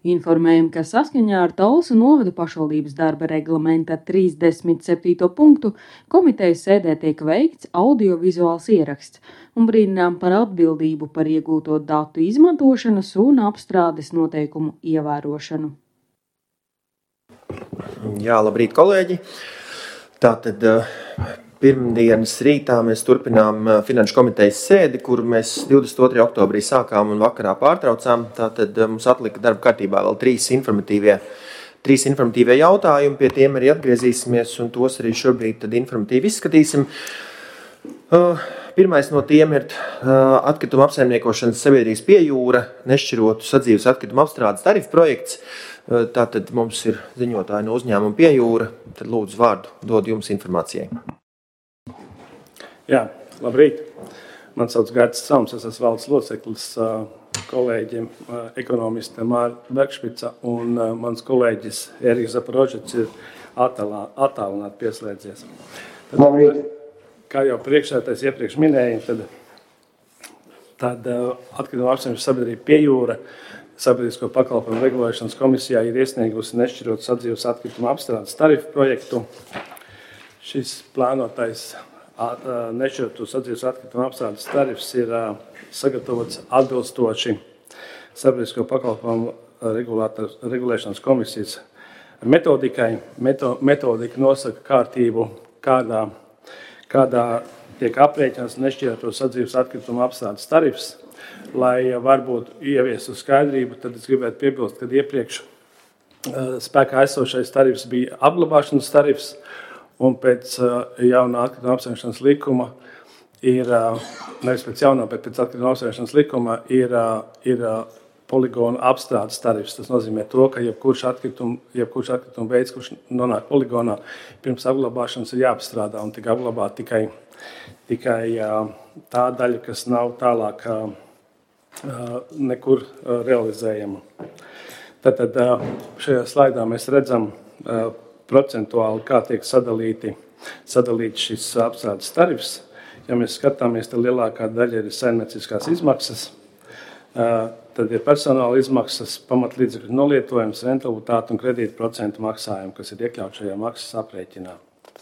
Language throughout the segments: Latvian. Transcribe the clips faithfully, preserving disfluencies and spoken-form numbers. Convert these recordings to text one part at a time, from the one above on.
Informējam, ka saskaņā ar Talsu novada pašvaldības darba reglamenta trīsdesmit septīto punktu komitejas sēdē tiek veikts audiovizuāls ieraksts un brīdinām par atbildību par iegūto datu izmantošanas un apstrādes noteikumu ievērošanu. Jā, labrīt, kolēģi! Tātad pirmdienas rītā mēs turpinām Finanšu komitejas sēdi, kuru mēs divdesmit otrajā oktobrī sākām un vakarā pārtraucām. Tātad mums atlika darba kārtībā vēl trīs informatīvie, trīs informatīvie jautājumi, pie tiem arī atgriezīsimies un tos arī šobrīd tad informatīvi izskatīsim. Pirmais no tiem ir atkrituma apsaimniekošanas sabiedrības Piejūra nešķirotu sadzīves atkrituma apstrādes tarifu projekts. Tātad mums ir ziņotāji no uzņēmuma Piejūra, tad lūdzu vārdu dod jums informācijai. Jā, labrīt. Man sauc Gārds Sams, es esmu valdes loceklis, kolēģiem, ekonomiste Māra Bergšpica un mans kolēģis Eriks Zaporožets ir attālināti pieslēdzies. Tad, labrīt. Kā jau priekšsēdētājs iepriekš minēja, tad, tad atkrituma apsaimniekošanas sabiedrība Piejūra Sabiedrisko pakalpojumu regulēšanas komisijā ir iesniegusi nešķirotu sadzīves atkrituma apstrādes tarifu projektu. Šis plānotais nešķirotu sadzīves atkrituma apstrādes tarifs ir sagatavots atbilstoši Sabiedrisko pakalpojumu regulēšanas komisijas metodikai. Meto, metodika nosaka kārtību, kādā, kādā tiek aprēķināts nešķirotu sadzīves atkrituma apstrādes tarifs. Lai varbūt ieviestu skaidrību, tad es gribētu piebilst, ka iepriekš spēkā esošais tarifs bija apglabāšanas tarifs, un pēc jaunā atkrituma apsaimniekošanas likuma ir, nevis pēc jaunā, bet pēc atkrituma apsaimniekošanas likuma ir, ir poligona apstrādes tarifs. Tas nozīmē to, ka jebkurš atkrituma, jebkurš atkrituma veids, kurš nonāk poligonā, pirms apglabāšanas ir jāapstrādā un tiek apglabāta tikai, tikai tā daļa, kas nav tālāk nekur realizējama. Tātad šajā slaidā mēs redzam procentuāli, kā tiek sadalīti, sadalīti šis apstrādes tarifs. Ja mēs skatāmies, tad lielākā daļa ir saimnieciskās izmaksas, tad ir personāla izmaksas, pamatlīdzekļu nolietojums, rentabilitāte un kredīta procentu maksājumi, kas ir iekļauts šajā maksas aprēķinā.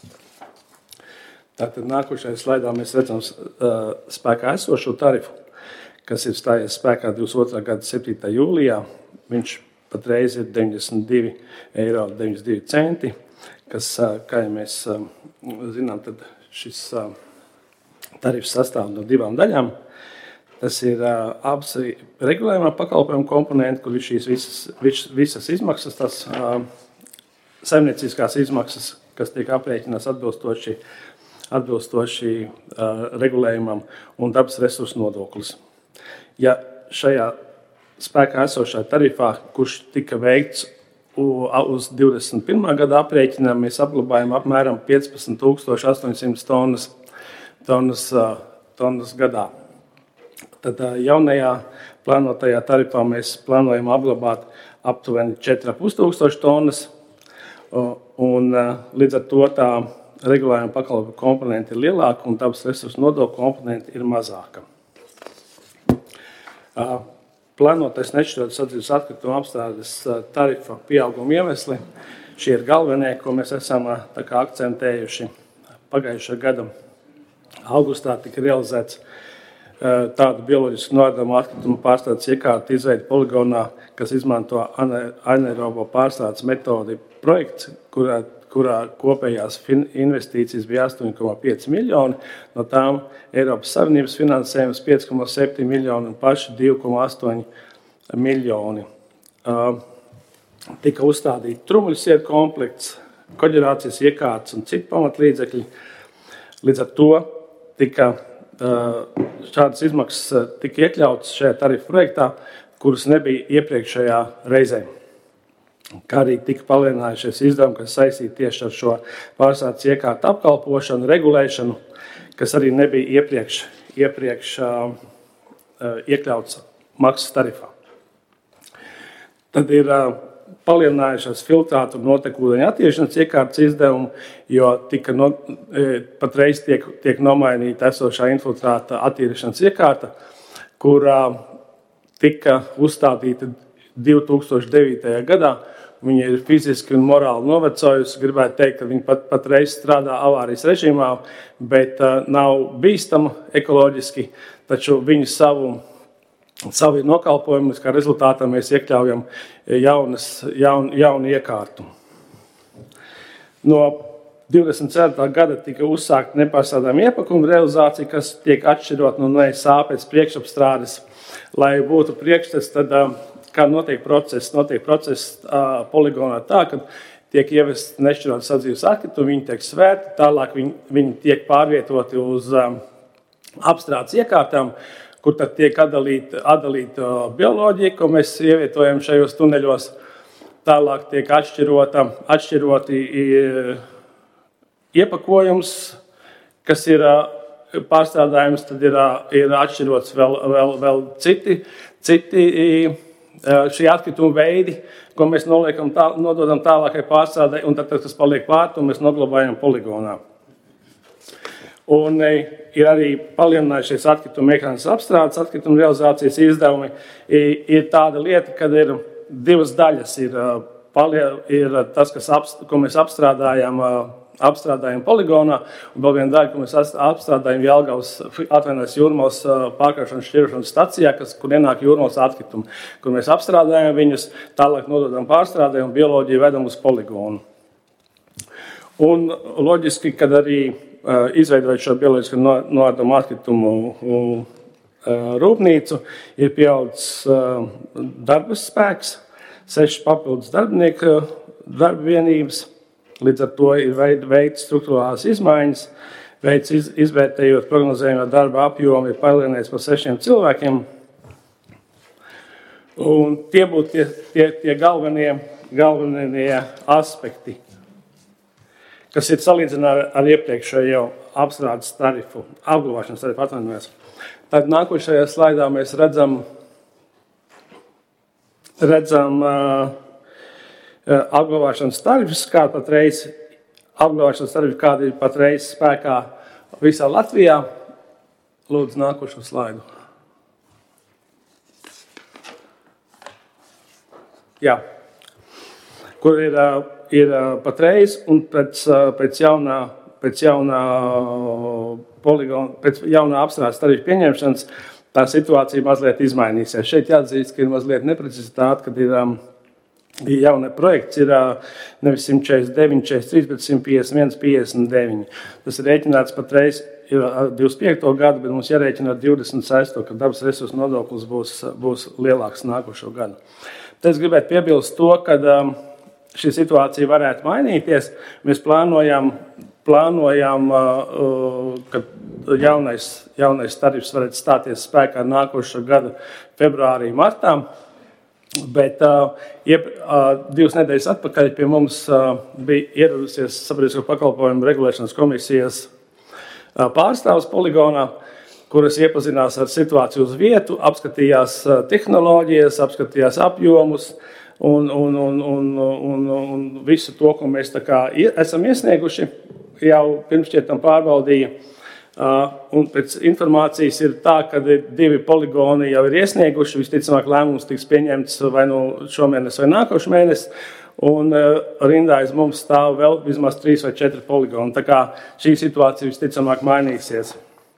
Tātad nākošajā slaidā mēs redzam spēkā esošo tarifu, kas ir stājies spēkā divdesmit otrā gada septītā jūlijā. Viņš patreiz ir deviņdesmit divi eiro deviņdesmit divi centi, kas, kā jau mēs zinām, tad šis tarifs sastāv no divām daļām. Tas ir abas regulējumā pakalpojumu komponenti, kur ir šīs visas, visas izmaksas, tās saimnieciskās izmaksas, kas tiek aprēķināts atbilstoši, atbilstoši regulējumam un dabas resursu nodoklis. Ja šajā spēkā esošā tarifā, kurš tika veikts uz divdesmit pirmā gada aprēķinā, mēs apglabājam apmēram piecpadsmit tūkstoši astoņsimt tonnas, tonnas, tonnas gadā. Tad jaunajā plānotajā tarifā mēs plānojam apglabāt aptuveni četri ar pus tūkstoši tonnas, un līdz ar to tā regulējuma pakalpojumu komponenti ir lielāka un dabas resursu nodokļu komponenti ir mazāka. Plānotais nešķirotu sadzīves atkrituma apstrādes tarifa pieauguma iemesli. Šie ir galvenie, ko mēs esam tā kā akcentējuši. Pagājušā gada augustā tika realizēts tādu bioloģisku noardojumu atkrituma pārstrādes iekārtu izveidi poligonā, kas izmanto anaerobo pārstrādes metodi projekts, kurā kurā kopējās investīcijas bija astoņi komats pieci miljoni, no tām Eiropas Savienības finansējums pieci komats septiņi miljoni un paši divi komats astoņi miljoni. Tika uzstādīti trumuļsieru komplekts, koģerācijas iekārtas un citi pamatlīdzekļi. Līdz ar to tika, šādas izmaksas tika iekļautas šajā tarifu projektā, kuras nebija iepriekšējā reizē. Kā arī tika palielinājušies izdevumi, kas saistīti tieši ar šo pārstrādes iekārtu apkalpošanu, regulēšanu, kas arī nebija iepriekš, iepriekš uh, iekļauts maksas tarifā. Tad ir uh, palielinājušās filtrātu un notekūdeņu attiešanas iekārtas izdevumi, jo tika no, patreiz tiek, tiek nomainīta esošā infiltrāta attīrīšanas iekārta, kurā tika uzstādīta divi tūkstoši devītajā gadā. Viņa ir fiziski un morāli novecojusi. Gribētu teikt, ka viņa pat, patreiz strādā avārijas režīmā, bet uh, nav bīstama ekoloģiski, taču viņa savu, savu nokalpojumus, kā rezultātā mēs iekļaujam jaunas, jaun, jaunu iekārtu. No divdesmit ceturtā gada tika uzsākta nepārsādājuma iepakuma realizācija, kas tiek atšķirot no sāpes priekšapstrādes. Lai būtu priekšstats, tad uh, kā notiek process, notiek process uh, poligonā tā, ka tiek ievest nešķirot sadzīves atkritumi, viņi tiek svērti, tālāk viņi, viņi tiek pārvietoti uz um, apstrādes iekārtām, kur tad tiek atdalīta, atdalīta uh, bioloģija, ko mēs ievietojam šajos tuneļos. Tālāk tiek atšķirota, atšķiroti uh, iepakojums, kas ir uh, pārstrādājums, tad ir, uh, ir atšķirots vēl, vēl, vēl citi, citi uh, šie atkrituma veidi, ko mēs noliekam tā, nododam tālākai pārstrādai, un tad tas paliek pārt, un mēs noglabājam poligonā. Un e, ir arī palielinājušies atkrituma iekārtas apstrādes, atkrituma realizācijas izdevumi. I, ir tāda lieta, kad ir divas daļas. Ir, paliel, ir tas, kas apst, ko mēs apstrādājam, apstrādājam poligonā, un vēl viena daļa, ko mēs apstrādājam Jelgavas atvainojas Jūrmalas pārkāršanas šķirošanas stacijā, kas, kur ienāk Jūrmalas atkritumi, kur mēs apstrādājam viņus, tālāk nododam pārstrādē un bioloģiju vedam uz poligonu. Un loģiski, kad arī uh, izveidojot šo bioloģisku noārdumu atkritumu uh, rūpnīcu, ir pieaudzis uh, darba spēks, seši papildus darbinieku darba vienības. Līdz ar to ir veikts struktūrālās izmaiņas, veids iz, izvērtējot prognozējumā darba apjomu, ir palielinājies par sešiem cilvēkiem. Un tie būtu tie, tie, tie galvenie, galvenie aspekti, kas ir salīdzināti ar iepriekšējo jau apstrādes tarifu, apglabāšanas tarifu atvainojas. Tad nākošajā slaidā mēs redzam, redzam uh, apglabāšanas tarifus, kā patreiz apglabāšanas tarifi, kādi ir patreiz spēkā visā Latvijā. Lūdzu, nākošo slaidu. Jā. Kur ir, ir patreiz un pēc, pēc jaunā, pēc jaunā poligona, pēc jaunā apstrādes tarifu pieņemšanas tā situācija mazliet izmainīsies. Šeit jāatzīst, ka ir mazliet neprecizitāte, kad ir jauna projekts ir nevis simt četrdesmit deviņi, četrdesmit trīs, bet simt piecdesmit viens, piecdesmit deviņi. Tas ir rēķināts patreiz ir divdesmit piekto gadu, bet mums jārēķina ar divdesmit sesto, kad dabas resursu nodoklis būs, būs lielāks nākošo gadu. Tad es gribētu piebilst to, ka šī situācija varētu mainīties. Mēs plānojam, plānojam ka jaunais, jaunais tarifs varētu stāties spēkā nākošo gadu februārī, martā. Bet uh, iep, uh, divas nedēļas atpakaļ pie mums uh, bija ieradusies sabiedrisko pakalpojumu regulēšanas komisijas uh, pārstāvs poligonā, kuras iepazinās ar situāciju uz vietu, apskatījās uh, tehnoloģijas, apskatījās apjomus un, un, un, un, un, un visu to, ko mēs tā kā esam iesnieguši, jau pirms šķietam pārbaudīja. Uh, un pēc informācijas ir tā, ka divi poligoni jau ir iesnieguši, visticamāk lēmums tiks pieņemts vai nu šomēnes vai nākošu mēnesi, un uh, rindā aiz mums stāv vēl vismaz trīs vai četri poligoni. Tā kā šī situācija visticamāk mainīsies.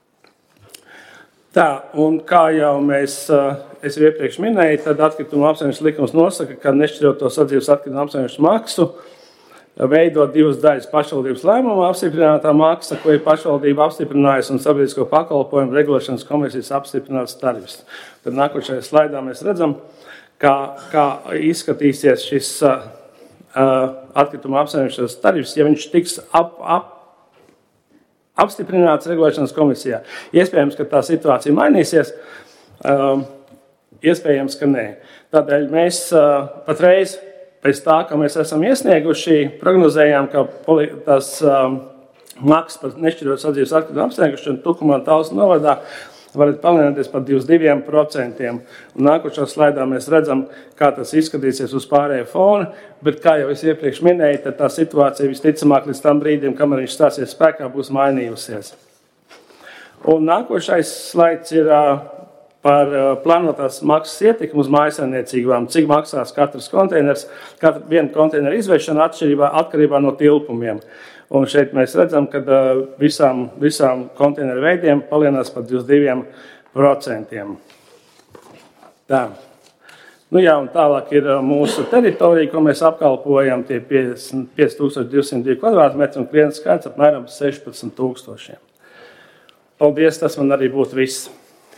Tā, un kā jau mēs, uh, es jau iepriekš minēju, tad atkrituma apsaimniekošanas likums nosaka, ka nešķiroto sadzīves atkrituma apsaimniekošanas maksu veidot divas daļas pašvaldības lēmuma apstiprinātā maksa, ko ir pašvaldība apstiprinājusi un sabiedrisko pakalpojumu regulēšanas komisijas apstiprināts tarifs. Tad nākošajā slaidā mēs redzam, kā, kā izskatīsies šis uh, atkrituma apsaimniekošanas tarifs, ja viņš tiks ap, ap, apstiprināts regulēšanas komisijā. Iespējams, ka tā situācija mainīsies, uh, iespējams, ka nē. Tādēļ mēs uh, patreiz pēc tā, ka mēs esam iesnieguši, prognozējām, ka tās um, maksas par nešķiroto sadzīves atkrituma apsaimniekošanu Tukumā un Talsu novadā varētu palielināties par divdesmit diviem procentiem. Un nākošā slaidā mēs redzam, kā tas izskatīsies uz pārējo fona, bet, kā jau es iepriekš minēju, tad tā situācija visticamāk līdz tam brīdim, kamēr viņš stāsies spēkā, būs mainījusies. Un nākošais slaids ir uh, par plānotās maksas ietekmi uz mājsaimniecībām, cik maksās katrs konteiners, katra viena konteinera izvešana atšķirībā atkarībā no tilpumiem. Un šeit mēs redzam, ka visām, visām konteineru veidiem palielinās par divdesmit diviem procentiem. Tā. Nu jā, un tālāk ir mūsu teritorija, ko mēs apkalpojam, tie piecdesmit pieci tūkstoši divsimt divi kvadrātmetri un klientu skaits apmēram sešpadsmit tūkstošiem. Paldies, tas man arī būtu viss.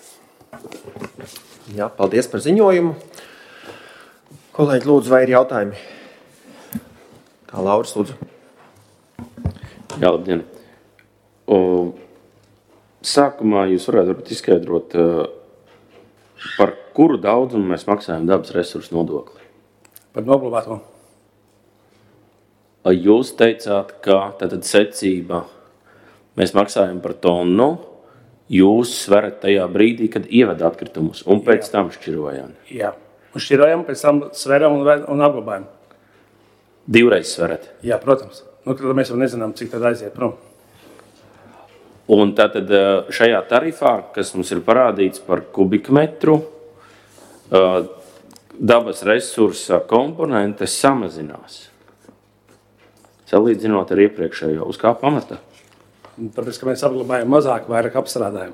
Jā, paldies par ziņojumu. Kolēģi, lūdzu, vai ir jautājumi? Tā, Lauris, lūdzu. Jā, labdien. O, sākumā jūs varētu varbūt izskaidrot, par kuru daudzumu mēs maksājam dabas resursu nodokli? Par noglabāto. Jūs teicāt, ka tātad secība mēs maksājam par tonu, jūs sverat tajā brīdī, kad ieved atkritumus, un pēc Jā. tam šķirojam. Jā, un šķirojam, pēc tam sveram un, un apglabājam. Divreiz sverat? Jā, protams. Nu, tad mēs jau nezinām, cik tad aiziet prom. Un tātad šajā tarifā, kas mums ir parādīts par kubikmetru, dabas resursa komponentes samazinās. Salīdzinot ar iepriekšējo, uz kā pamata? Tāpēc, ka mēs apglabājam mazāk, vairāk apstrādājam.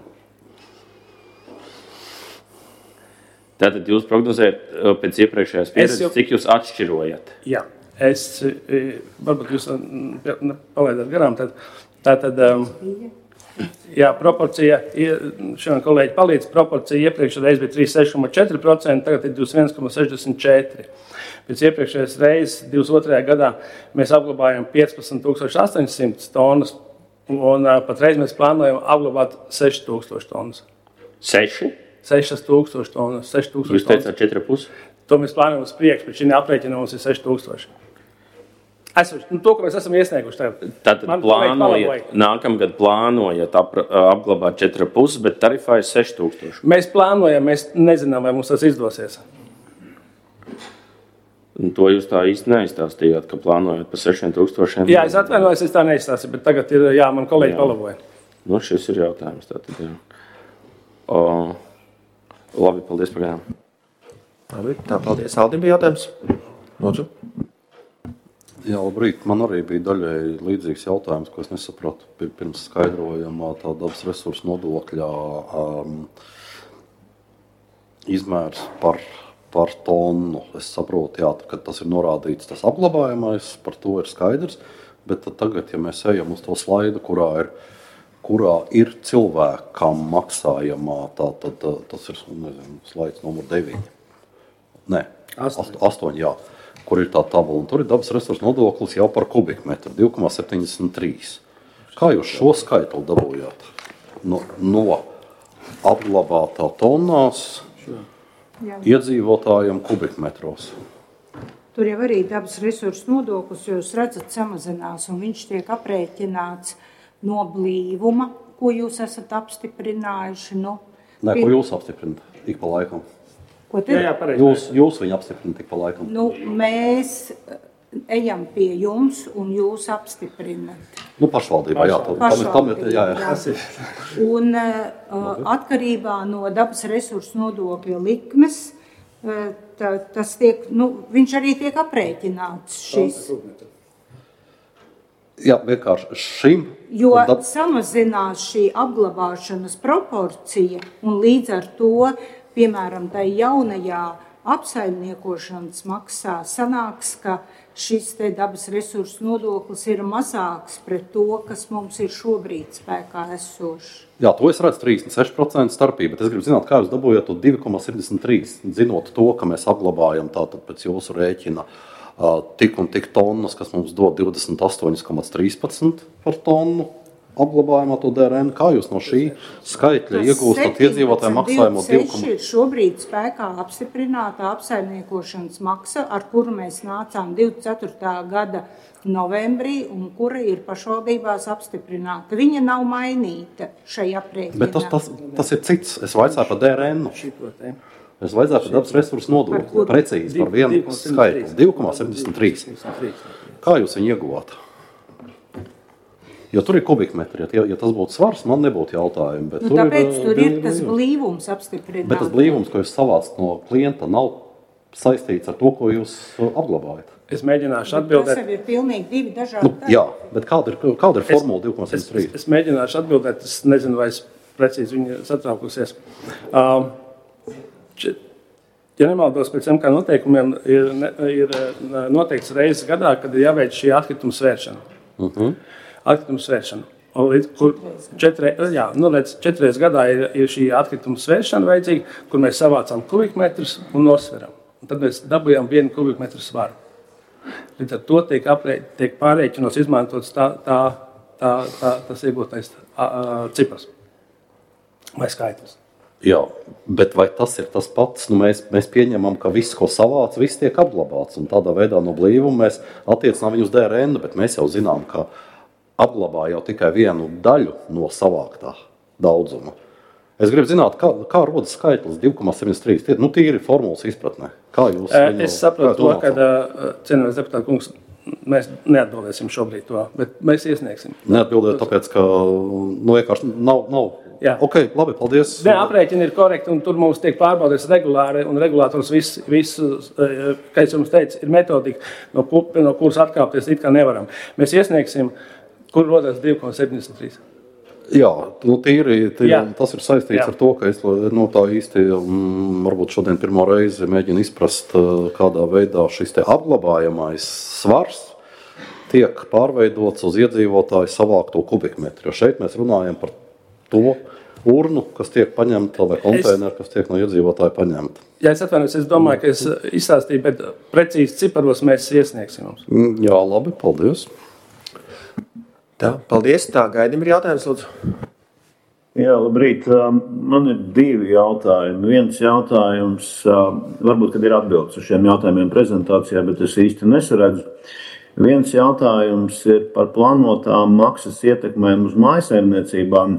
Tātad jūs prognozējat pēc iepriekšējās pieredzes, jau... cik jūs atšķirojat? Jā, es, varbūt jūs palaidat garām, tad, tātad, jā, proporcija, šodien kolēģi palīdz, proporcija iepriekšējā reiz bija trīsdesmit seši komats četri procenti, tagad ir divdesmit viens komats sešdesmit četri procenti. Pēc iepriekšējās reizes, divdesmit otrajā gadā, mēs apglabājam piecpadsmit tūkstoši astoņsimt tonnas, un patreiz mēs plānojam apglabāt seši tūkstoši tonnas. Seši? Sešas tūkstoši tonnas. Jūs teicāt četri pusi? To mēs plānojam uz priekšu, bet šī aprēķina mums ir seši tūkstoši. Es, nu, to, ko mēs esam iesnieguši tagad. Tātad plānojat, nākamgad plānojat ap, apglabāt četri pusi, bet tarifā ir seši tūkstoši. Mēs plānojam, mēs nezinām, vai mums tas izdosies. Un to jūs tā īsti neizstāstījāt, ka plānojat par sešiem tūkstošiem? Jā, es atvainojos, es tā neizstāstīju, bet tagad ir, jā, man kolēģi palaboja. Nu, šis ir jautājums. Tātad, jā. O, labi, paldies pagaidām. Labi, tā, paldies. Aldim bija jautājums. Lūdzu. Jā, labrīt. Man arī bija daļai līdzīgs jautājums, ko es nesapratu pirms skaidrojumā tā dabas resursu nodokļā um, izmērs par par tonu. Es saprotu, jā, ka tas ir norādīts, tas apglabājamais, par to ir skaidrs, bet tagad, ja mēs ejam uz to slaidu, kurā ir, kurā ir cilvēkam maksājamā, tā, tad tas ir, nezinu, slaids numur deviņi. Nē, astoņi, jā, kur ir tā tabula, un tur ir dabas resursu nodoklis jau par kubikmetru, divi komats septiņdesmit trīs. Kā jūs šo skaitli dabūjāt? No, no apglabātā tonnās Jā. iedzīvotājiem kubikmetros. Tur jau arī dabas resursu nodoklis, jūs redzat, samazinās, un viņš tiek aprēķināts no blīvuma, ko jūs esat apstiprinājuši. Nu, Nē, ko jūs apstiprināt ik pa laikam? Ko te? Jā, jā, pareizi. Jūs, jūs viņu apstiprināt ik pa laikam? Nu, mēs ejam pie jums, un jūs apstiprināt. Nu, pašvaldībā, jā. Pašvaldībā, jā, jā. jā. Un uh, atkarībā no dabas resursu nodokļa likmes, uh, tā, tas tiek, nu, viņš arī tiek aprēķināts šis. Jā, vienkārši šim. Jo dab... samazinās šī apglabāšanas proporcija, un līdz ar to, piemēram, tai jaunajā apsaimniekošanas maksā sanāks, ka šis te dabas resursu nodoklis ir mazāks pret to, kas mums ir šobrīd spēkā esošs. Jā, to es redzu trīsdesmit seši procenti starpība, bet es gribu zināt, kā jūs dabūjāt to divi komats septiņdesmit trīs, zinot to, ka mēs apglabājam tātad pēc jūsu rēķina uh, tik un tik tonnas, kas mums dod divdesmit astoņi komats trīspadsmit par tonu apglabājumā to D R N. Kā jūs no šī skaitļa iegūstat iedzīvotāju maksājumu divi komats? Ir šobrīd spēkā apstiprināta apsaimniekošanas maksa, ar kuru mēs nācām divdesmit ceturtā gada novembrī, un kura ir pašvaldībās apstiprināta. Viņa nav mainīta šai aprēķinā. Bet tas, tas, tas ir cits. Es vaicāju par D R N. Es vaicāju par dabas resursu nodokli. Precīzi par vienu skaitli. divi komats septiņdesmit trīs. Kā jūs viņu ieguvāt? Jo tur ir kubikmetri. Ja, ja tas būtu svars, man nebūtu jautājumi. Bet Nu, tur tāpēc ir, tur ir, ir tas ir. blīvums apstiprināts. Bet tas blīvums, ko jūs savācat no klienta, nav saistīts ar to, ko jūs apglabājat. Es mēģināšu Tas atbildēt. jau ir pilnīgi divi dažādi Nu, jā, bet kāda ir, kāda ir formula divi komats Es, trīs? es mēģināšu atbildēt, es nezinu, vai es precīzi viņa satraukusies. Um, či, ja nemaldos, pēc M K noteikumiem ir, ne, ir noteikts reizes gadā, kad ir jāveic šī atkrituma svēršana. Uh-huh. Atkrituma svēršana. Un līdz, kur četri, jā, nu, līdz četreiz gadā ir, ir šī atkrituma svēršana vajadzīga, kur mēs savācām kubikmetrus un nosveram. Un tad mēs dabūjām vienu kubikmetru svaru. Līdz ar to tiek, aprē, tiek pārēķinos izmantots tā, tā, tā, tā, tas iegūtais a, a, cipars vai skaitlis. Jā, bet vai tas ir tas pats? Nu, mēs, mēs pieņemam, ka viss, ko savāc, viss tiek apglabāts. Un tādā veidā no blīvuma mēs attiecinām viņu uz D R N, bet mēs jau zinām, ka apglabā jau tikai vienu daļu no savāktā daudzuma. Es gribu zināt, kā, kā rodas skaitlis divi komats septiņdesmit trīs. Nu, tīri formulas izpratnē. Kā jūs viņu, Es saprotu to, ka, cienījamais deputāts kungs, mēs neatbildēsim šobrīd to, bet mēs iesniegsim. Neatbildēt, tāpēc, ka nu, vienkārši nav... nav. Jā. Ok, labi, paldies. Ne, aprēķini ir korekti, un tur mums tiek pārbaudīts regulāri, un regulātors viss, vis, kā es jums teicu, ir metodika, no, kur, no kuras atkāpties it kā nevaram. Mēs iesniegsim, kur rodas divi komats septiņdesmit trīs. Jā, nu, tīri, tīri Jā. tas ir saistīts Jā. ar to, ka es nu, tā īsti mm, varbūt šodien pirmo reizi mēģinu izprast, kādā veidā šis te apglabājamais svars tiek pārveidots uz iedzīvotāju savākto kubikmetru. Jo šeit mēs runājam par to urnu, kas tiek paņemta, vai konteineru, kas tiek no iedzīvotāja paņemta. Jā, es atvainojos, es domāju, ka es izstāstīju, bet precīzi ciparos mēs iesniegsim mums. Jā, labi, paldies. Tā, paldies. Tā, Gaidim ir jautājums, lūdzu. Jā, labrīt. Man ir divi jautājumi. Viens jautājums, varbūt, kad ir atbildes uz šiem jautājumiem prezentācijā, bet es īsti nesaredzu. Viens jautājums ir par plānotām maksas ietekmēm uz mājsaimniecībām.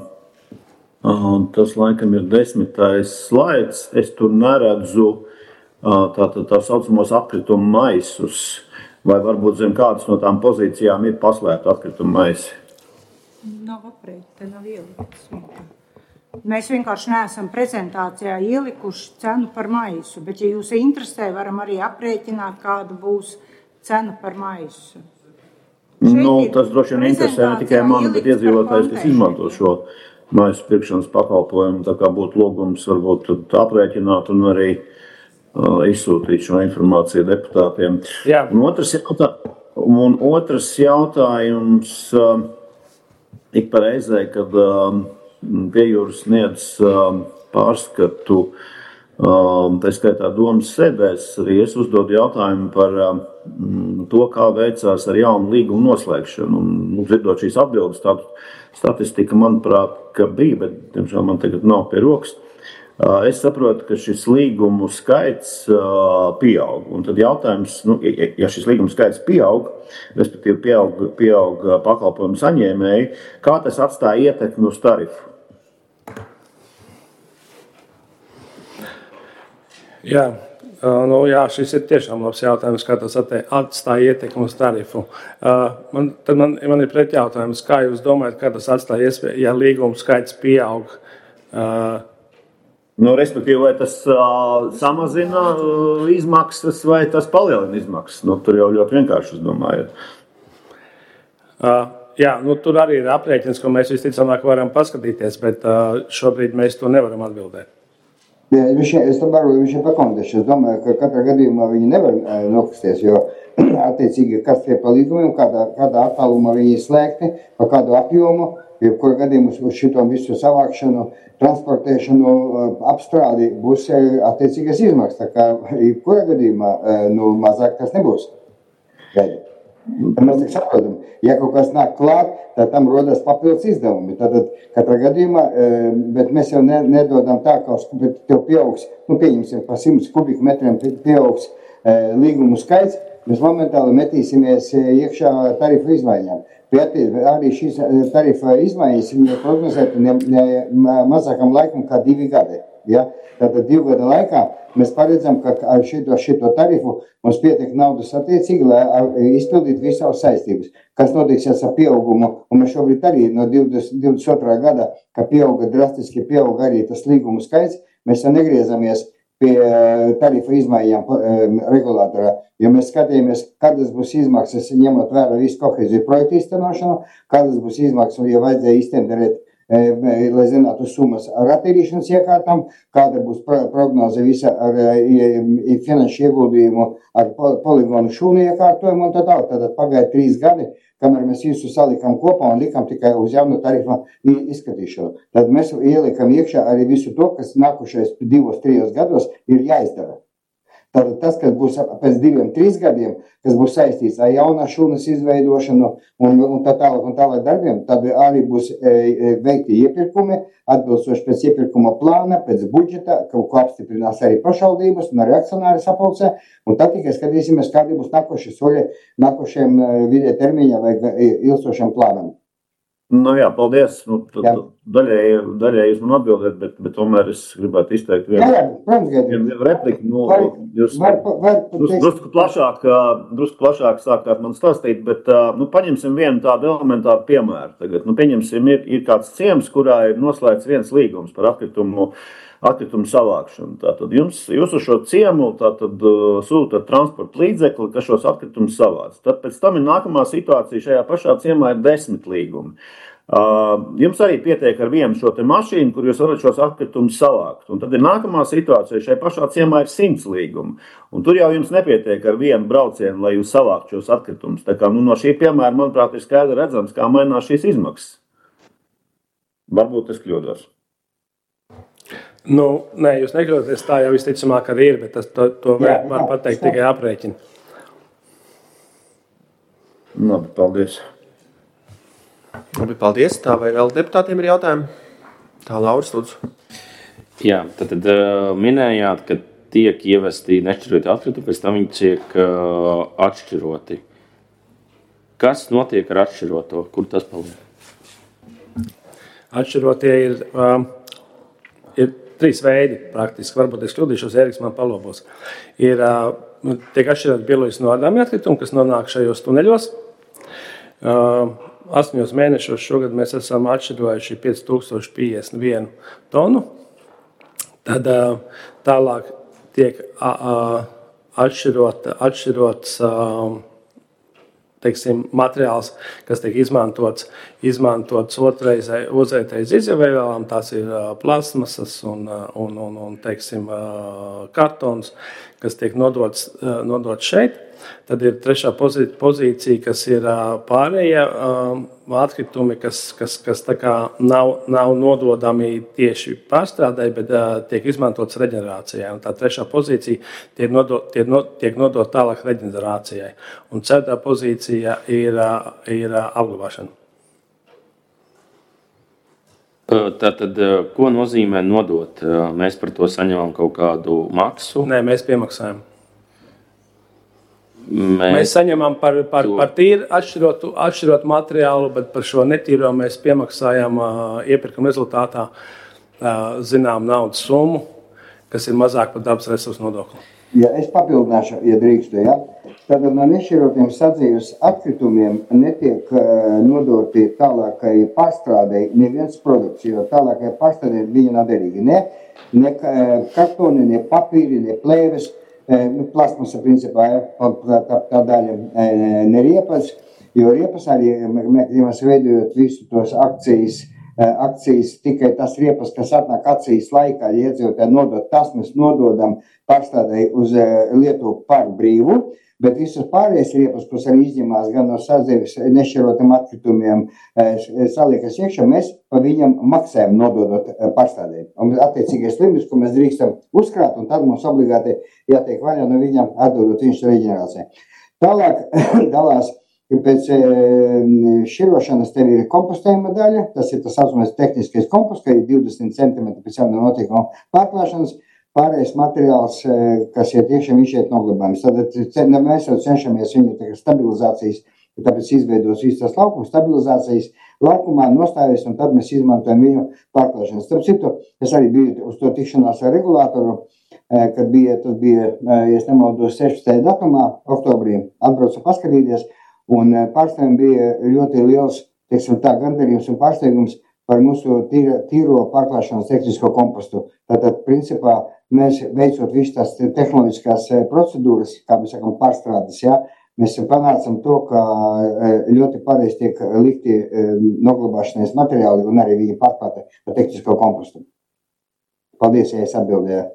Tas, laikam, ir desmitais slaids. Es tur neredzu tā, tā, tā saucamos atkritumu maisus. Vai varbūt zem kādas no tām pozīcijām ir paslēpta atkrituma maisi? Nav aprēķi, te nav ieliktas. Mēs vienkārši neesam prezentācijā ielikuši cenu par maisu, bet, ja jūs interesē, varam arī aprēķināt, kāda būs cena par maisu. Nu, tas droši vien interesē ne tikai mani, bet iedzīvotājs, kas izmanto šo maisu pirkšanas pakalpojumu, tā kā būtu lūgums varbūt aprēķināt un arī uh, izsūtīt šo informāciju deputātiem. Jā. Un otrs, jautā, un otrs jautājums, uh, ik pa reizē, kad uh, pie jūras sniedz uh, pārskatu, uh, tā skaitā domas sēdēs, arī es uzdodu jautājumu par uh, to, kā veicās ar jaunu līgumu noslēgšanu. Un, nu, dzirdot šīs atbildes, tādu statistika, manuprāt, ka bija, bet, diemžēl, man tagad nav pie rokas. Es saprotu, ka šis līgumu skaits pieaug. Un tad jautājums, nu, ja šis līgumu skaits pieaug, respektīvi pieaug, pieaug pakalpojumu saņēmēji, kā tas atstāja ietekmi uz tarifu? Jā. Nu, jā, šis ir tiešām labs jautājums, kā tas atstāja ietekmi uz tarifu. Man, tad man, man ir pretjautājums, kā jūs domājat, kā tas atstāja iespēju, ja līguma skaits pieaug? Nu, respektīvi, vai tas uh, samazina uh, izmaksas, vai tas palielina izmaksas? Nu, tur jau ļoti vienkārši, es domāju. Uh, jā, nu, tur arī ir aprēķins, ko mēs visticamāk varam paskatīties, bet uh, šobrīd mēs to nevaram atbildēt. Ja, es tam varu viņš ir pakomentēšu. Es domāju, ka katrā gadījumā viņi nevar uh, nokusties, jo attiecīgi kas tie pa līgumiem, kādā, kādā attālumā viņi ir slēgti, pa kādu apjomu, jebkurā gadījumā uz šito visu savākšanu, transportēšanu, apstrādi būs attiecīgas izmaksas. Tā kā jebkurā gadījumā nu, mazāk tas nebūs. Gaidi. Mēs tik saprotam, ja kaut kas nāk klāt, tad tam rodas papildus izdevumi. Tātad katrā gadījumā, bet mēs jau ne, nedodam tā, ka tev pieaugs, nu pieņemsim, pa simts kubikmetriem pieaugs līgumu skaits, mēs momentāli metīsimies iekšā tarifu izmaiņām. Arī šīs tarifa izmaiņas ir prognozēta ne, ne mazākam laikam kā divi gadi. Ja? Tātad divu gadu laikā mēs paredzam, ka ar šito, šito tarifu mums pietiek naudas attiecīgi, lai izpildītu visu savas saistības. Kas notiks ar pieaugumu, un mēs šobrīd arī no divdesmit otrā gada, ka pieauga drastiski, pieauga arī tas līgumu skaits, mēs jau negriezamies pie tarifa izmaiņām regulātorā, jo mēs skatījāmies, kādas būs izmaksas, ņemot vērā visu kohēziju projektu īstenošanu, kādas būs izmaksas, ja vajadzēja iztenderēt, lai zinātu summas ar attīrīšanas iekārtām, kāda būs prognoze visa ar finanšu ieguldījumu ar poligonu šūnu iekārtojumu un tā tālāk. Tātad pagāja trīs gadi, kamēr mēs visu salikām kopā un likām tikai uz jaunu tarifu izskatīšanu. Tad mēs ielikam iekšā arī visu to, kas nākušais divos, trijos gados ir jāizdara. Tātad tas, kas būs pēc diviem, trīs gadiem, kas būs saistīts ar jaunā šūnas izveidošanu un, un tā tālāk un tālāk darbiem, tad arī būs e, veikti iepirkumi, atbilstoši pēc iepirkuma plāna, pēc budžeta, ko apstiprinās arī pašvaldības un arī akcionāri sapulcē, un tad tikai skatīsimies, kādi būs nākošie soļi nākošiem vidē termiņā vai ilgstošiem plānam. Nu jā, paldies. Nu, daļēji, daļēji jūs man atbildēt, bet, bet tomēr es gribētu izteikt vienu, jā, jā, vienu repliku. Nu, var, jūs var, var, drusku, drusku plašāk, drusku plašāk sākāt man stāstīt, bet nu, paņemsim vienu tādu elementāru piemēru. Tagad, nu, pieņemsim, ir, ir kāds ciems, kurā ir noslēgts viens līgums par atkritumu, atkritumu savākšanu. Tātad jums, jūs uz šo ciemu tātad, uh, sūtat transporta līdzekli, kas šos atkritumus savāc. Tad pēc tam ir nākamā situācija, šajā pašā ciemā ir desmit līgumi. Uh, jums arī pietiek ar vienu šo te mašīnu, kur jūs varat šos atkritumus savākt. Un tad ir nākamā situācija, šajā pašā ciemā ir simts līgumi. Un tur jau jums nepietiek ar vienu braucienu, lai jūs savāktu šos atkritumus. Tā kā nu, no šī piemēra, manuprāt, ir skaidri redzams, kā mainās šīs izmaksas. Varbūt es kļūdos. Nu, nē, jūs nekļūdaties, tā jau visticamāk arī ir, bet tas, to, to jā, var pateikt tikai aprēķini. Labi, paldies. Labi, paldies. Tā vai vēl deputātiem ir jautājumi? Tā, Lauris, lūdzu. Jā, tad, tad minējāt, ka tiek ievesti nešķiroti atkritumi, pēc tam viņi tiek uh, atšķiroti. Kas notiek ar atšķiroto? Kur tas paliek? Atšķirotie ir... Um, Ir trīs veidi praktiski, varbūt es kļūdīšos, Ēriks man palobos. Ir, uh, tiek atšķirot bioloģiski noardāmi atkritumi, kas nonāk šajos tuneļos. Uh, astoņos mēnešos šogad mēs esam atšķirojuši pieci tūkstoši piecdesmit vienu tonu. Tad uh, tālāk tiek uh, uh, atšķirot, atšķirots uh, teiksim, materiāls, kas tiek izmantots, izmantots otrreizē, otrreiz izjavēvēlām, tās ir uh, plasmasas un, uh, un, un, un teiksim, uh, kartons, kas tiek nodots, uh, nodots šeit. Tad ir trešā pozīcija, kas ir uh, pārējie uh, atkritumi, kas, kas, kas tā kā nav, nav nododami tieši pārstrādē, bet uh, tiek izmantots reģenerācijai. Un tā trešā pozīcija tiek nodot, tiek no, tiek nodot tālāk reģenerācijai. Un ceturtā pozīcija ir, uh, ir uh, apglabāšana. Tātad, ko nozīmē nodot? Mēs par to saņemam kaut kādu maksu? Nē, mēs piemaksājam. Mēs, mēs saņemam par, par, par tīru atšķirotu, atšķirotu materiālu, bet par šo netīro mēs piemaksājam uh, iepirkuma rezultātā uh, zinām naudas summu, kas ir mazāk par dabas resursu nodokli. Ja es papildināšu, ja drīkstu, ja? Tad no nešķirotiem sadzīves atkritumiem netiek uh, nodoti tālākai pārstrādei neviens produkts, jo tālākai pārstrādei viņa nav derīga. Ne, ne kartoni, ne papīri, ne plēves. Nu, plasmasa principā ja, tā, tā, tā daļa ne riepas, jo riepas arī, ja mēs veidojot visu tos akcijas, akcijas tikai tas riepas, kas atnāk akcijas laikā, ja iedzīvotāji nodot, tas mēs nododam pārstādēji uz Lietuvu par brīvu, bet visas pārējās riepas, kas arī izņemās gan no sadzīves nešķirotiem atkritumiem, saliekas iekšā, mēs pa viņam maksājam nododot pārstādēji. Un attiecīgais limits, ko mēs drīkstam uzkrāt, un tad mums obligāti jātiek vaļā no viņam atdodot viņš reģenerācijai. Tālāk dalās, pēc šķirošanas tev ir kompostējuma daļa, tas ir tas saucamais tehniskais komposts, ka ir divdesmit centimetri pēc jauna notiekuma pārklāšanas, pārējais materiāls, kas ir tiešām išiet noglabājums. Tad mēs jau cenšamies viņu stabilizācijas tāpēc izveidos visu tas laukums, stabilizācijas laukumā nostājas, un tad mēs izmantojam viņu pārklāšanas. Starp citu, es arī biju uz to tikšanās ar regulātoru, kad bija, tas bija, ja es nemaldos, sešpadsmitajā datumā, oktobrī, atbraucu paskatīties, un pārstāvjiem bija ļoti liels, teiksim tā, gandarījums un pārsteigums par mūsu tīro, tīro pārklāšanas tehnisko kompostu. Tātad, principā, mēs veicot visu tās tehnoloģiskās procedūras, kā mēs sakam, pārstrādes, ja, mēs panācam to, ka ļoti pareizi tiek likti noglabāšanas materiāli un arī viņi pārklāti ar tehnisko kompostu. Paldies, ja es atbildēju.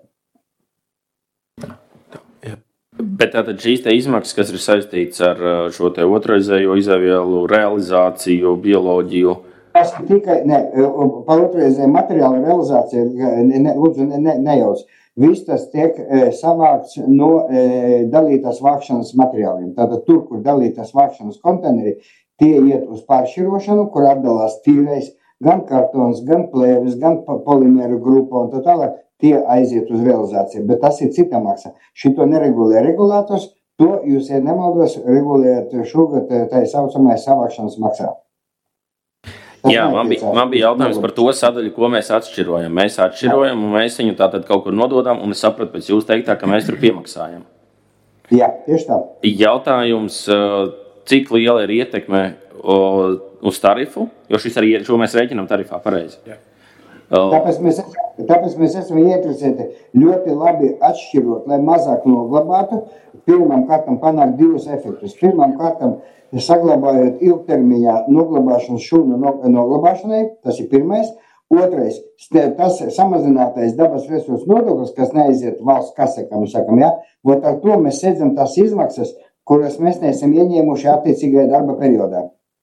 Bet tātad šīs te izmaksas, kas ir saistīts ar šo te otraizējo izēvielu realizāciju, bioloģiju? Tas tikai, ne, par otraizēju materiālu realizāciju, ne, ne, lūdzu, ne, ne, nejauc. Viss tas tiek savākts no e, dalītās vākšanas materiāliem. Tātad tur, kur dalītās vākšanas konteineri, tie iet uz pāršķirošanu, kur atdalās tīrais, gan kartons, gan plēvis, gan polimēru grupa un tā tālāk, tie aiziet uz realizāciju. Bet tas ir cita maksa. Šito neregulē regulātors, to jūs, ja nemaldos, regulējat šogad tā saucamais savākšanas maksā. Tas Jā, man bija, man bija jautājums par to sadaļu, ko mēs atšķirojam. Mēs atšķirojam un mēs viņu tātad kaut kur nododam, un es sapratu pēc jūs teiktā, ka mēs tur piemaksājam. Jā, tieši tā. Jautājums, cik liela ir ietekme uz tarifu, jo šis arī, šo mēs rēķinām tarifā pareizi. Jā. Tāpēc mēs, tāpēc mēs esam ieinteresēti ļoti labi atšķirot, lai mazāk noglabātu. Pirmām kārtām panākt divus efektus. Pirmām kārtām saglabājot ilgtermiņā noglabāšanas šūnu noglabāšanai, tas ir pirmais. Otrais, tas samazinātais dabas resursu nodoklis, kas neaiziet valsts kasē, kā mēs sakam, ja? Vot ar to mēs sēdzam tās izmaksas, kuras mēs neesam ieņēmuši attiecīgajā darba periodā.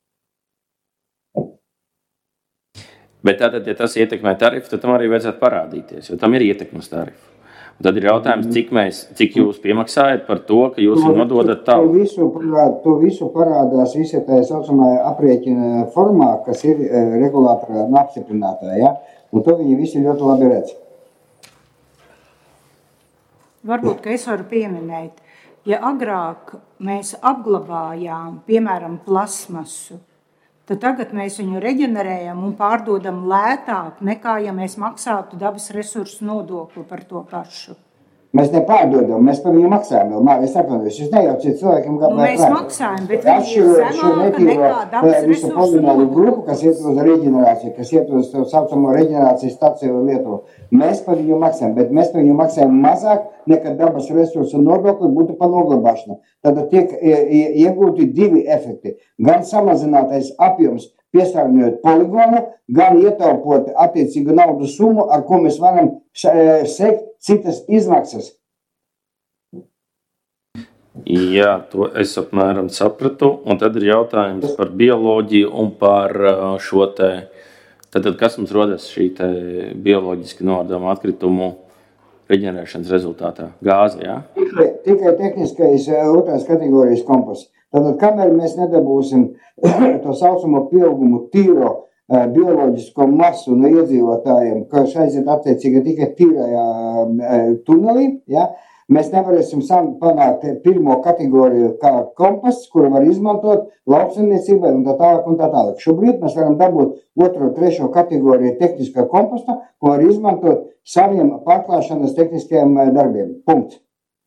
Bet tātad, ja tas ietekmē tarifu, tad tam arī vajadzētu parādīties, jo tam ir ietekme uz tarifu. Un tad ir jautājums, cik, mēs, cik jūs piemaksājat par to, ka jūs to, nododat tālu. To visu, to visu parādās visi tā saucamā aprēķina formā, kas ir regulātorā un apstiprinātā, ja? Un to viņi visi ļoti labi redz. Varbūt, ka es varu pieminēt, ja agrāk mēs apglabājām, piemēram, plasmasu, tad tagad mēs viņu reģenerējam un pārdodam lētāk nekā, ja mēs maksātu dabas resursu nodokli par to pašu. Mēs nepārdodam, mēs par viņu maksājam vēl. Es atvainojos, jūs nejauciet cilvēkiem, kā nu, mēs prāt. Maksājam, bet viņi ir zemāka nekā dabas resursu nodokli. Grupu, kas iet uz reģenerāciju, kas iet uz saucamo reģenerācijas staciju Lietuvu. Mēs par viņu maksājam, bet mēs par viņu maksājam mazāk nekā dabas resursu nodokli būtu par noglabāšanu. Tad tiek iegūti divi efekti. Gan samazinātais apjoms piesārņojot poligonu, gan ietaupot attiecīgu naudu summu, ar ko mēs varam sekt citas izmaksas. Jā, to es apmēram sapratu. Un tad ir jautājums par bioloģiju un par šo te, tad kas mums rodas šī te bioloģiski novārdama atkritumu reģenerēšanas rezultātā? Gāze, jā? Tikai, tikai tehniskais otrās kategorijas komposts. Tātad, kamēr mēs nedabūsim to saucamo pieaugumu tīro uh, bioloģisko masu no iedzīvotājiem, kas aiziet attiecīgi tikai tīrajā uh, tunelī, ja, mēs nevarēsim panākt pirmo kategoriju kā komposts, kuru var izmantot lauksaimniecībai un tā tālāk un tā tālāk. Šobrīd mēs varam dabūt otro, trešo kategoriju tehniskā komposta, ko var izmantot saviem pārklāšanas tehniskajiem darbiem. Punkts.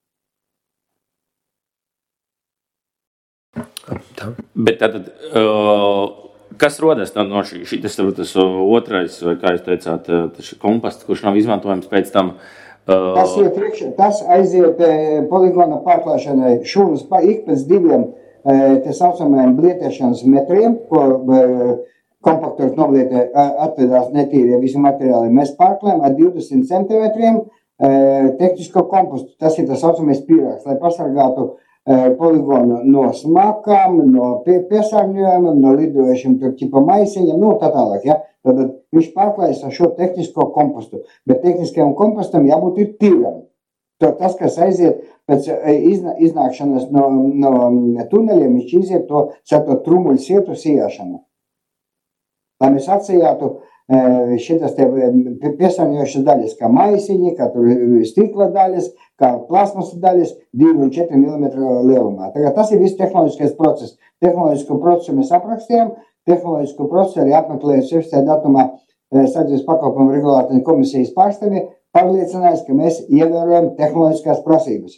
Tā. Bet tātad, uh, kas rodas no šī, šī tas, tas otrais, vai kā jūs teicāt, tas komposts, kurš nav izmantojams pēc tam? Uh... Tas, iet, tas aiziet poligona pārklāšanai šūnas ik pēc diviem te saucamajiem blietēšanas metriem, ko kompaktors noblietē atvedās netīrie visi materiāli. Mēs pārklājam ar divdesmit centimetriem tehnisko kompostu. Tas ir tas saucamais pīrāks, lai pasargātu poligonu no smakām, no piesārņojumiem, no lidojušiem ķipa maisiņiem, no tā tālāk. Ja? Tad viņš pārklājas ar šo tehnisko kompostu, bet tehniskajam kompostam jābūt ir tīram. Tas, kas aiziet pēc iznākšanas no, no tuneļiem, viņš iziet to, to trumuļu sietu sijāšanu. Lai mēs atsijātu šitas te piesārņojušas daļas, kā maisiņi, kā tur stikla daļas, kā plasmas daļas divi un četri milimetri lielumā. Tagad tas ir viss tehnoloģiskais process. Tehnoloģisko procesu mēs aprakstījām, tehnoloģisko procesu arī apmeklējot sešdesmitajā datumā Sadarbības pakalpojumu regulātoru komisijas pārstāvji pārliecinājās, ka mēs ievērojam tehnoloģiskās prasības.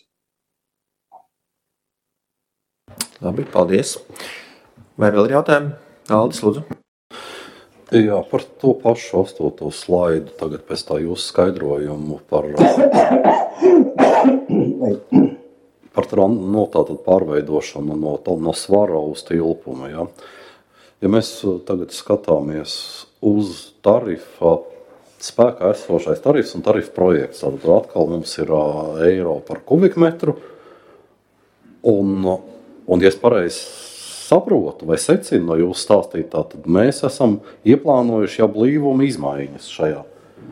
Labi, paldies. Vai vēl ir jautājumi? Aldis, lūdzu. Jā, par to pašu astoto slaidu, tagad pēc tā jūsu skaidrojumu par, par no tātad pārveidošanu no, no svara uz tilpumu. Ja? Ja mēs tagad skatāmies uz tarifa, spēkā esošais tarifs un tarifa projekts, tad atkal mums ir eiro par kubikmetru, un, un ja es pareizi saprotu vai secinu no jūsu stāstītā, tad mēs esam ieplānojuši jau blīvuma izmaiņas šajā,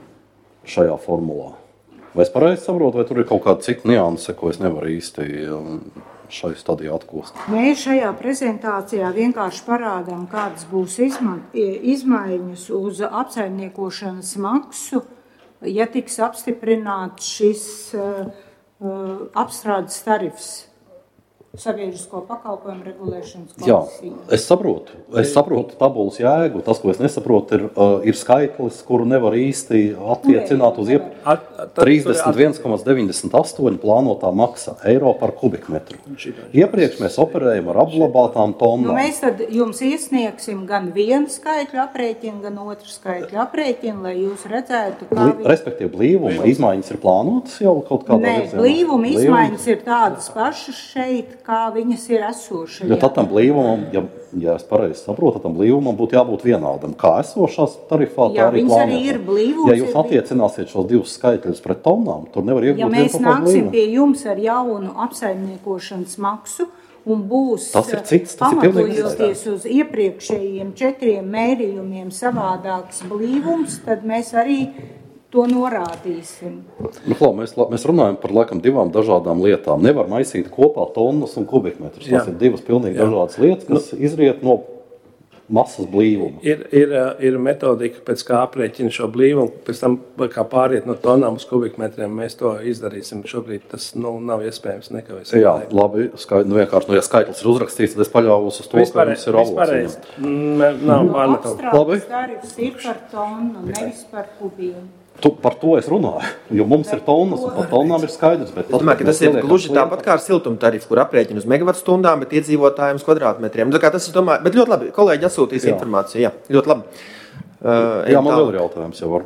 šajā formulā. Vai es pareizi saprotu, vai tur ir kaut kāda cita nianse, ko es nevaru īsti šai stadijā atkost? Mēs šajā prezentācijā vienkārši parādām, kādas būs izma izmaiņas uz apsaimniekošanas maksu, ja tiks apstiprināts šis uh, uh, apstrādes tarifs. Sabiedrisko pakalpojumu regulēšanas komisija. Jā, es saprotu. Es saprotu tabulas jēgu. Tas, ko es nesaprotu, ir, uh, ir skaitlis, kuru nevar īsti attiecināt uz trīsdesmit viens komats deviņdesmit astoņi plānotā maksa eiro par kubikmetru. Iepriekš mēs operējam ar apglabātām tonnām. Nu, mēs tad jums iesniegsim gan vienu skaitļu aprēķinu, gan otru skaitļu aprēķinu, lai jūs redzētu, kā... Li, respektīvi, blīvuma izmaiņas ir plānotas jau kaut kādā Nē, virzienā? Blīvuma izmaiņas ir tādas pašas šeit, kā viņas ir esošas. Ja tad tam blīvumam, ja, ja es pareizi saprotu, tam blīvumam būtu jābūt vienādam. Kā esošās tarifā, Jā, tā arī plānotā. Arī ir blīvums. Ja jūs attiecināsiet šos divus skaitļus pret tonnām, tur nevar iegūt ja mēs nāksim pie jums ar jaunu apsaimniekošanas maksu un būs tas ir cits, tas pamatojoties uz iepriekšējiem četriem mērījumiem savādāks blīvums, tad mēs arī to norādīsim. Nu, klā, mēs, mēs runājam par laikam divām dažādām lietām. Nevar maisīt kopā tonnas un kubikmetrus. Tas Jā. ir divas pilnīgi Jā. dažādas lietas, kas nu, izriet no masas blīvuma. Ir, ir, ir metodika, pēc kā aprēķina šo blīvumu, pēc tam kā pāriet no tonnām uz kubikmetriem. Mēs to izdarīsim. Šobrīd tas nu, nav iespējams nekavēsim. Jā, labi. Skaidrs, nu, vienkārši, nu, ja skaitlis ir uzrakstīts, tad es paļāvos uz to, vispār, ka mums ir avots. Nav pārmetodi. Labi. Tarifs ir par tonu, nevis par kubiem. Tu, par to es runāju, jo mums ir tonnas un par tonnām ir skaidrs. Bet es domāju, ka tas ir gluži tāpat kā ar siltuma tarifu, kur aprēķina uz megavatstundām, bet iedzīvotājiem uz kvadrātmetriem. Tas ir, domāju, bet ļoti labi, kolēģi atsūtīs Jā. informāciju. Jā, ļoti labi. Uh, Jā, man vēl ir jautājums jau var.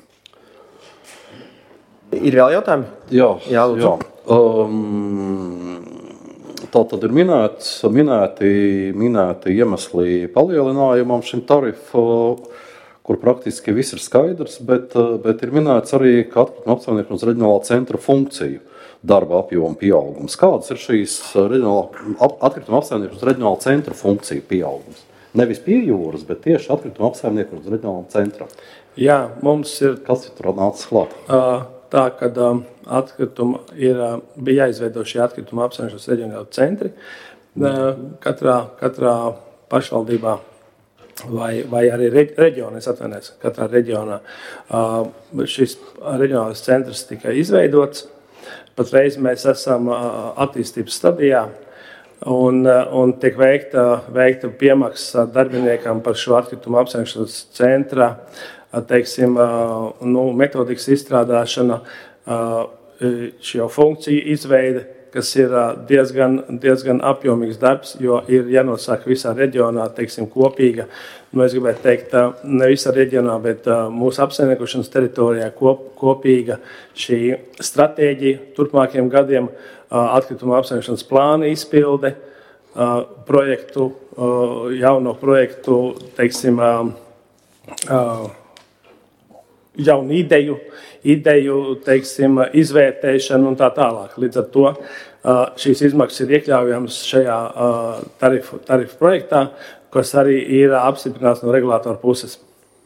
Ir vēl jautājumi? Jā, jā. jā. Um, tā tad ir minēts, minēti, minēti iemesli palielinājumam šim tarifu, kur praktiski viss ir skaidrs, bet, bet ir minēts arī, ka atkrituma apsaimniekošanas reģionālā centra funkciju darba apjoma pieaugums. Kādas ir šīs atkrituma apsaimniekošanas reģionālā centra funkcija pieaugums? Nevis pie jūras, bet tieši atkrituma apsaimniekošanas reģionālā centra. Jā, mums ir... Kas ir tur nācis klāt? Tā, kad atkrituma ir, bija jāizveido šie atkrituma apsaimniekošanas reģionālā centri. Katrā, katrā pašvaldībā Vai, vai arī reģionā, es atvainojos, katrā reģionā uh, šis reģionālais centrs tika izveidots. Patreiz mēs esam uh, attīstības stadijā un, uh, un tiek veikta, veikta piemaksa darbiniekam par šo atkritumu apsaimniekošanas centra uh, teiksim, uh, nu, metodikas izstrādāšana, uh, šo funkciju izveide, kas ir diezgan, diezgan apjomīgs darbs, jo ir jānosaka visā reģionā, teiksim, kopīga, nu, es gribētu teikt, ne visā reģionā, bet mūsu apsaimniekošanas teritorijā kop, kopīga šī stratēģija turpmākiem gadiem, atkrituma apsaimniekošanas plāna izpilde, projektu, jauno projektu, teiksim, jaunu ideju, ideju, teiksim, izvērtēšanu un tā tālāk. Līdz ar to šīs izmaksas ir iekļaujamas šajā tarifu, tarifu projektā, kas arī ir apstiprināts no regulātora puses.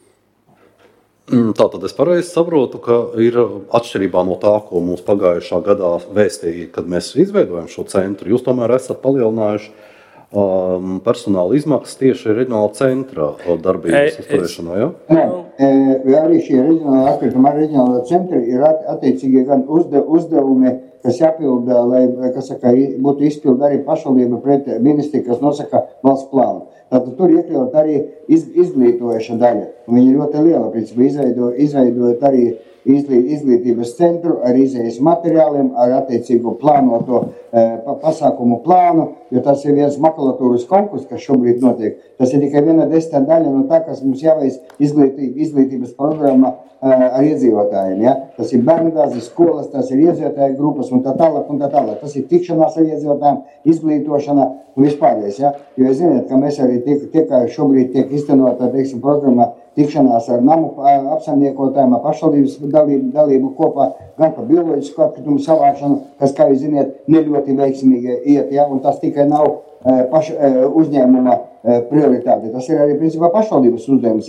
Tātad es pareizi saprotu, ka ir atšķirībā no tā, ko mums pagājušā gadā vēstīja, kad mēs izveidojam šo centru, jūs tomēr esat palielinājuši Um, personāla izmaksas tieši reģionāla centra darbības uzturēšanā, ja? Nē, e, arī šie reģionāla atkrituma reģionāla centri ir at, attiecīgi gan uzde, uzdevumi kas jāpilda, lai, kas saka, būtu izpilda arī pašvaldība pret ministri, kas nosaka valsts plānu. Tātad tur iekļaut arī iz, izglītojuša daļa. Un viņa ļoti liela, principā, izveido, izveidojot arī izglīt, izglītības centru ar izējas materiāliem, ar attiecīgo plānoto e, pasākumu plānu, jo tas ir viens makulatūras konkurss, kas šobrīd notiek. Tas ir tikai viena desmitā daļa no tā, kas mums jāveic izglītī, izglītības programma e, ar iedzīvotājiem. Ja? Tas ir bērnudārzi, skolas, tas ir iedzīvotāju grupas un tā tālāk un tā tālāk. Tas ir tikšanās ar iedzīvotājiem, izglītošana un vispārējais. Ja? Jo es ziniet, ka mēs arī tiek, tiek šobrīd tiek iztenota, teiksim, programma tikšanās ar namu apsaimniekotājiem, ar pašvaldības dalību, dalību kopā, gan par bioloģisku atkritumu savākšanu, kas, kā jūs ziniet, ne ļoti veiksmīgi iet, ja? Un tas tikai nav paš, uzņēmuma prioritāte. Tas ir arī, principā, pašvaldības uzdevums,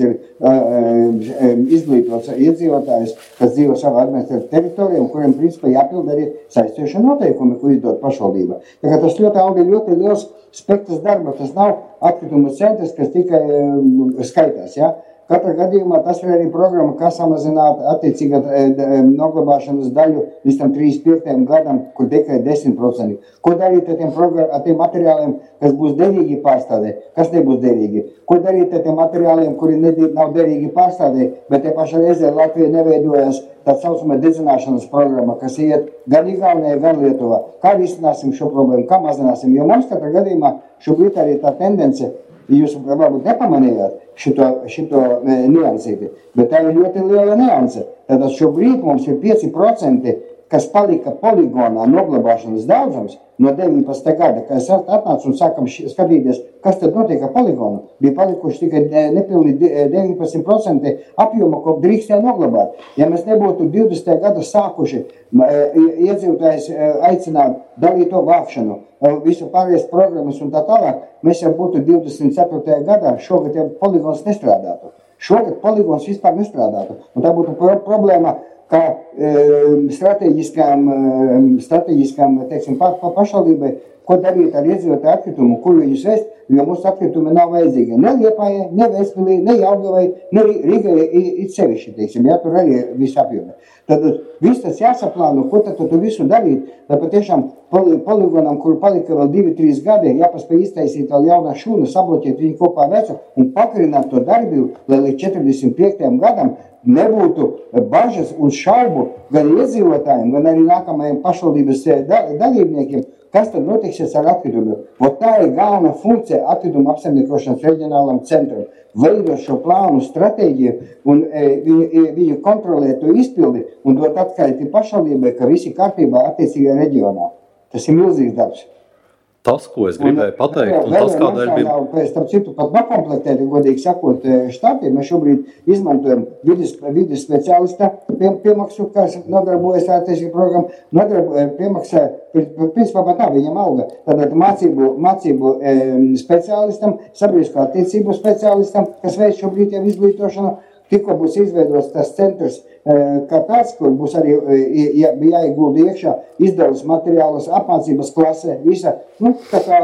ir izglītots iedzīvotājus, kas dzīvo savā administratīvā teritorijā, un kuriem, principā, jāpild arī saistošie noteikumi, ko izdod pašvaldība. Tā kā tas ļoti auga ļoti liels spektrs darba, tas nav atkritumu centrs, kas tikai skaitās, ja? Katrā gadījumā tas ir arī programma, kā samazināt attiecīgā noglabāšanas daļu līdz tam trīsdesmit piektajam gadam, kur tikai desmit procenti. Ko darīt ar tiem, ar tiem materiāliem, kas būs derīgi pārstādē, kas nebūs derīgi? Ko darīt ar tiem materiāliem, kuri nav derīgi pārstādē, bet te pašā reizē Latvijā neveidojas tā saucamā dedzināšanas programma, kas iet gan Igaunijā, gan Lietuvā. Kā risināsim šo problēmu, kā mazināsim? Jo mums katrā gadījumā šobrīd arī tā tendence, jūs varbūt nepamanījāt šito, šito e, niansīti, bet tā ir ļoti liela nianse. Tātad šobrīd mums ir pieci procenti, kas palika poligonā noglabāšanas daudzums no deviņpadsmitā gada, kad es atnācu un sākam skatīties, kas tad notiek ar poligonu. Bija palikuši tikai nepilni deviņpadsmit procenti apjoma, ko drīkstēja noglabāt. Ja mēs nebūtu divdesmitajā gada sākuši iedzīvotājus aicināt dalīto vākšanu, visu pārējais programmas un tā tālāk, mēs jau būtu divdesmit ceturtajā gadā, šogad jau poligons nestrādātu. Šogad poligons vispār nestrādātu. Un tā būtu pro problēma, kā e, strateģiskām, e, strateģiskām teiksim, pa, pa pašvaldībai, ko darīt ar iedzīvotāju atkritumu, kur viņus vest, jo mūsu atkritumi nav vajadzīgi. Ne Liepājai, ne Ventspilī, ne Jelgavai, ne Rīgai it sevišķi, teiksim, ja, tur arī viss apjūda. Tad viss tas jāsaplāno, ko tad tu visu darīt, lai patiešām poligonam, kur palika vēl divi trīs gadi, jāpaspēj iztaisīt vēl jaunā šūna, sabloķēt viņu kopā vecu un pakarināt to darbību, lai līdz četrdesmit piektajam gadam nebūtu bažas un šaubu gan iedzīvotājiem, gan arī nākamajiem pašvaldības dalībniekiem, kas tad notiksies ar atkritumu. Un tā ir galvenā funkcija atkritumu apsaimniekošanas reģionālam centram. Veidot šo plānu, stratēģiju un e, viņu, viņu kontrolēt to izpildi un dot atskaiti pašvaldībai, ka visi kārtībā attiecīgajā reģionā. Tas ir milzīgs darbs. Tas, ko es gribēju pateikt, vēl, un tas, kādēļ bija... Pēc tam citu pat nokomplektēti, godīgi sakot, štātiem, mēs šobrīd izmantojam vides, vides speciālista pie, piemaksu, kas nodarbojas ar attiecīgu programmu, nodarbojas piemaksā, principā pat tā viņam alga, tātad mācību, mācību e, speciālistam, sabiedrisko attiecību speciālistam, kas veic šobrīd jau izglītošanu, tikko būs izveidots tas centrs, kā tāds, kur būs arī jā, jāiegulda iekšā izdevus materiālus, apmācības klasē, visa, nu, tā kā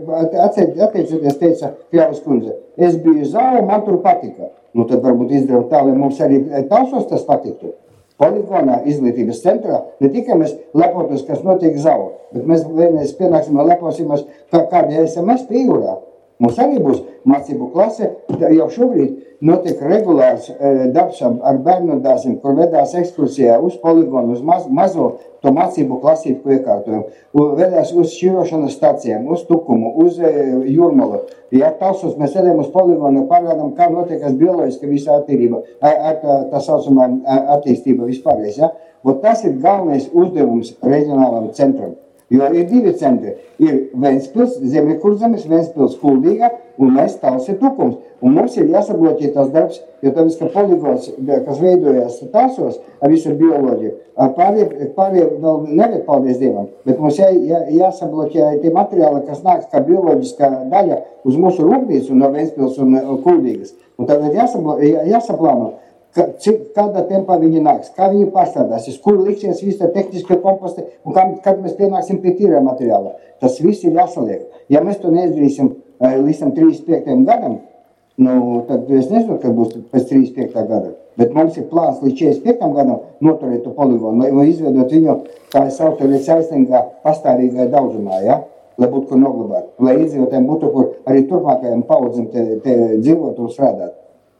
attiecieties teica Kļavas kundze, es biju zāle, man tur patika. Nu, tad varbūt izdarām tā, lai mums arī Talsos tas patiktu. Poligonā, izglītības centrā, ne tikai mēs lepotos, kas notiek zāle, bet mēs vienreiz pienāksim un leposimies, kā kādi esam mēs pie jūrā. Mums arī būs mācību klase, jau šobrīd notiek regulārs e, darbs ar bērnu dārziem, kur vedās ekskursijā uz poligonu, uz maz, mazo to mācību klasību iekārtojumu, vedās uz šķirošanas stācijām, uz Tukumu, uz e, Jūrmalu. Ja Talsos mēs edam uz poligonu, parādām, kā notiekās bioloģiska visa attīrība, ar tā, tā saucamā attīstība vispārējais. Ja? Tas ir galvenais uzdevums reģionālam centram. Jo ir divi centri. Ir Ventspils, Ziemeļkurzemes, Ventspils Kuldīga un mēs Talsi Tukums. Un mums ir jāsabloķē tas darbs, jo tāpēc, ka poligons, kas veidojās Talsos ar visu bioloģiju, pārējie, pārējie vēl neviet, paldies Dievam, bet mums jā, jā, jāsabloķē tie materiāli, kas nāks kā bioloģiskā daļa uz mūsu rūpnīcu no Ventspils un Kuldīgas. Un tātad jāsablo, jā, jāsaplāno. Ka, cik, kādā tempā viņi nāks, kā viņi pārstrādāsies, kur liksies visi tehniskie komposti un kā, kad mēs pienāksim pie tīrā materiāla. Tas viss ir jāsaliek. Ja mēs to neizdarīsim līdz tam trīsdesmit piektajam gadam, nu, tad es nezinu, kad būs pēc trīsdesmit piektā gada. Bet mums ir plāns līdz četrdesmit piektam gadam noturēt to poligonu un izveidot viņu, kā es saucu, saistīgā pastāvīgā daudzumā, ja? Lai būtu kur noglabāt. Lai iedzīvotājiem būtu kur arī turpmākajiem paudzēm te, te dzīvot un strādāt.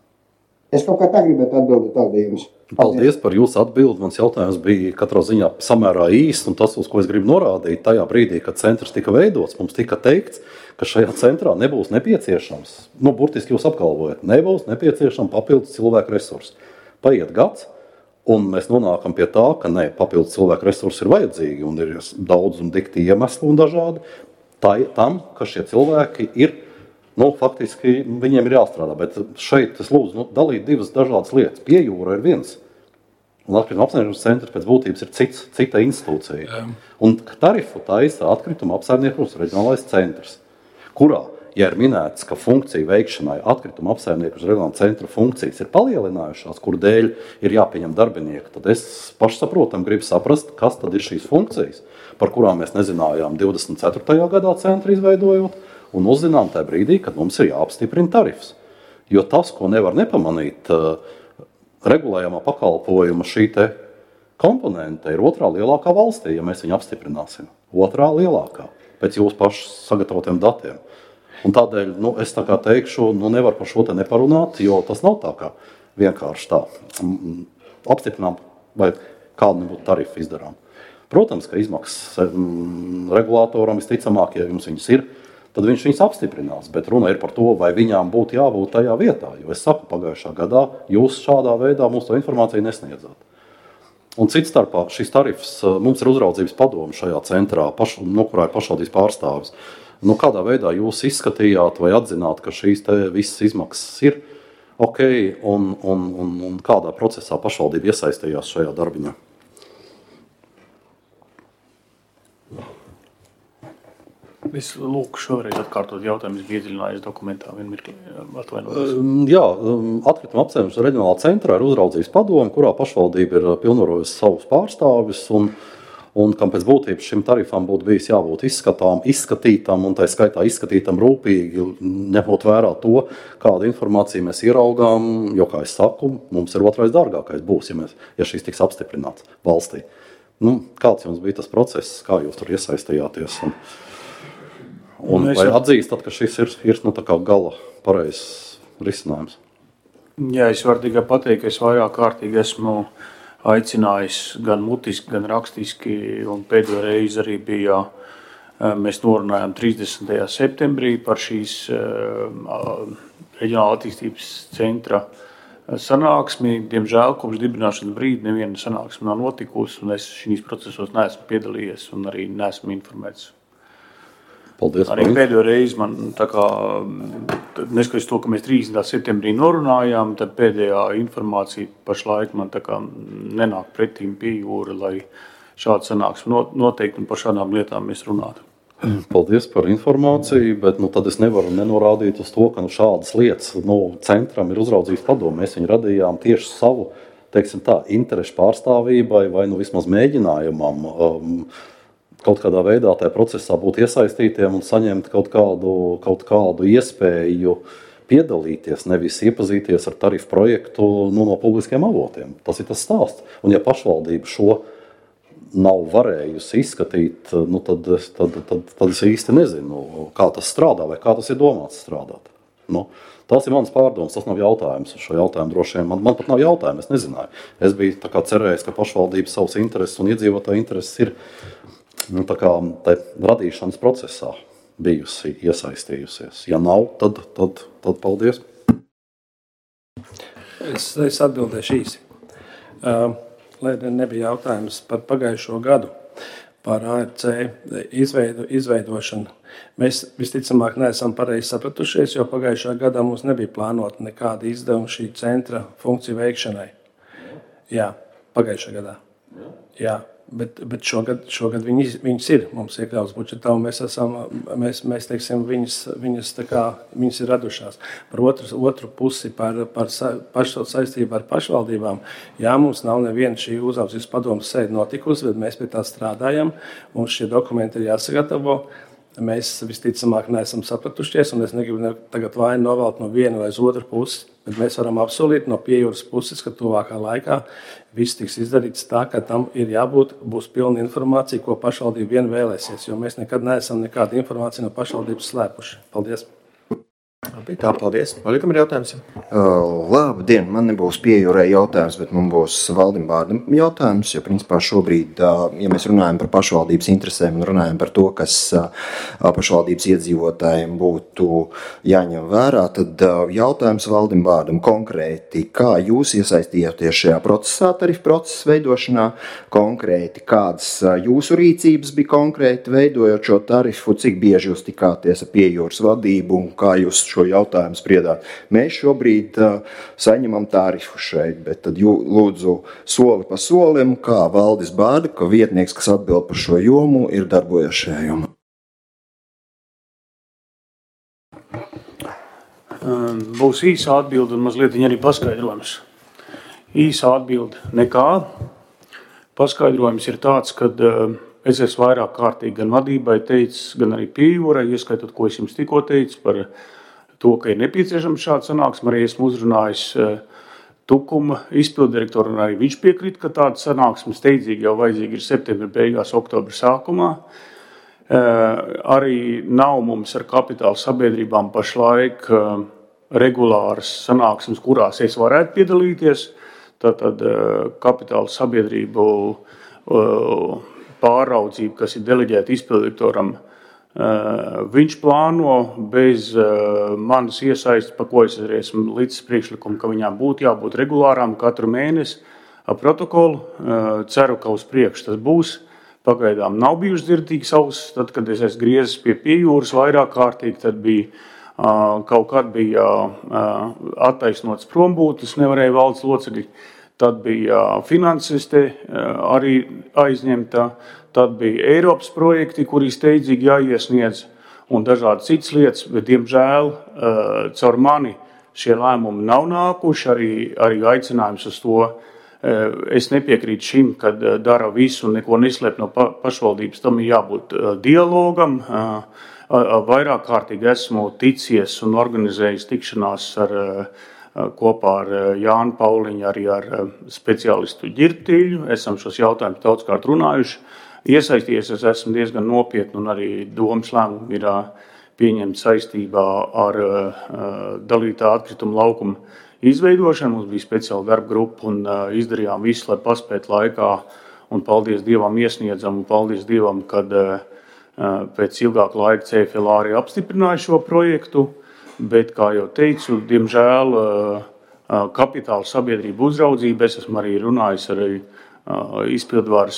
Es kaut kā tā gribētu atbildēt tādējums. Paldies. Paldies par jūsu atbildi. Mans jautājums bija katrā ziņā samērā īsts, un tas, uz ko es gribu norādīt, tajā brīdī, kad centrs tika veidots, mums tika teikts, ka šajā centrā nebūs nepieciešams, nu, burtiski jūs apgalvojat, nebūs nepieciešams papildus cilvēku resursi. Paiet gads, un mēs nonākam pie tā, ka ne, papildus cilvēku resursi ir vajadzīgi, un ir daudz un dikti iemesli un dažādi, tā, tam, ka šie cilvēki ir, nu, faktiski viņiem ir jāstrādā, bet šeit es lūdzu nu, dalīt divas dažādas lietas. Pie jūra ir viens, un atkrituma apsaimniekošanas centrs pēc būtības ir cits, cita institūcija. Jā. Un tarifu taisa atkrituma apsaimniekošanas reģionālais centrs, kurā, ja ir minēts, ka funkciju veikšanai atkrituma apsaimniekošanas reģionālā centra funkcijas ir palielinājušās, kur dēļ ir jāpieņem darbinieki, tad es pašsaprotam gribu saprast, kas tad ir šīs funkcijas, par kurām mēs nezinājām divdesmit ceturtajā gadā centru izveidojot, un uzzinām tajā brīdī, kad mums ir jāapstiprina tarifs. Jo tas, ko nevar nepamanīt, regulējamā pakalpojuma šī te komponente ir otrā lielākā valstī, ja mēs viņu apstiprināsim. Otrā lielākā, pēc jūsu pašu sagatavotiem datiem. Un tādēļ, nu, es tā kā teikšu, nu, nevar par šo te neparunāt, jo tas nav tā kā vienkārši tā. Apstiprinām, vai kādu nebūtu tarifu izdarām. Protams, ka izmaksas regulātoram visticamāk, ja jums viņas ir, tad viņš viņus apstiprinās, bet runa ir par to, vai viņām būtu jābūt tajā vietā, jo es saku, pagājušā gadā jūs šādā veidā mums to informāciju nesniedzāt. Un cits starpā šis tarifs, mums ir uzraudzības padome šajā centrā, paš, no kurā ir pašvaldības pārstāvis. Nu, kādā veidā jūs izskatījāt vai atzināt, ka šīs te visas izmaksas ir ok, un, un, un, un kādā procesā pašvaldība iesaistījās šajā darbiņā? Es lūku šoreiz atkārtot jautājumu, es biju iedziļinājies dokumentā, vien mirkli atvainojos. Jā, atkrituma apsaimniekošanas reģionālā centrā ir uzraudzības padome, kurā pašvaldība ir pilnvarojusi savus pārstāvis, un, un kam pēc būtības šim tarifam būtu bijis jābūt izskatām, izskatītam, un tā skaitā izskatītam rūpīgi, ņemot vērā to, kādu informāciju mēs ieraugām, jo, kā es saku, mums ir otrais dārgākais būs, ja, mēs, ja šis tiks apstiprināts valstī. Nu, kāds jums bija tas process, kā jūs tur iesaistījāties? Un, Un vai atzīstat, ka šis ir, ir nu, tā kā gala pareizs risinājums? Jā, es varu tikai pateikt, ka es vairāk kārtīgi esmu aicinājis gan mutiski, gan rakstiski, un pēdējo reizi arī bija, mēs norunājām trīsdesmitajā septembrī par šīs reģionāla attīstības centra sanāksmi. Diemžēl, kopš dibināšanas brīdi neviena sanāksme nav notikusi, un es šīs procesos neesmu piedalījies un arī neesmu informēts. Paldies, arī pēdējo reizi man tā kā, neskatoties to, ka mēs trīsdesmitā septembrī norunājām, tad pēdējā informācija pašlaik man tā kā nenāk pretīm pie jūra, lai šāda sanāksme noteikti un par šādām lietām mēs runātu. Paldies par informāciju, bet nu, tad es nevaru nenorādīt uz to, ka nu, šādas lietas nu, centram ir uzraudzības padome. Mēs viņu radījām tieši savu, teiksim tā, interešu pārstāvībai vai nu vismaz mēģinājumam. Um, kaut kādā veidā tajā procesā būt iesaistītiem un saņemt kaut kādu, kaut kādu iespēju piedalīties, nevis iepazīties ar tarifu projektu nu, no publiskiem avotiem. Tas ir tas stāsts. Un ja pašvaldība šo nav varējusi izskatīt, nu, tad, tad, tad, tad es īsti nezinu, kā tas strādā vai kā tas ir domāts strādāt. Nu, tas ir mans pārdoms, tas nav jautājums. Uz šo jautājumu droši vien man, man pat nav jautājumu, es nezināju. Es biju tā kā cerējis, ka pašvaldība savas intereses un iedzīvotāju intereses ir nu, tā kā tā radīšanas procesā bijusi iesaistījusies. Ja nav, tad, tad, tad paldies. Es, es atbildēšu īsi. Uh, lai nebija jautājums par pagājušo gadu, par A R C izveidu, izveidošanu. Mēs visticamāk neesam pareizi sapratušies, jo pagājušā gadā mums nebija plānota nekāda izdevuma šī centra funkciju veikšanai. Jā, pagājušā gadā. Jā. Bet, bet šogad, šogad viņas, viņas ir mums iekļauts budžetā, un mēs, esam, mēs, mēs teiksim, viņas, viņas, tā kā, viņas ir radušās. Par otru, otru pusi, par, par sa, pašu saistību ar pašvaldībām, jā, mums nav neviena šī uzraudzības padomes sēde notikusi, bet mēs pie tā strādājam, mums šie dokumenti ir jāsagatavo. mēs visticamāk neesam sapratušies, un es negribu tagad vainu novelt no viena vai uz otru pusi, bet mēs varam apsolīt no Piejūras puses, ka tuvākā laikā viss tiks izdarīts tā, ka tam ir jābūt, būs pilna informācija, ko pašvaldība vien vēlēsies, jo mēs nekad neesam nekādu informāciju no pašvaldības slēpuši. Paldies! Labi, tā, paldies. Oļikam ir jautājums? Uh, labdien, man nebūs Piejūrai jautājums, bet man būs Valdim Bārdam jautājums, jo principā šobrīd, uh, ja mēs runājam par pašvaldības interesēm un runājam par to, kas uh, pašvaldības iedzīvotājiem būtu jāņem vērā, tad uh, jautājums Valdim Bārdam konkrēti, kā jūs iesaistījāties šajā procesā, tarifu procesa veidošanā, konkrēti, kādas uh, jūsu rīcības bija konkrēti veidojot šo tarifu, cik bieži jūs tikāties ar Piejūras vadību un kā jūs šo jautājumu spriedāt. Mēs šobrīd uh, saņemam tarifu šeit, bet tad jū, lūdzu soli pa solim, kā Valdis Bārda, ka vietnieks, kas atbild par šo jomu, ir darbojies šajā jomā. Būs īsa atbilde un mazliet arī paskaidrojums. Īsa atbilde nekā. Paskaidrojums ir tāds, ka uh, es esmu vairāk kārtīgi gan vadībai teicis, gan arī Piejūrai, ieskaitot, ko es jums tikko teicu par to, ka ir nepieciešams šāds sanāksme. Arī esmu uzrunājis Tukuma izpildirektoru, un arī viņš piekrīt, ka tāda sanāksme steidzīgi jau vajadzīga ir septembra beigās, oktobra sākumā. Arī nav mums ar kapitāla sabiedrībām pašlaik regulāras sanāksmes, kurās es varētu piedalīties. Tātad kapitāla sabiedrību pāraudzību, kas ir deleģēta izpildirektoram, viņš plāno bez manas iesaistes, pa ko es arī esmu līdz priekšlikumu, ka viņām būtu jābūt regulārām katru mēnesi ar protokolu. Ceru, ka uz priekšu tas būs. Pagaidām nav bijuši dzirdīgs auss. Tad, kad es esmu griezis pie Piejūras vairāk kārtīgi, tad bija kaut kad bija attaisnots prombūtnes, nevarēja valdes locekļi. Tad bija finansisti arī aizņemta. Tad bija Eiropas projekti, kuri steidzīgi jāiesniedz un dažādi citas lietas, bet, diemžēl, caur mani šie lēmumi nav nākuši, arī, arī aicinājums uz to. Es nepiekrītu šim, kad dara visu un neko neslēp no pašvaldības, tam ir jābūt dialogam. Vairāk kārtīgi esmu ticies un organizējis tikšanās ar, kopā ar Jānu Pauliņu, arī ar speciālistu Ģirtīļu. Esam šos jautājumus daudzkārt runājuši. Iesaistījies es esmu diezgan nopietni, un arī domas lēmumi ir pieņemti saistībā ar dalītā atkrituma laukuma izveidošanu. Mums bija speciāla darba grupa un izdarījām visu, lai paspētu laikā, un paldies Dievam iesniedzam, un paldies Dievam, kad pēc ilgāka laika C F L A arī apstiprināja šo projektu, bet, kā jau teicu, diemžēl kapitāla sabiedrība uzraudzība, es esmu arī runājis arī izpildvaras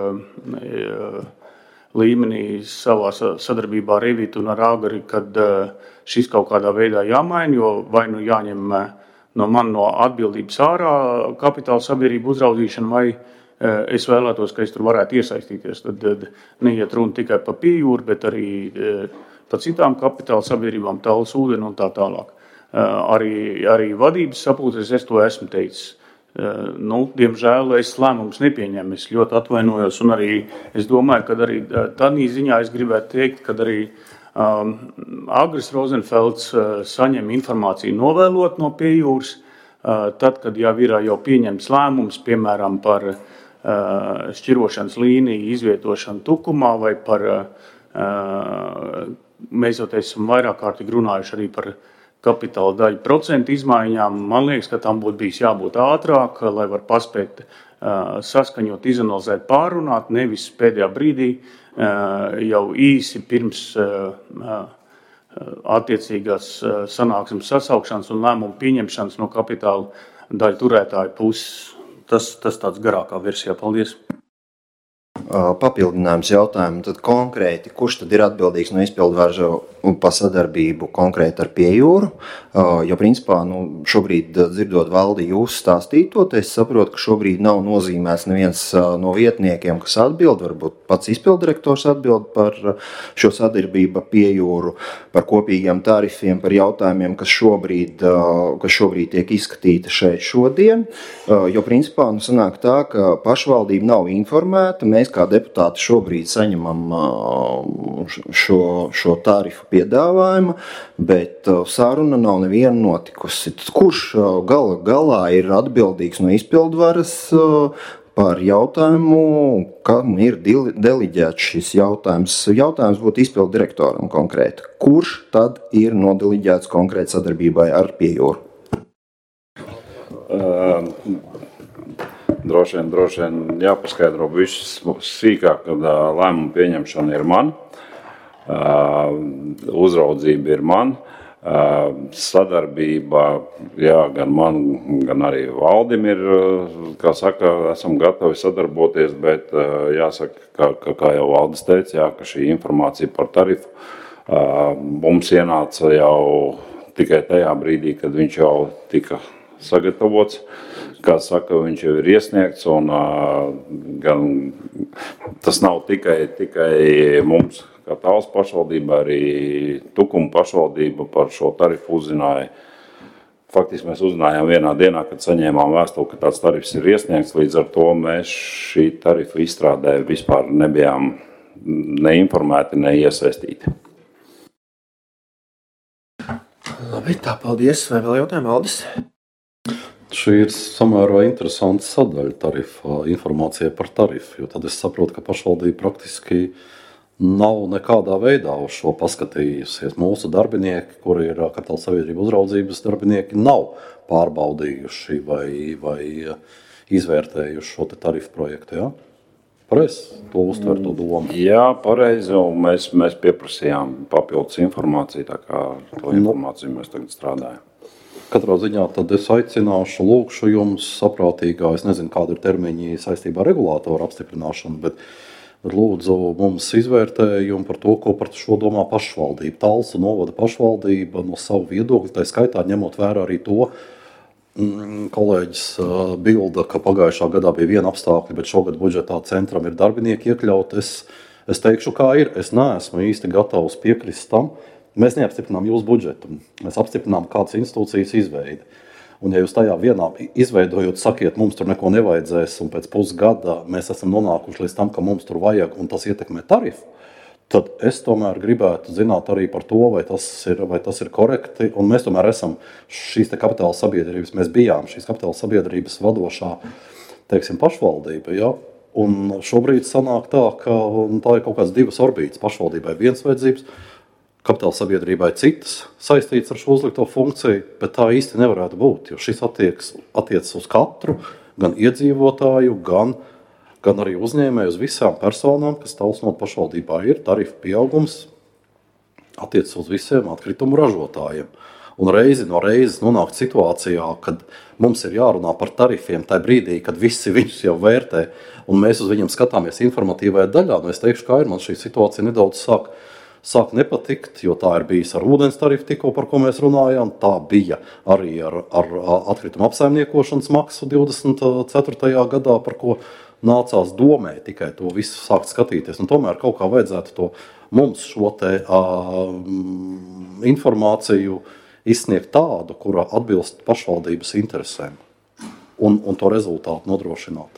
līmenī savā sadarbībā ar Revitu un ar Āgari, kad šis kaut kādā veidā jāmaina, jo vai nu jāņem no man no atbildības ārā kapitāla sabiedrību uzraudzīšana, vai es vēlētos, ka es tur varētu iesaistīties. Tad neiet runa tikai par Piejūru, bet arī par citām kapitāla sabiedrībām, Tallas ūdeni un tā tālāk. Arī, arī vadības sapulcēs es to esmu teicis. Nu, diemžēl es lēmumus nepieņēmu, es ļoti atvainojos, un arī es domāju, ka arī tādā ziņā es gribētu teikt, ka arī um, Agris Rozenfelds uh, saņem informāciju novēlot no Piejūras, uh, tad, kad jau ir jau pieņemts lēmums, piemēram, par uh, šķirošanas līniju izvietošanu Tukumā, vai par, uh, mēs jau esam vairāk kārtīgi runājuši arī par kapitāla daļu procentu izmaiņām. Man liekas, ka tam būtu bijis jābūt ātrāk, lai var paspēt uh, saskaņot, izanalizēt, pārunāt, nevis pēdējā brīdī uh, jau īsi pirms uh, uh, attiecīgās uh, sanāksmes sasaukšanas un lēmumu pieņemšanas no kapitāla daļu turētāju puses. Tas, tas tāds garākā versijā. Paldies! Papildinājums jautājumu, tad konkrēti, kurš tad ir atbildīgs no izpildvaras pa sadarbību konkrēti ar Piejūru, jo principā nu, šobrīd dzirdot Valdi jūs stāstīto, es saprotu, ka šobrīd nav nozīmēts neviens no vietniekiem, kas atbild, varbūt pats izpildirektors atbild par šo sadarbību Piejūru, par kopīgiem tarifiem, par jautājumiem, kas šobrīd, kas šobrīd tiek izskatīti šeit šodien, jo principā nu, sanāk tā, ka pašvaldība nav informēta, mēs kā deputāti šobrīd saņemam šo, šo tarifu piedāvājumu, bet saruna nav neviena notikusi. Kurš gala, galā ir atbildīgs no izpildvaras par jautājumu, kam ir deliģēts šis jautājums? Jautājums būtu izpildu direktoram konkrēti. Kurš tad ir nodeliģēts konkrēti sadarbībai ar Piejūru? Uh, droši vien, droši vien jāpaskaidro viss sīkāk, kad uh, lēmumu pieņemšana ir man. Uh, uzraudzība ir man, uh, sadarbība, jā, gan man, gan arī Valdim ir, kā saka, esam gatavi sadarboties, bet uh, jāsaka, kā, kā jau Valdis teica, jā, ka šī informācija par tarifu uh, mums ienāca jau tikai tajā brīdī, kad viņš jau tika sagatavots, kā saka, viņš jau ir iesniegts, un uh, gan tas nav tikai, tikai mums, kā Tāls pašvaldība, arī Tukuma pašvaldība par šo tarifu uzzināja. Faktiski mēs uzzinājām vienā dienā, kad saņēmām vēstuli, ka tāds tarifs ir iesniegts, līdz ar to mēs šī tarifa izstrādē vispār nebijām neinformēti, neiesaistīti. Labi, tā, paldies. Vai vēl jautājumi, Aldis? Šī ir samērā interesanta sadaļa tarifa, informācija par tarifu, jo tad es saprotu, ka pašvaldība praktiski nav nekādā veidā uz šo paskatījusies. Mūsu darbinieki, kuri ir kapitāla sabiedrību uzraudzības darbinieki, nav pārbaudījuši vai, vai izvērtējuši šo te tarifu projektu. Ja? Pareizi to uztver, to domu? Jā, pareizi, un mēs, mēs pieprasījām papildus informāciju, tā kā to informāciju mēs tagad strādājam. Katrā ziņā tad es aicināšu, lūkšu jums saprātīgā, es nezinu, kāda ir termiņi saistībā ar regulātoru apstiprināšanu, bet lūdzu mums izvērtējumu par to, ko par šo domā pašvaldība. Tāls un novada pašvaldība no savu viedokli, tā skaitā ņemot vērā arī to, mm, kolēģis bilda, ka pagājušā gadā bija viena apstākļa, bet šogad budžetā centram ir darbinieki iekļaut. Es, es teikšu, kā ir, es neesmu īsti gatavs piekrist tam. Mēs neapstiprinām jūsu budžetu, mēs apstiprinām kādas institūcijas izveidi. Un ja jūs tajā vienā izveidojot, sakiet, mums tur neko nevajadzēs, un pēc pusgada mēs esam nonākuši līdz tam, ka mums tur vajag, un tas ietekmē tarifu, tad es tomēr gribētu zināt arī par to, vai tas ir, vai tas ir korekti. Un mēs tomēr esam šīs te kapitāla sabiedrības, mēs bijām šīs kapitāla sabiedrības vadošā, teiksim, pašvaldība. Ja? Un šobrīd sanāk tā, ka tā ir kaut kāds divas orbītas. Pašvaldībai viens vajadzības, kapitāla sabiedrībai citas saistīts ar šo uzlikto funkciju, bet tā īsti nevarētu būt, jo šis attiecas attiec uz katru, gan iedzīvotāju, gan, gan arī uzņēmēju, uz visām personām, kas Talsnot pašvaldībā ir, tarifu pieaugums attiecas uz visiem atkritumu ražotājiem. Un reizi no reizes nonākt situācijā, kad mums ir jārunā par tarifiem tajā brīdī, kad visi viņus jau vērtē, un mēs uz viņiem skatāmies informatīvajā daļā, nu es teikšu, kā ir, man šī situācija nedaudz sāk sāk nepatikt, jo tā ir bijis ar ūdens tarifu tikko, par ko mēs runājām, tā bija arī ar, ar atkrituma apsaimniekošanas maksu divdesmit ceturtajā gadā, par ko nācās domē tikai to visu sākt skatīties. Un tomēr kaut kā vajadzētu to mums šo te uh, informāciju izsniegt tādu, kura atbilst pašvaldības interesēm un, un to rezultātu nodrošināt.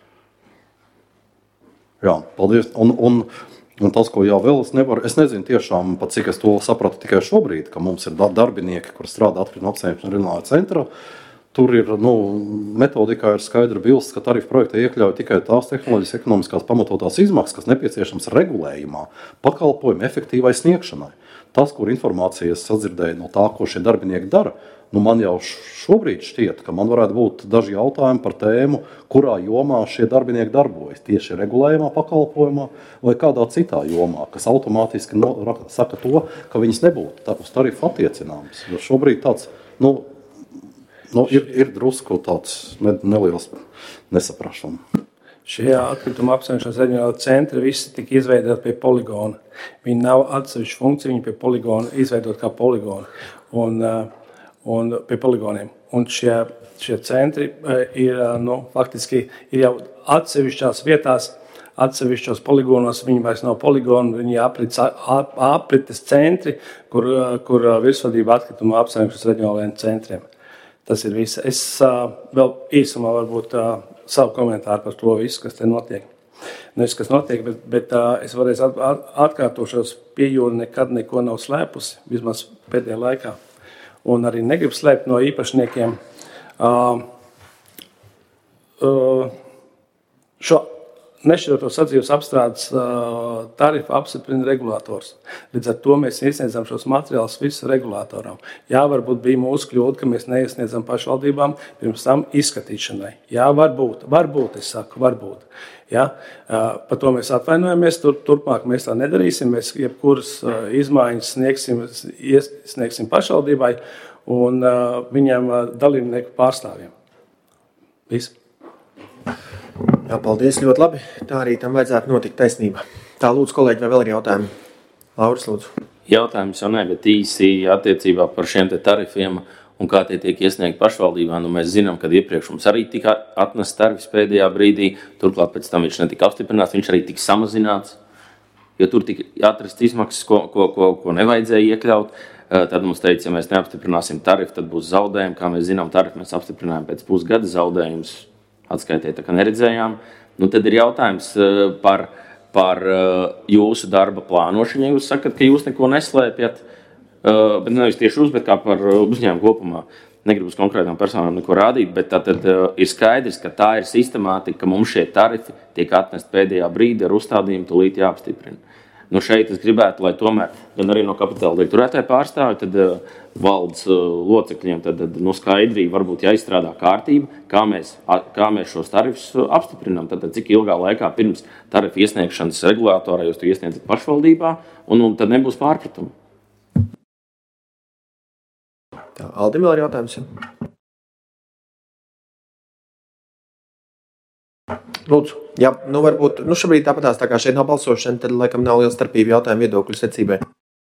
Jā, paldies. Un, un, Un tas, ko jau vēl es nevaru, es nezinu tiešām, pat cik es to sapratu tikai šobrīd, ka mums ir darbinieki, kur strādā atkrituma apsaimniekošanas reģionālajā centrā. Tur ir, nu, metodikā ir skaidra bilsts, ka tarifu projektā iekļauj tikai tās tehnoloģijas ekonomiskās pamatotās izmaksas, kas nepieciešams regulējumā, pakalpojumu efektīvai sniegšanai. Tas, kur informācijas sadzirdēja no tā, ko šie darbinieki dara, nu man jau šobrīd šķiet, ka man varētu būt daži jautājumi par tēmu, kurā jomā šie darbinieki darbojas. Tieši regulējumā pakalpojumā vai kādā citā jomā, kas automātiski no, saka to, ka viņas nebūtu tā, uz tarifu attiecināmas. Jo šobrīd tāds, nu, nu ir, ir drusku tāds ne, neliels nesaprašums. Šie atkrituma apsaimniekošanas reģionālā centri visi tika izveidoti pie poligona. Viņi nav atsevišķa funkcija, viņi pie poligona izveidot kā poligoni un, un pie poligoniem. Un šie, šie centri ir, nu, faktiski ir jau atsevišķās vietās, atsevišķos poligonos, viņi vairs nav poligoni, viņi aprits, aprites centri, kur, kur virsvadība atkrituma apsaimniekošanas reģionālajiem centriem. Tas ir viss. Es vēl īsumā varbūt savu komentāru par to visu, kas te notiek. Nevis, kas notiek, bet, bet uh, es varēs at, at, atkārtošos, Piejūra nekad neko nav slēpusi, vismaz pēdējā laikā. Un arī negrib slēpt no īpašniekiem. Uh, uh, šo nešķiroto sadzīves apstrādes uh, tarifu apstiprina regulators. Līdz ar to mēs iesniedzam šos materiālus visu regulātoram. Jā, varbūt bija mūsu kļūda, ka mēs neiesniedzam pašvaldībām pirms tam izskatīšanai. Jā, varbūt, varbūt, es saku, varbūt. Jā, uh, par to mēs atvainojamies, tur, turpmāk mēs tā nedarīsim, mēs jebkuras uh, izmaiņas sniegsim, iesniegsim pašvaldībai un uh, viņiem uh, dalībnieku pārstāvjiem. Viss. Jā, paldies, ļoti labi. Tā arī tam vajadzētu notikt taisnība. Tā, lūdzu, kolēģi, vai vēl ir jautājumi? Lauris, lūdzu. Jautājums jau ne, bet īsi attiecībā par šiem te tarifiem un kā tie tiek iesniegti pašvaldībā. Nu, mēs zinām, ka iepriekš mums arī tika atnests tarifs pēdējā brīdī, turklāt pēc tam viņš netika apstiprināts, viņš arī tika samazināts, jo tur tika atrasts izmaksas, ko, ko, ko, ko nevajadzēja iekļaut. Tad mums teica, ja mēs neapstiprināsim tarifu, tad būs zaudējumi. Kā mēs zinām, tarifu mēs apstiprinājām pēc pusgada zaudējumus. Atskaitē, tā kā neredzējām. Nu, tad ir jautājums par, par jūsu darba plānošanu. Ja jūs sakat, ka jūs neko neslēpjat, bet nevis tieši jūs, bet kā par uzņēmumu kopumā. Negribu uz konkrētām personām neko rādīt, bet tad ir skaidrs, ka tā ir sistemātika, ka mums šie tarifi tiek atnest pēdējā brīdī ar uzstādījumu tūlīt jāapstiprina. Nu, šeit es gribētu, lai tomēr gan arī no kapitāla direktorētāja pārstāvi, tad uh, valdes uh, locekļiem tad, tad, nu, skaidrīgi varbūt jāizstrādā kārtība, kā mēs, a, kā mēs šos tarifus uh, apstiprinām. Tad, tad cik ilgā laikā pirms tarifu iesniegšanas regulātorā jūs to iesniedzat pašvaldībā, un, un tad nebūs pārpratumi. Tā, Aldim vēl ir jautājums. Lūdzu, jā, nu varbūt, nu šobrīd tāpatās, tā kā šeit nav balsošana, tad laikam nav liela starpība jautājumu viedokļu secībai.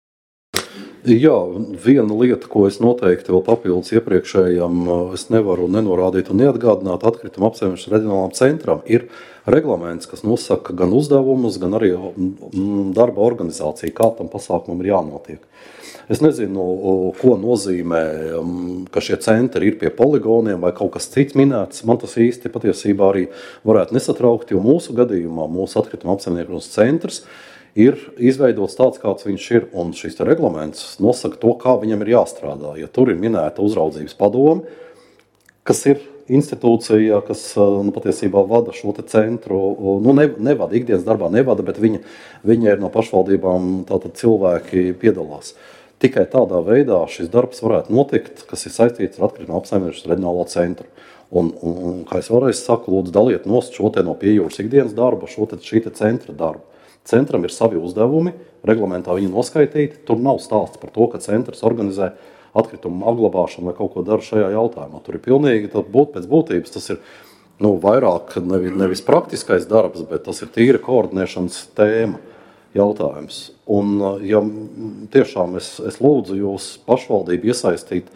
Jā, viena lieta, ko es noteikti vēl papildus iepriekšējam, es nevaru nenorādīt un neatgādināt atkrituma apsaimniekošanas reģionālajam centram, ir reglaments, kas nosaka gan uzdevumus, gan arī darba organizāciju, kā tam pasākumam ir jānotiek. Es nezinu, ko nozīmē, ka šie centri ir pie poligoniem vai kaut kas cits minēts. Man tas īsti patiesībā arī varētu nesatraukt, jo mūsu gadījumā mūsu atkrituma apsaimniekošanas centrs ir izveidots tāds, kāds viņš ir, un šis reglaments nosaka to, kā viņam ir jāstrādā. Ja tur ir minēta uzraudzības padome, kas ir institūcija, kas nu, patiesībā vada šo te centru, nu ne, nevada, ikdienas darbā nevada, bet viņa, viņa ir no pašvaldībām, tātad cilvēki piedalās. Tikai tādā veidā šis darbs varētu notikt, kas ir saistīts ar atkrituma apsaimniekošanas reģionālo centru. Un, un, un, kā es vēlreiz saku, lūdzu daliet nost šo te no Piejūras ikdienas darba, šo te, šī te centra darba. Centram ir savi uzdevumi, reglamentā viņi noskaitīti, tur nav stāsts par to, ka centrs organizē atkritumu apglabāšanu vai kaut ko dara šajā jautājumā. Tur ir pilnīgi, tad būt pēc būtības, tas ir nu, vairāk nevis, nevis praktiskais darbs, bet tas ir tīra koordinēšanas tēma. Jautājums. Un, ja tiešām es, es lūdzu jūs pašvaldību iesaistīt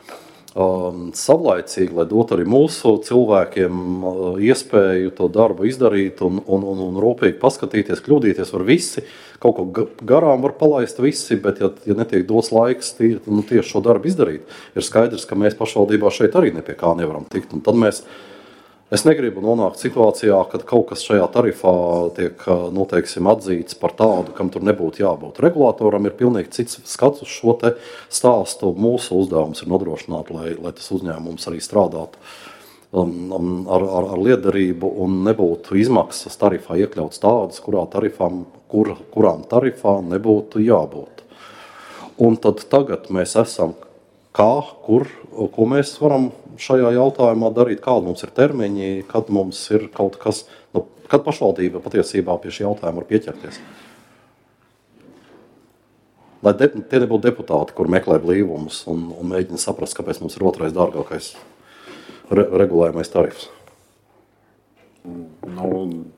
um, savlaicīgi, lai dot arī mūsu cilvēkiem uh, iespēju to darbu izdarīt un, un, un, un rūpīgi paskatīties, kļūdīties var visi, kaut ko garām var palaist visi, bet ja, ja netiek dos laiks tie, nu, tieši šo darbu izdarīt, ir skaidrs, ka mēs pašvaldībā šeit arī nepie kā nevaram tikt. Un tad mēs Es negribu nonākt situācijā, kad kaut kas šajā tarifā tiek noteiksim atzīts par tādu, kam tur nebūtu jābūt. Regulātoram ir pilnīgi cits skats uz šo te stāstu. Mūsu uzdevums ir nodrošināt, lai, lai tas uzņēmums arī strādātu um, ar, ar, ar lietderību un nebūtu izmaksas tarifā iekļauts tādas, kurā tarifām, kur, kurām tarifā nebūtu jābūt. Un tad tagad mēs esam kā, kur, ko mēs varam šajā jautājumā darīt, kāda mums ir termiņi, kad mums ir kaut kas, nu, kad pašvaldība patiesībā pie šī jautājuma var pieķerties. Lai de, tie nebūtu deputāti, kur meklē blīvumus un, un mēģina saprast, kāpēc mums ir otrais dārgākais re, regulējumais tarifs. Nu,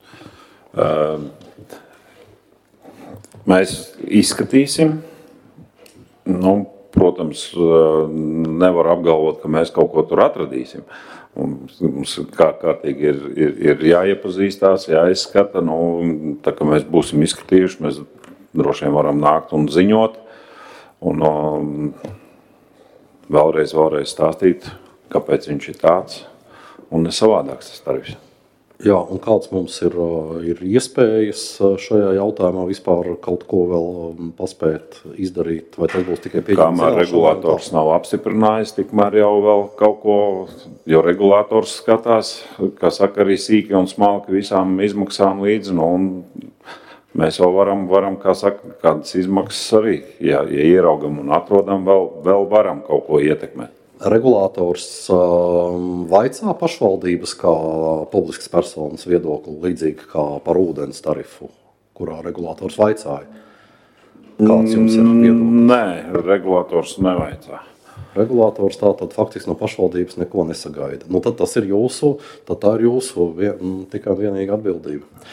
mēs izskatīsim. Nu, protams, nevar apgalvot, ka mēs kaut ko tur atradīsim. Mums kā kārtīgi ir, ir, ir jāiepazīstās, jāizskata. Nu, tā kā mēs būsim izskatījuši, mēs droši vien varam nākt un ziņot. Un um, vēlreiz, vēlreiz stāstīt, kāpēc viņš ir tāds un ne savādāks tas tarifs. Jā, un kāds mums ir, ir iespējas šajā jautājumā vispār kaut ko vēl paspēt izdarīt, vai tas būs tikai pieņemts? Kamēr regulators nav apstiprinājis, tikmēr jau vēl kaut ko, jo regulators skatās, kā saka, arī sīki un smalki visām izmaksām līdzi, nu, un mēs jau varam, varam kā saka, kādas izmaksas arī, ja, ja ieraugam un atrodam, vēl, vēl varam kaut ko ietekmēt. Regulators vaicā pašvaldības kā publiskas personas viedokli, līdzīgi kā par ūdens tarifu, kurā regulators vaicāja. Kāds jums ir viedoklis? Nē, regulators nevaicā. Regulators tātad faktiski no pašvaldības neko nesagaida. Nu, tad tas ir jūsu, tad tā ir jūsu vien, tikai vienīga atbildība.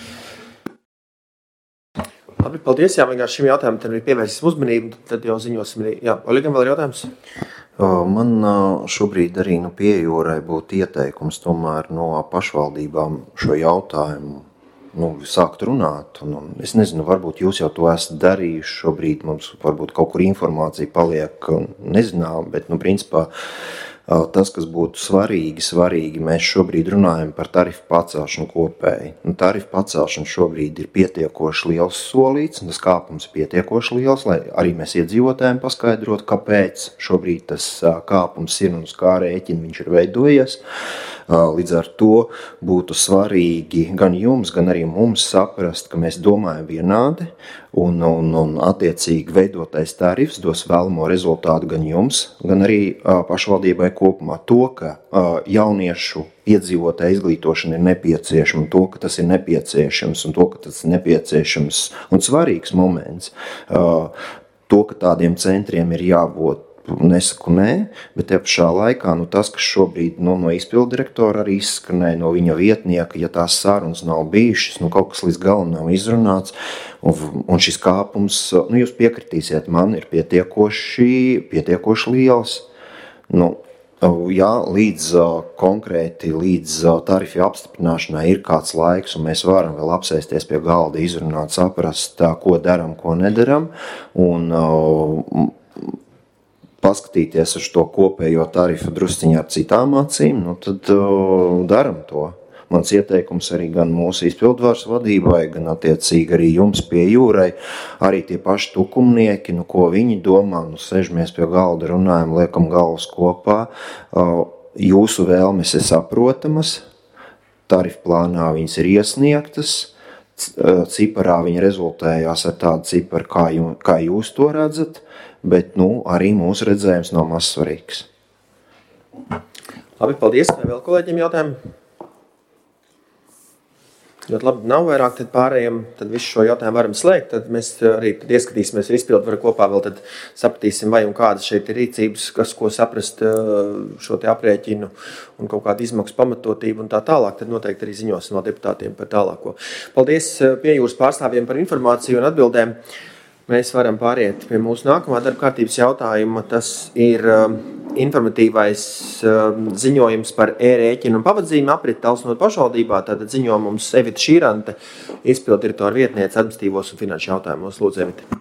Labi, paldies. Jā, vienkārši šim jautājumam tad arī pievērsīsim uzmanību, tad jau ziņosim arī. Jā, Oļegam vēl ir jautājums? Man šobrīd arī nu, Piejūrai būtu ieteikums tomēr no pašvaldībām šo jautājumu nu, sākt runāt. Un, un es nezinu, varbūt jūs jau to esat darījuši. Šobrīd mums varbūt kaut kur informācija paliek nezinām, bet nu, principā tas, kas būtu svarīgi, svarīgi, mēs šobrīd runājam par tarifu pacelšanu kopēji. Nu, tarifu pacelšana šobrīd ir pietiekoši liels solīts, un tas kāpums ir pietiekoši liels, lai arī mēs iedzīvotājiem paskaidrotu, kāpēc šobrīd tas kāpums ir un uz kā rēķina viņš ir veidojies. Līdz ar to būtu svarīgi gan jums, gan arī mums saprast, ka mēs domājam vienādi, un, un, un attiecīgi veidotais tarifs dos vēlamo rezultātu gan jums, gan arī pašvaldībai kopumā. To, ka jauniešu iedzīvotāju izglītošana ir nepieciešama, to, ka tas ir nepieciešams un to, ka tas ir nepieciešams un svarīgs moments, to, ka tādiem centriem ir jābūt, nesaku nē, bet te pašā laikā nu, tas, kas šobrīd nu, no izpildu direktora arī izskanēja no viņa vietnieka, ja tās sarunas nav bijušas, nu, kaut kas līdz galam nav izrunāts, un, un šis kāpums, nu, jūs piekritīsiet, man ir pietiekoši, pietiekoši liels. Nu, jā, līdz konkrēti, līdz tarifu apstiprināšanai ir kāds laiks, un mēs varam vēl apsēsties pie galda, izrunāt, saprast, tā, ko daram, ko nedaram, un paskatīties uz to kopējo tarifu drusciņā ar citām acīm, nu tad uh, daram to. Mans ieteikums arī gan mūsu izpildvaras vadībai, gan attiecīgi arī jums pie jūrai, arī tie paši tukumnieki, nu ko viņi domā, nu sežamies pie galda, runājam, liekam galvas kopā. Uh, jūsu vēlmes ir saprotamas, tarifu plānā viņas ir iesniegtas, ciparā viņa rezultējās ar tādu ciparu, kā, jū, kā jūs to redzat, bet nu, arī mūsu redzējums nav maz svarīgs. Labi, paldies. Vai vēl kolēģiem jautājumi? Ļoti labi, nav vairāk, tad pārējiem, tad visu šo jautājumu varam slēgt, tad mēs arī tad ieskatīsimies ar izpildvaru kopā, vēl tad sapratīsim, vai un kādas šeit ir rīcības, kas, ko saprast šo te aprēķinu un kaut kādu izmaksu pamatotību un tā tālāk, tad noteikti arī ziņosim no deputātiem par tālāko. Paldies Piejūras pārstāvjiem par informāciju un atbildēm. Mēs varam pāriet pie mūsu nākamā darba kārtības jautājuma. Tas ir um, informatīvais um, ziņojums par e-rēķinu un pavadzījumu apriti Talsnot pašvaldībā. Tātad ziņo mums Evita Šīrante, izpilddirektora vietniece administratīvos un finanšu jautājumos. Lūdzu, Evita.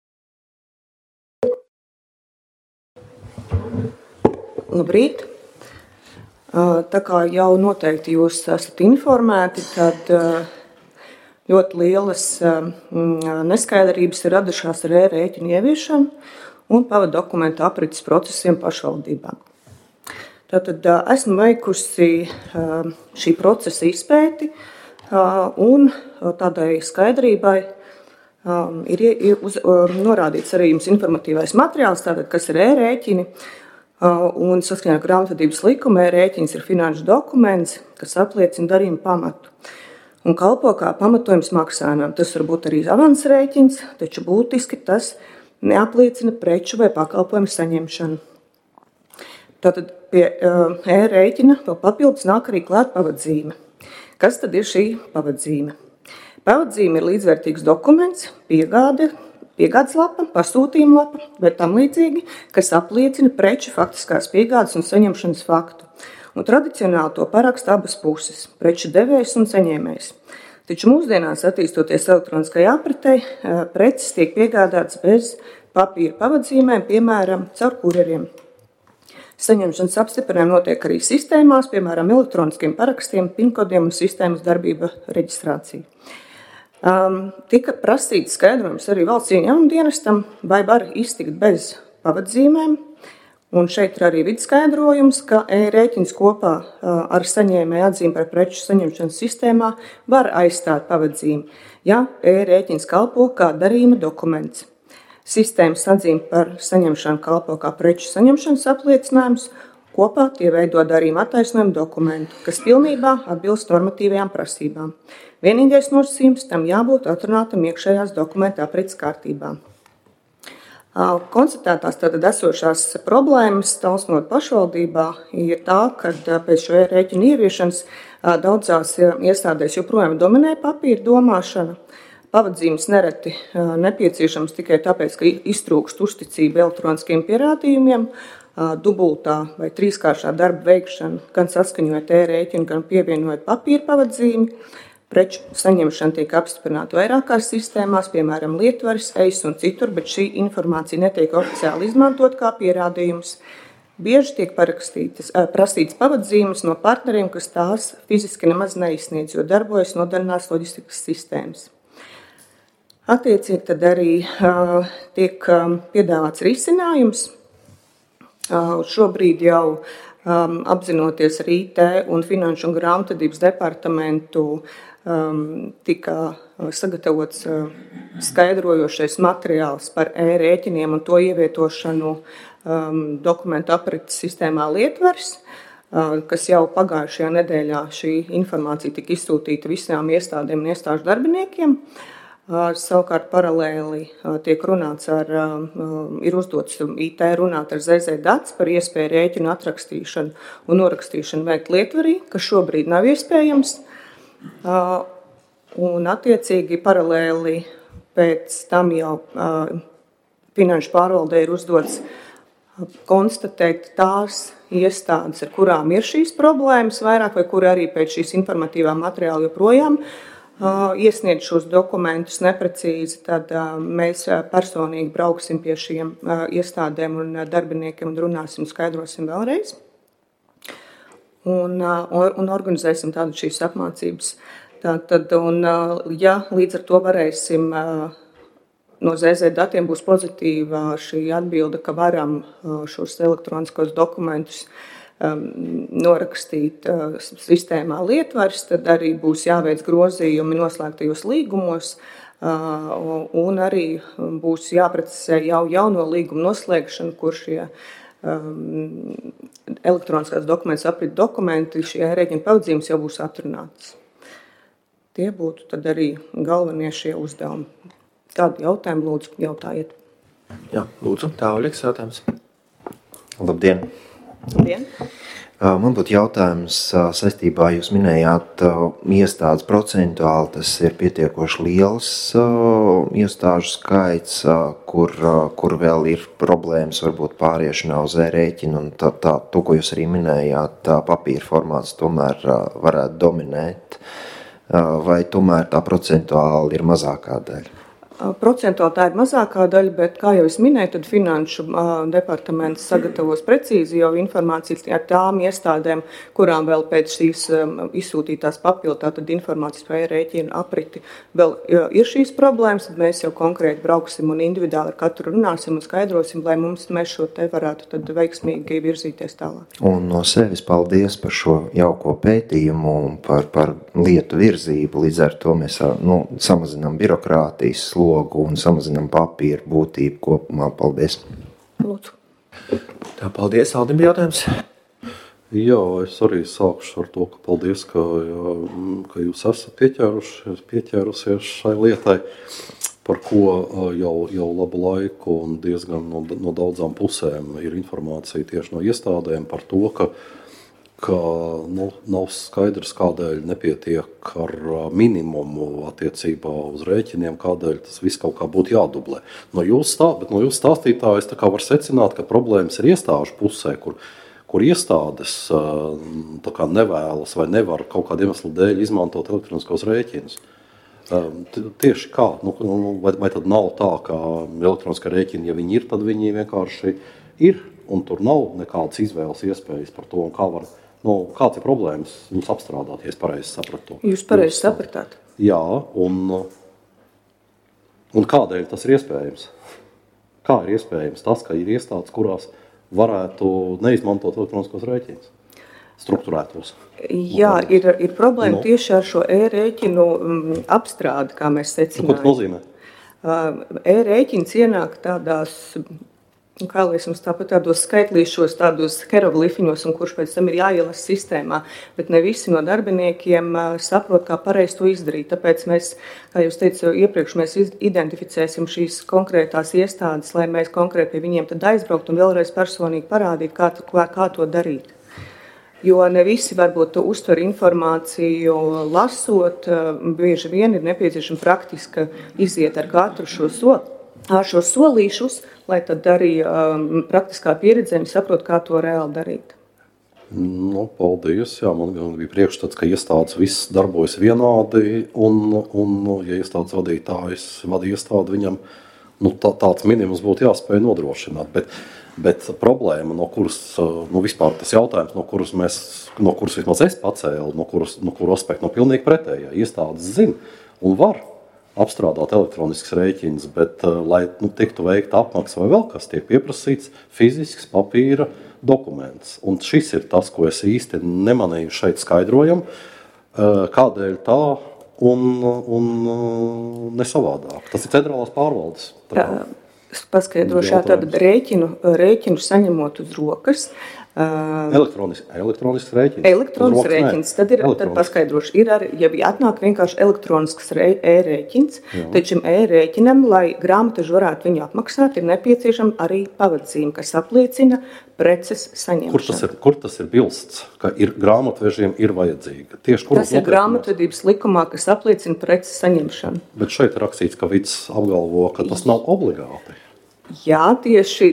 Labrīt! Tā kā jau noteikti jūs esat informēti, tad ļoti lielas neskaidrības ir radušās ar e-rēķinu ieviešanu un pavadu dokumentu aprites procesiem pašvaldībām. Tātad esmu veikusi šī procesa izpēti un tādai skaidrībai ir uz, norādīts arī jums informatīvais materiāls, tātad, kas ir e-rēķini. Un saskaņā ar grāmatvedības likumu e-rēķins ir finanšu dokuments, kas apliecina darījumu pamatu un kalpo kā pamatojums maksājumam. Tas var būt arī avans rēķins, taču būtiski tas neapliecina preču vai pakalpojumu saņemšanu. Tātad pie e-rēķina vēl papildus nāk arī klāt pavadzīme, Kas tad ir šī pavadzīme? Pavadzīme ir līdzvērtīgs dokuments, piegāde, piegādes lapa, pasūtījuma lapa, bet tam līdzīgi, kas apliecina preču faktiskās piegādes un saņemšanas faktu. Un tradicionāli to paraksta abas puses – preču devējs un saņēmējs. Taču mūsdienās, attīstoties elektroniskai apritei, preces tiek piegādātas bez papīra pavadzīmēm, piemēram, caur kurjeriem. Saņemšanas apstiprinājumi notiek arī sistēmās, piemēram, elektroniskiem parakstiem, pinkodiem un sistēmas darbība reģistrācija. Um, tika prasīts skaidrojums arī valsts ieņēmuma dienestam, vai var iztikt bez pavadzīmēm. Un šeit ir arī vidskaidrojums, ka e-rēķins kopā ar saņēmēju atzīmi par preču saņemšanas sistēmā var aizstāt pavadzīmi, ja e-rēķins kalpo kā darījuma dokuments. Sistēmas atzīme par saņemšanu kalpo kā preču saņemšanas apliecinājums, kopā tie veido darījuma attaisnojumu dokumentu, kas pilnībā atbilst normatīvajām prasībām. Vienīgais nosacījums tam jābūt atrunātam iekšējās dokumenta aprits kārtībā. Konstatētās tātad esošās problēmas Talsnotu pašvaldībā ir tā, ka pēc šo rēķinu ieviešanas daudzās iestādēs joprojām dominē papīra domāšana. Pavadzīmes nereti nepieciešams tikai tāpēc, ka iztrūkst uzticība elektroniskiem pierādījumiem, dubultā vai trīskāršā darba veikšana, gan saskaņojot e-rēķinu, gan pievienojot papīra pavadzīmi. Preču saņemšana tiek apstiprināta vairākās sistēmās, piemēram, Lietvaras, E I S un citur, bet šī informācija netiek oficiāli izmantot kā pierādījums. Bieži tiek prasītas pavadzīmes no partneriem, kas tās fiziski nemaz neizsniedz, jo darbojas nodaļinās loģistikas sistēmas. Attiecīgi tad arī uh, tiek um, piedāvāts risinājums. Uh, šobrīd jau um, apzinoties ar I T un Finanšu un grāmatvedības departamentu um, tika sagatavots uh, skaidrojošais materiāls par e-rēķiniem un to ievietošanu um, dokumentu aprites sistēmā Lietvaras, uh, kas jau pagājušajā nedēļā šī informācija tika izsūtīta visām iestādēm un iestāžu darbiniekiem. Savukārt paralēli tiek runāts ar, ir uzdots I T runāt ar Z Z Dats par iespēju rēķinu atrakstīšanu un norakstīšanu veikt Lietvarī, kas šobrīd nav iespējams. Un attiecīgi paralēli pēc tam jau Finanšu pārvaldē ir uzdots konstatēt tās iestādes, ar kurām ir šīs problēmas vairāk, vai kuri arī pēc šīs informatīvā materiāla joprojām iesniedz šos dokumentus neprecīzi, tad mēs personīgi brauksim pie šiem iestādēm un darbiniekiem un runāsim, skaidrosim vēlreiz. Un, un organizēsim tādu šīs apmācības. Tātad, un, ja līdz ar to varēsim, no Z Z datiem būs pozitīva šī atbilde, ka varam šos elektroniskos dokumentus norakstīt sistēmā Lietvaras, tad arī būs jāveic grozījumi noslēgtajos līgumos un arī būs jāprecizē jau jauno līgumu noslēgšanu, kur šie elektroniskās dokumentus aprit dokumenti, šie rēķina pavadzīmes jau būs atrunātas. Tie būtu tad arī galvenie šie uzdevumi. Kādu jautājumu lūdzu jautājiet? Jā, lūdzu, tālāks jautājums. Labdien! Labdien! Man būtu jautājums saistībā, jūs minējāt iestādes procentuāli, tas ir pietiekoši liels iestāžu skaits, kur, kur vēl ir problēmas varbūt pāriešanā uz e-rēķinu, un tā, tā, to, ko jūs arī minējāt, tā papīra formāts tomēr varētu dominēt, vai tomēr tā procentuāli ir mazākā daļa? Procentuāli tā ir mazākā daļa, bet, kā jau es minēju, tad Finanšu departaments sagatavos precīzi jau informācijas ar tām iestādēm, kurām vēl pēc šīs izsūtītās papildu, tātad informācijas par e-rēķinu apriti vēl ir šīs problēmas, tad mēs jau konkrēti brauksim un individuāli ar katru runāsim un skaidrosim, lai mums mēs šo te varētu tad veiksmīgi virzīties tālāk. Un no sevis paldies par šo jauko pētījumu un par, par lietu virzību, līdz ar to mēs nu, samazinām birokrātijas slogu un samazinām papīru būtību kopumā. Paldies! Lūdzu. Tā, paldies, Aldim, jautājums. Jā, es arī sākšu ar to, ka paldies, ka, jā, ka jūs esat pieķērušies, pieķērusies šai lietai, par ko jau, jau labu laiku un diezgan no, no daudzām pusēm ir informācija tieši no iestādēm par to, ka ka nu, nav skaidrs, kādēļ nepietiek ar minimumu attiecībā uz rēķiniem, kādēļ tas viss kaut kā būtu jādublē. No jūsu stā, bet no jūsu stāstītā es tā kā varu secināt, ka problēmas ir iestāžu pusē, kur, kur iestādes tā kā nevēlas vai nevar kaut kādu iemeslu dēļ izmantot elektroniskos rēķinus. Tieši kā? Nu, vai, vai tad nav tā, ka elektroniskie rēķini, ja viņi ir, tad viņi vienkārši ir, un tur nav nekādas izvēles iespējas par to, un kā var, nu, kāds ir problēmas jums apstrādāt, ja es pareizi sapratu. Jūs pareizi sapratāt? Jā, un, un kādēļ tas ir iespējams? Kā ir iespējams tas, ka ir iestādes, kurās varētu neizmantot elektroniskos rēķinus? Strukturētos. Jā, ir, ir problēma no. tieši ar šo e-rēķinu apstrādi, kā mēs secinājām. Ko tas nozīmē? E-rēķins ienāk tādās, kā lai es jums tāpat tādos skaitlīšos, tādos hieroglifiņos, un kurš pēc tam ir jāielas sistēmā, bet ne visi no darbiniekiem saprot, kā pareizi to izdarīt. Tāpēc mēs, kā jūs teicu, iepriekš mēs identificēsim šīs konkrētās iestādes, lai mēs konkrēti pie viņiem tad aizbraukt un vēlreiz personīgi parādīt, kā, kā, kā to darīt. Jo ne visi varbūt uztver informāciju lasot, bieži vien ir nepieciešama praktiska iziet ar katru šo, so, ar šo solīšus, lai tad arī um, praktiskā pieredzēm saprot, kā to reāli darīt. Nu, paldies, jā, man bija priekšstats, ka iestādes viss darbojas vienādi, un, un ja iestādes vadītājs vada iestādi, viņam nu, tā, tāds minimums būtu jāspēj nodrošināt, bet Bet problēma, no kuras, nu vispār tas jautājums, no kuras, mēs, no kuras vismaz es pacēlu, no kuras, no kuru aspektu, no pilnīgi pretējā. Iestādes zina un var apstrādāt elektroniskas rēķinas, bet, lai nu, tiktu veikta apmaksa vai vēl kas, tiek pieprasīts fizisks papīra dokuments. Un šis ir tas, ko es īsti nemanīju šeit skaidrojam, kādēļ tā un, un nesavādāk. Tas ir centrālās pārvaldes. Tā kā. Paskaidrošā tātad rēķinu, rēķinu saņemot uz rokas. Elektronisks, elektronisks rēķins. Elektronisks rēķins. Tad ir, tad paskaidroši, ir arī, ja atnāk vienkārši elektronisks e-rēķins, tad šim e-rēķinam, lai grāmataži varētu viņu apmaksāt, ir nepieciešama arī pavadzīme, kas apliecina preces saņemšanu. Kur tas ir, kur tas ir bilsts, ka ir grāmatvežiem ir vajadzīga? Tieši kur tas ir grāmatvedības likumā, kas apliecina preces saņemšanu. Bet šeit ir rakstīts, ka Vids apgalvo, ka tas nav obligāti. Jā, tieši,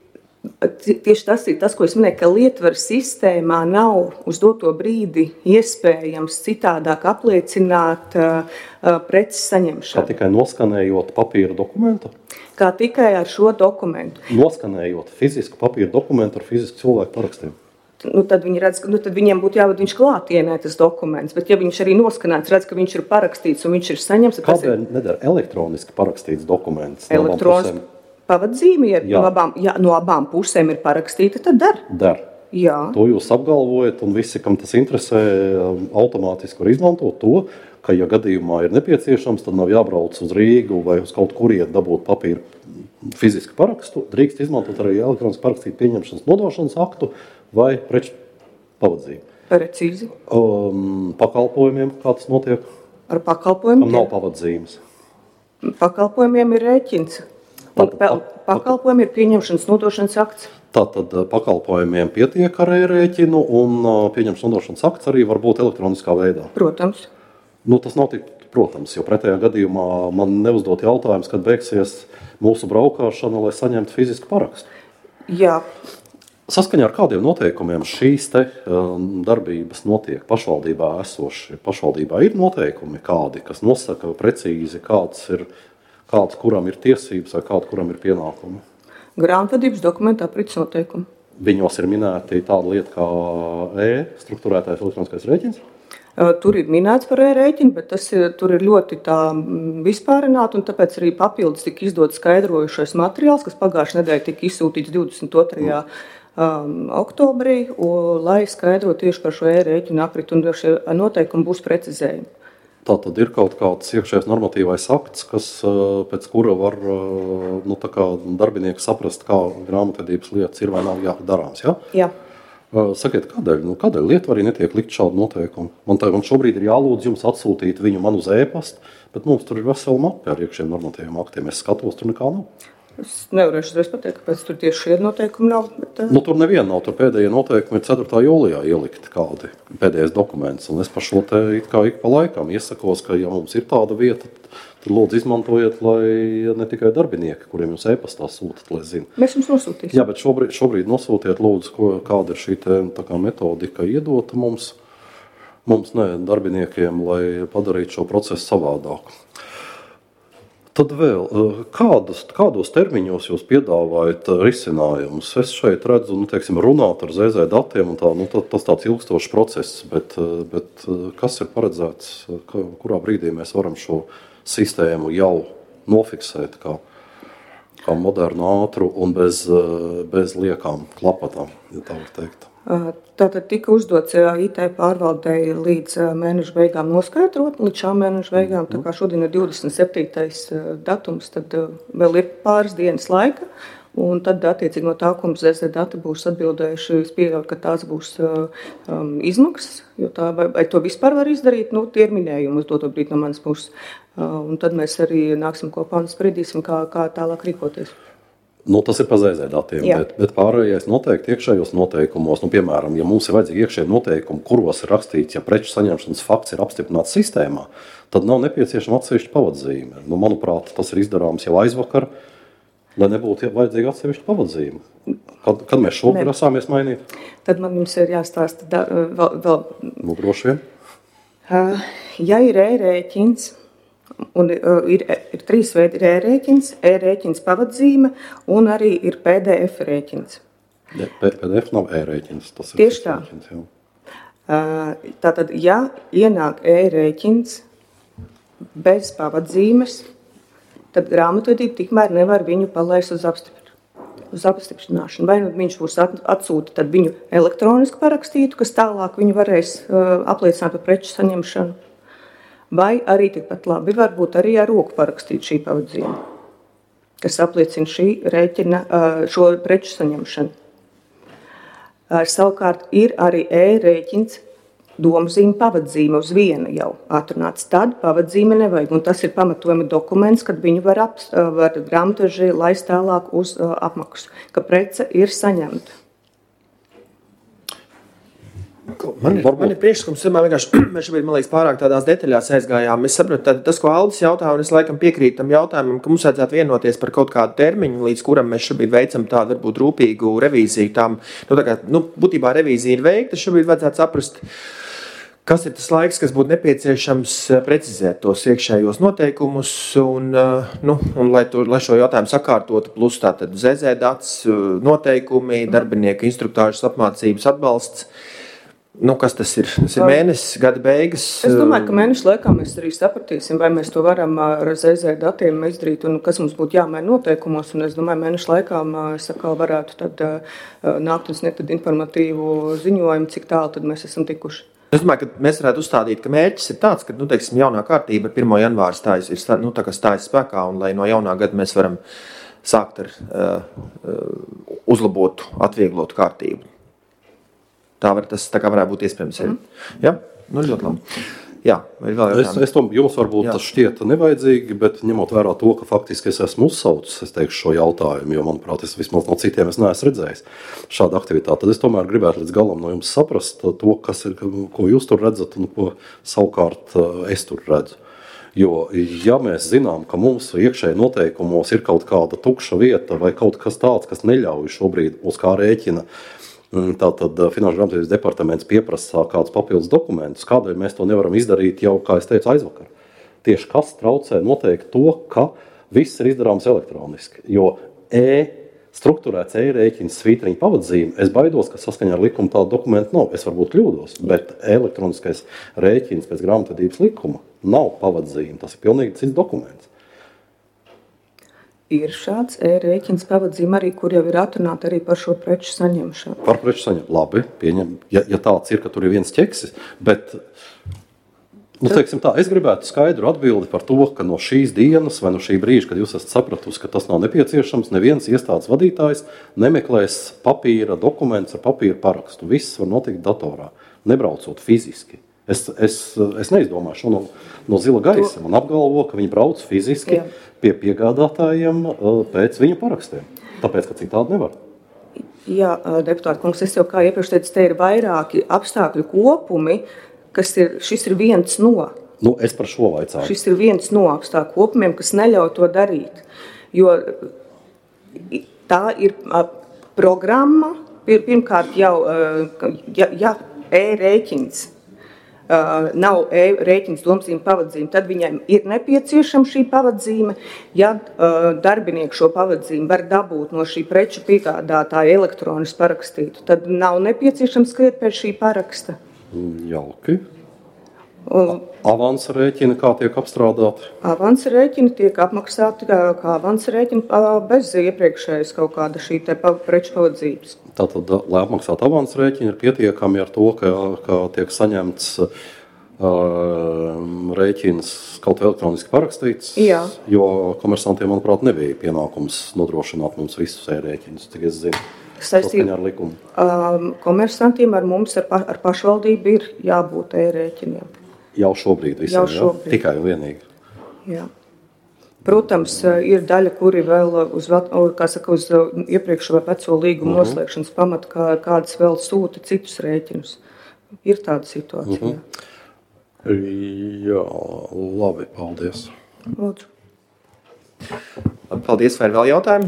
tieši tas ir tas, ko es minēju, ka lietvaras sistēmā nav uz doto brīdi iespējams citādāk apliecināt uh, preces saņemšanu. Kā tikai noskanējot papīra dokumentu? Kā tikai ar šo dokumentu. Noskanējot fizisku papīra dokumentu ar fizisku cilvēku parakstiem. Nu, tad, viņi redz, nu, tad viņiem būtu jāvada viņš klātienē tas dokuments, bet ja viņš arī noskanēts, redz, ka viņš ir parakstīts un viņš ir saņemts... Kādēļ ir... nedara elektroniski parakstīts dokuments? Elektroniski pavadzīme, ja no abām, ja no abām pusēm ir parakstīta, tad dar. Dar. Jā. To jūs apgalvojat, un visi, kam tas interesē, automātiski var izmantot to, ka, ja gadījumā ir nepieciešams, tad nav jābrauc uz Rīgu vai uz kaut kuriet dabūt papīru fizisku parakstu, drīkst izmantot arī elektroniski parakstītu pieņemšanas nodošanas aktu vai preču pavadzību. Precīzi. Um, pakalpojumiem, kā tas notiek? Ar pakalpojumiem? Kam nav pavadzīmes? Pakalpojumiem ir rēķins. Un pakalpojumi ir pieņemšanas nodošanas akts. Tātad pakalpojumiem pietiek ar e-rēķinu un pieņemšanas nodošanas akts arī var būt elektroniskā veidā. Protams. Nu, tas nav tik protams, jo pretējā gadījumā man neuzdot jautājums, kad beigsies mūsu braukšana, lai saņemtu fizisku parakstu. Jā. Saskaņā ar kādiem noteikumiem šīs te um, darbības notiek pašvaldībā esoši? Pašvaldībā ir noteikumi kādi, kas nosaka precīzi, kāds ir, kāds kuram ir tiesības vai kāds kuram ir pienākumi? Grāmatvedības dokumentā aprits noteikumi. Viņos ir minēti tāda lieta kā e-struktūrētais elektroniskais rēķins? Tur ir minēts par e-rēķinu, bet tas ir, tur ir ļoti tā vispārināti, un tāpēc arī papildus tika izdot skaidrojušais materiāls, kas pagājušajā nedēļā tika izsūtīts divdesmit otrajā Um, oktobrī, un, lai skaidrotu tieši par šo e-rēķinu aprit, un šie noteikumi būs precizējumi. Tā tad ir kaut kāds iekšējais normatīvais akts, kas pēc kura var nu, tā kā darbinieki saprast, kā grāmatvedības lietas ir vai nav darāms. Ja? Jā. Sakiet, kādēļ, nu, kādēļ Lietuvā arī netiek likt šādu noteikumu? Man, tā, man šobrīd ir jālūdz jums atsūtīt viņu man uz e-pastu, bet mums tur ir vesela mape ar iekšējiem normatīviem aktiem. Es skatos, tur nekā nav. Es nevarēšu uzreiz pateikt, kāpēc tur tieši šie noteikumi nav. Bet, uh... nu, tur neviena nav. Tur pēdējie noteikumi ir ceturtā jūlijā ielikti kādi pēdējais dokuments. Un es par šo te it kā ik pa laikam iesakos, ka ja mums ir tāda vieta, tad lūdzu izmantojiet, lai ne tikai darbinieki, kuriem jūs e-pastā sūtat, lai zina. Mēs jums nosūtīsim. Jā, bet šobrīd, šobrīd nosūtiet lūdzu, ko, kāda ir šī te, tā kā metodika iedota mums, mums ne, darbiniekiem, lai padarītu šo procesu savādāku. Tad vēl, kādas, kādos termiņos jūs piedāvājat risinājumus? Es šeit redzu, nu, teiksim, runāt ar Z Z datiem, un tā, nu, tas tāds ilgstošs process, bet, bet kas ir paredzēts, kurā brīdī mēs varam šo sistēmu jau nofiksēt kā, kā modernu, ātru un bez, bez liekām klapatām, ja tā var teikt? Tātad tika uzdots I T pārvaldei līdz mēneša beigām noskaidrot, līdz šā mēneša beigām, tā kā šodien ir divdesmit septītais datums, tad vēl ir pāris dienas laika, un tad attiecīgi no tā, ko Z Z dati būs atbildējuši, es pieļauju, ka tās būs um, izmaksas, jo tā, vai, vai to vispār var izdarīt, nu, tie ir minējumi uz doto brīdi no manas puses, uh, un tad mēs arī nāksim kopā un spridīsim, kā, kā tālāk rīkoties. Nu, tas ir pa Z Z datiem, bet, bet pārējais noteikti iekšējos noteikumos. Nu, piemēram, ja mums ir vajadzīgi iekšēji noteikumi, kuros ir rakstīts, ja preču saņemšanas fakts ir apstiprināts sistēmā, tad nav nepieciešama atsevišķa pavadzīme. Nu, manuprāt, tas ir izdarāms jau aizvakar, lai nebūtu vajadzīga atsevišķa pavadzīme. Kad, kad mēs šogad grasāmies mainīt? Tad man jums ir jāstāsta da, vēl, vēl. Nu, droši vien. Uh, ja ir e-rēķins, un uh, ir, ir trīs veidi, ir e-rēķins, e-rēķins pavadzīme un arī ir P D F rēķins. Ja, P D F nav e-rēķins, tas ir tieši tā. Rēķins, jau. Uh, tātad, ja ienāk e-rēķins bez pavadzīmes, tad grāmatvedība tikmēr nevar viņu palaist uz apstiprināšanu. Uz apstiprināšanu. Vai nu viņš būs atsūta, tad viņu elektroniski parakstītu, kas tālāk viņu varēs uh, apliecināt par preču saņemšanu. Vai arī tikpat labi varbūt arī ar roku parakstīt šī pavadzīme, kas apliecina šī rēķina, šo preču saņemšanu. Savukārt ir arī e-rēķins domzīme pavadzīme uz viena jau atrunāts. Tad pavadzīme nevajag, un tas ir pamatojuma dokuments, kad viņu var, ap, var grāmatveži laist tālāk uz apmaksu, ka prece ir saņemta. Man ir, man ir priekšskums, vienkārši mēs šobrīd, man liekas, pārāk tādās detaļās aizgājām. Es saprotu, tad, tas, ko Aldis jautā, un es laikam piekrītu tam jautājumam, ka mums vajadzētu vienoties par kaut kādu termiņu, līdz kuram mēs šobrīd veicam tādu, varbūt, rūpīgu revīziju. Tām, nu, tā kā, nu, būtībā revīzija ir veikta, šobrīd vajadzētu saprast, kas ir tas laiks, kas būtu nepieciešams precizēt tos iekšējos noteikumus, un, nu, un lai, to, lai šo jautājumu sakārtotu, plus tātad Z Z dats, noteikumi, darbinieku instruktāžas apmācības atbalsts. Nu, kas tas ir? Tas ir mēnesis, gada beigas. Es domāju, ka mēneša laikā mēs arī sapratīsim, vai mēs to varam ar Z Z datiem izdarīt un kas mums būtu jāmaina noteikumos. Un es domāju, mēneša laikā es atkal varētu tad nākt un sniegt informatīvu ziņojumu, cik tālu tad mēs esam tikuši. Es domāju, ka mēs varētu uzstādīt, ka mērķis ir tāds, ka, nu, teiksim, jaunā kārtība ar pirmo janvāru stājas, ir stā, nu, tā kā stājas spēkā, un lai no jaunā gada mēs varam sākt ar uh, uzlabotu, atvieglotu kārtību. Tā, var, tas, tā kā varētu būt iespējams. Mm. Ja? Nu, ļoti labi. Jā, es, es tom, jums varbūt Jā. Tas šķiet nevajadzīgi, bet ņemot vērā to, ka faktiski es esmu uzsaucis, es teikšu šo jautājumu, jo, manuprāt, es vismaz no citiem es neesmu redzējis šādu aktivitāti. Tad es tomēr gribētu līdz galam no jums saprast to, kas ir, ko jūs tur redzat un ko savukārt es tur redzu. Jo, ja mēs zinām, ka mums iekšēji noteikumos ir kaut kāda tukša vieta vai kaut kas tāds, kas neļauj šobrīd uz kā rēķina, tātad Finanšu grāmatvedības departaments pieprasa kādus papildus dokumentus, kādēļ mēs to nevaram izdarīt jau, kā es teicu, aizvakar. Tieši kas traucē noteikti to, ka viss ir izdarāms elektroniski, jo e struktūrēts e-rēķins svītriņa pavadzīme, es baidos, ka saskaņā ar likumu tādu dokumentu nav. Es varbūt kļūdos, bet elektroniskais rēķins pēc grāmatvedības likuma nav pavadzīme, tas ir pilnīgi cits dokuments. Ir šāds e-rēķins pavadzīme arī, kur jau ir atrunāta arī par šo preču saņemšanu. Par preču saņemšanu, labi, pieņem, ja, ja tāds ir, ka tur ir viens ķeksis, bet, nu, teiksim tā, es gribētu skaidru atbildi par to, ka no šīs dienas vai no šī brīža, kad jūs esat sapratusi, ka tas nav nepieciešams, neviens iestādes vadītājs nemeklēs papīra dokuments ar papīra parakstu. Viss var notikt datorā, nebraucot fiziski. Es, es, es neizdomāju šo no, no zila gaisa. Man apgalvo, ka viņi brauc fiziski Jā. pie piegādātājiem pēc viņu parakstiem. Tāpēc, ka citādi nevar. Jā, deputāta kungs, es jau kā iepriekš teicu, te ir vairāki apstākļu kopumi, kas ir, šis ir viens no. Nu, es par šo vaicāju. Šis ir viens no apstākļu kopumiem, kas neļauj to darīt. Jo tā ir programma, pirmkārt jau, ja, ja e-rēķins Uh, nav e-rēķins domzīme pavadzīme, tad viņiem ir nepieciešama šī pavadzīme. Ja uh, darbinieki šo pavadzīmi var dabūt no šī preču piegādātāja elektroniski parakstītu, tad nav nepieciešams skriet pēc šī paraksta. Jauki. Avansa rēķini kā tiek apstrādāti? Avansa rēķini tiek apmaksāti kā, kā avansa rēķini bez iepriekšējas kaut kāda šī te preču pavadzības. Tātad, lai apmaksātu avansa rēķini, ir pietiekami ar to, ka, ka tiek saņemts uh, rēķins kaut vai elektroniski parakstīts, Jā. Jo komersantiem, manuprāt, nebija pienākums nodrošināt mums visus e-rēķinus, cik es zinu. Saistība ar likumu. Um, komersantiem ar mums, ar, pa, ar pašvaldību ir jābūt e-rēķiniem. Jau šobrīd visiem, Jau šobrīd. Jā? Tikai un vienīgi. Jā. Protams, ir daļa, kuri vēl uz, kā saka, uz iepriekšējo veco līgumu uh-huh. noslēgšanas pamata, kā, kādas vēl sūta citus rēķinus. Ir tāda situācija. Uh-huh. Jā, labi, paldies. Lūdzu. Paldies, vai ir vēl jautājumi?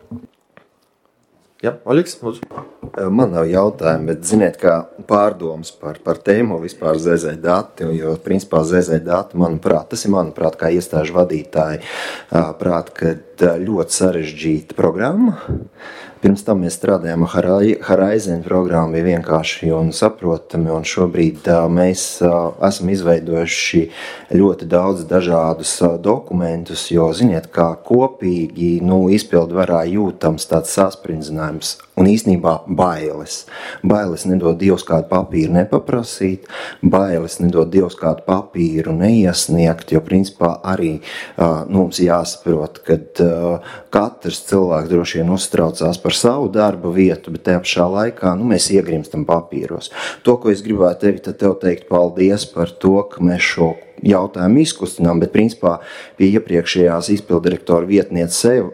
Jā, Oļiks, lūdzu. Man nav jautājumi, bet ziniet, kā pārdomas par, par tēmu vispār Z Z dati, jo principā Z Z dati, manuprāt, tas ir manuprāt, kā iestāžu vadītāji, prāt, ka ļoti sarežģīta programma. Pirms tam mēs strādājām ar Horizon programmu, bija vienkārši un saprotami, un šobrīd mēs esam izveidojuši ļoti daudz dažādus dokumentus, jo, ziniet, kā kopīgi, nu, izpildvarā jūtams tāds saspringzinājums un īstenībā bailes. Bailes nedod Dievs kādu papīru nepaprasīt, bailes nedod Dievs kādu papīru neiesniegt, jo, principā, arī nu, mums jāsaprot, kad katrs cilvēks droši vien uztraucās par savu darba vietu, bet tajā pašā laikā nu, mēs iegrimstam papīros. To, ko es gribētu teikt, tad tev teikt paldies par to, ka mēs šo jautājumu izkustinām, bet principā pie iepriekšējās izpildirektora vietnieces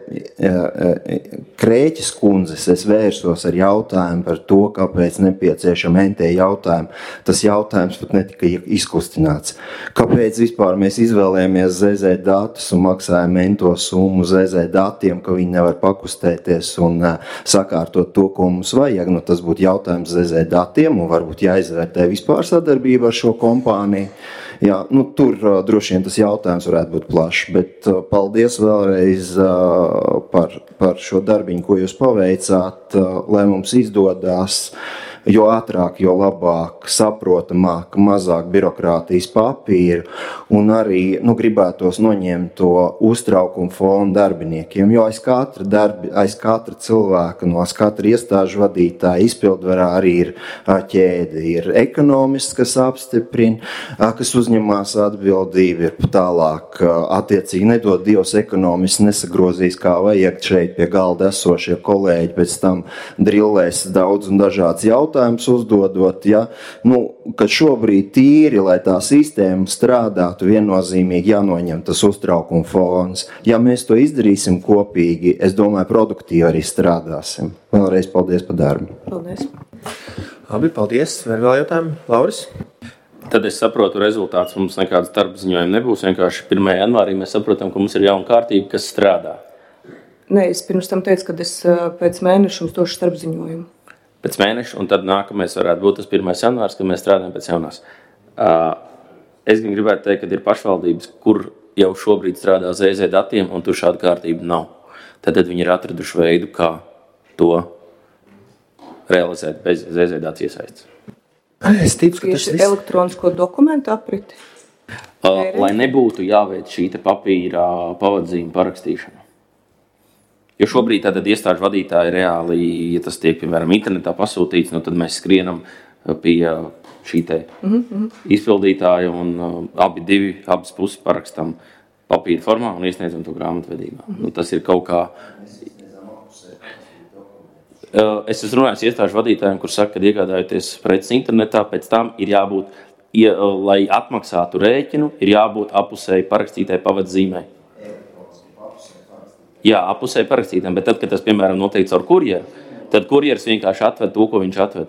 Krēķis kundzes es vērsos ar jautājumu par to, kāpēc nepieciešama N T jautājumu. Tas jautājums pat netika izkustināts. Kāpēc vispār mēs izvēlējāmies Z Z datus un maksājam N to summu Z Z datiem, ka viņi nevar pakustēties un sakārtot to, ko mums vajag? Nu, tas būtu jautājums Z Z datiem un varbūt jāizvērtē vispār sadarbība ar šo kompāniju. Jā, nu, tur uh, droši vien tas jautājums varētu būt plašs, bet uh, paldies vēlreiz uh, par, par šo darbiņu, ko jūs paveicāt, uh, lai mums izdodās, jo ātrāk, jo labāk, saprotamāk, mazāk birokrātijas papīru un arī, nu, gribētos noņemt to uztraukumu fonu darbiniekiem, jo aiz katra, darbi, aiz katra cilvēka, no katra iestāžu vadītāja izpildvarā arī ir ķēde, ir ekonomists, kas apstiprina, kas uzņemās atbildību, ir tālāk attiecīgi nedod Dievs ekonomists nesagrozīs, kā vajag šeit pie galda esošie kolēģi, pēc tam drillēs daudz un dažāds jautājums, jautājums uzdodot, ja, nu, ka šobrīd tīri, lai tā sistēma strādātu, viennozīmīgi jānoņem tas uztraukuma fons. Ja mēs to izdarīsim kopīgi, es domāju, produktīvi arī strādāsim. Vēlreiz paldies par darbu. Paldies. Labi, paldies. Vai vēl jautājumi? Lauris? Tad es saprotu rezultāts. Mums nekādas darba ziņojumi nebūs. Vienkārši pirmajā janvārī mēs saprotam, ka mums ir jauna kārtība, kas strādā. Nē, es pirms tam teicu, ka es pēc mēneša jums došu starp ziņojumu. Pēc mēneša, un tad nākamais varētu būt tas pirmais janvārs, kad mēs strādājam pēc jaunās. Uh, es gan gribētu teikt, ka ir pašvaldības, kur jau šobrīd strādā Z Z datiem, un tur šāda kārtība nav. Tad, tad viņi ir atraduši veidu, kā to realizēt bez Z Z dats iesaistes. Es ticu, ka tas viss... Elektronisko dokumentu apriti? Uh, lai nebūtu jāveic šī te papīra pavadzīma parakstīšana. Jo šobrīd tātad iestāžu vadītāji reāli, ja tas tiek, piemēram, internetā pasūtīts, nu tad mēs skrienam pie šī te mm-hmm. izpildītāja un uh, abi divi, abas puses parakstam papīra formā un iesniedzam to grāmatvedībā. Mm-hmm. Nu, tas ir kaut kā... Uh, es esmu runājis iestāžu vadītājiem, kur saka, ka iegādājoties preces internetā, pēc tam ir jābūt ja, lai atmaksātu rēķinu, ir jābūt apusēji parakstītai pavadzīmei. Jā, apusēji parakstītām, bet tad, kad tas, piemēram, noteikts ar kurjeru, tad kurjeris vienkārši atved to, ko viņš atved.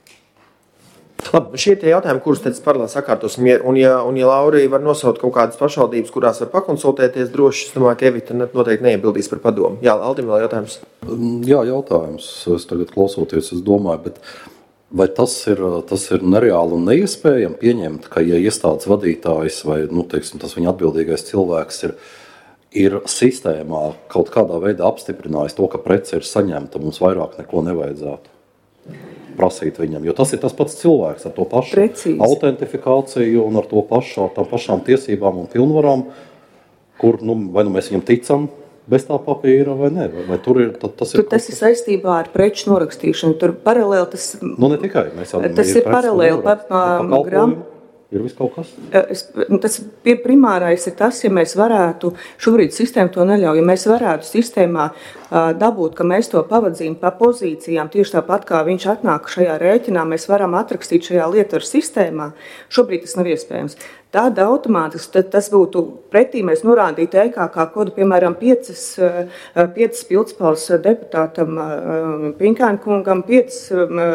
Labi, šie tie jautājumi, kurus teicis paralēli sakārtosim, un ja, un ja Laurija var nosaukt kaut kādas pašvaldības, kurās var pakonsultēties droši, es domāju, ka Evita noteikti neiebildīs par padomu. Jā, Aldim vēl jautājums. Jā, jautājums. Es tagad klausoties, es domāju, bet vai tas ir, tas ir nereāli un neiespējami pieņemt, ka ja iestādes vadītājs vai, nu, teiksim, tas viņa atbildīgais cilvēks ir, ir sistēmā kaut kādā veidā apstiprinājis to, ka prece ir saņemta, mums vairāk neko nevajadzētu prasīt viņam, jo tas ir tas pats cilvēks ar to pašu Precīzi. autentifikāciju un ar to pašu, ar tām pašām tiesībām un pilnvarām, kur, nu, vai nu mēs viņam ticam bez tā papīra vai ne, vai, vai tur ir, tas ir... Tur tas ir saistībā ar preču norakstīšanu, tur paralēli tas... Nu, ne tikai, mēs jau... Tas ir, ir paralēli pa, pa, pa gram... Ir viss kaut kas? Es, tas primārais ir tas, ja mēs varētu, šobrīd sistēma to neļauj, ja mēs varētu sistēmā uh, dabūt, ka mēs to pavadzīm pa pozīcijām, tieši tāpat kā viņš atnāk šajā rēķinā, mēs varam atrakstīt šajā lietvaru sistēmā, šobrīd tas nav iespējams. Tāda automātiski, tas būtu pretī, mēs norādītu E K K kodu, piemēram, piecas, piecas pildspalvas deputātam Pinkāņa kungam, piecas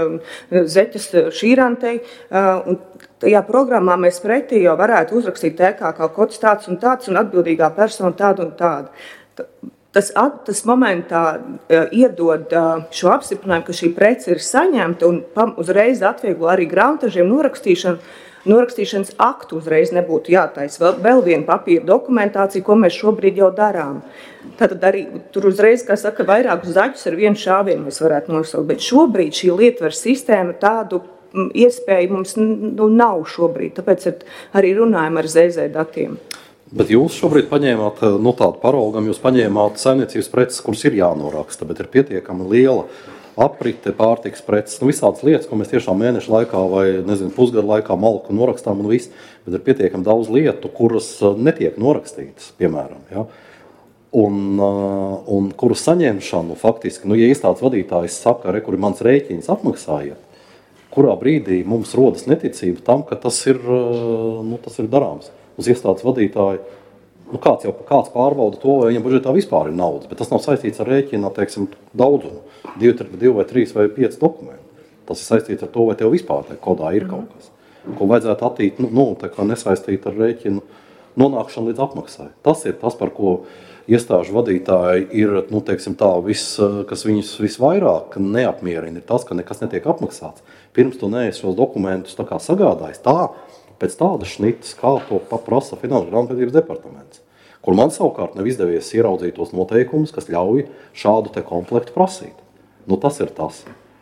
zeķas Šīrantei, un tajā programmā mēs pretī jau varētu uzrakstīt E K K kods tāds un tāds un atbildīgā persona tāda un tāda. Tas, tas momentā iedod šo apstiprinājumu, ka šī prece ir saņemta un uzreiz atvieglo arī grāmatažiem norakstīšanu. Norakstīšanas aktu uzreiz nebūtu jātaisa. Vēl, vēl viena papīra dokumentācija, ko mēs šobrīd jau darām. Tātad arī tur uzreiz, kā saka, vairākus zaķus ar vienu šāvienu mēs varētu nosaukt. Bet šobrīd šī lietvaru sistēma tādu iespēju mums nu, nav šobrīd. Tāpēc arī runājam ar Z Z datiem. Bet jūs šobrīd paņēmāt, nu tādu paraugam, jūs paņēmāt saimniecības preces, kuras ir jānoraksta, bet ir pietiekami liela aprite, pārtiks preces, nu visādas lietas, ko mēs tiešām mēnešu laikā vai, nezinu, pusgadu laikā malku norakstām un viss, bet ir pietiekami daudz lietu, kuras netiek norakstītas, piemēram, ja? un, un kuru saņemšanu faktiski, nu, ja iestādes vadītājs saka, re, kur ir mans rēķins, apmaksājiet, kurā brīdī mums rodas neticība tam, ka tas ir, nu, tas ir darāms. Uz iestādes vadītāju, nu, kāds jau kāds pārbauda to, vai viņam budžetā vispār ir naudas, bet tas nav saistīts ar rēķinu, teiksim, daudzumu, divi, divi vai trīs vai pieci dokumenti. Tas ir saistīts ar to, vai tev vispār tā kodā ir kaut kas, ko vajadzētu attīt, nu, nu tā kā nesaistīt ar rēķinu nonākšanu līdz apmaksai. Tas ir tas, par ko iestāžu vadītāji ir, nu, teiksim tā, viss, kas viņus visvairāk neapmierina, ir tas, ka nekas netiek apmaksāts. Pirms tu neesi šos dokumentus tā kā sagādājis tā, pēc tādas šnitas, kā to paprasa Finanšu grāmatvedības departaments, kur man savukārt nav izdevies ieraudzīt tos noteikumus, kas ļauj šādu te komplektu prasīt. Nu, tas ir tas.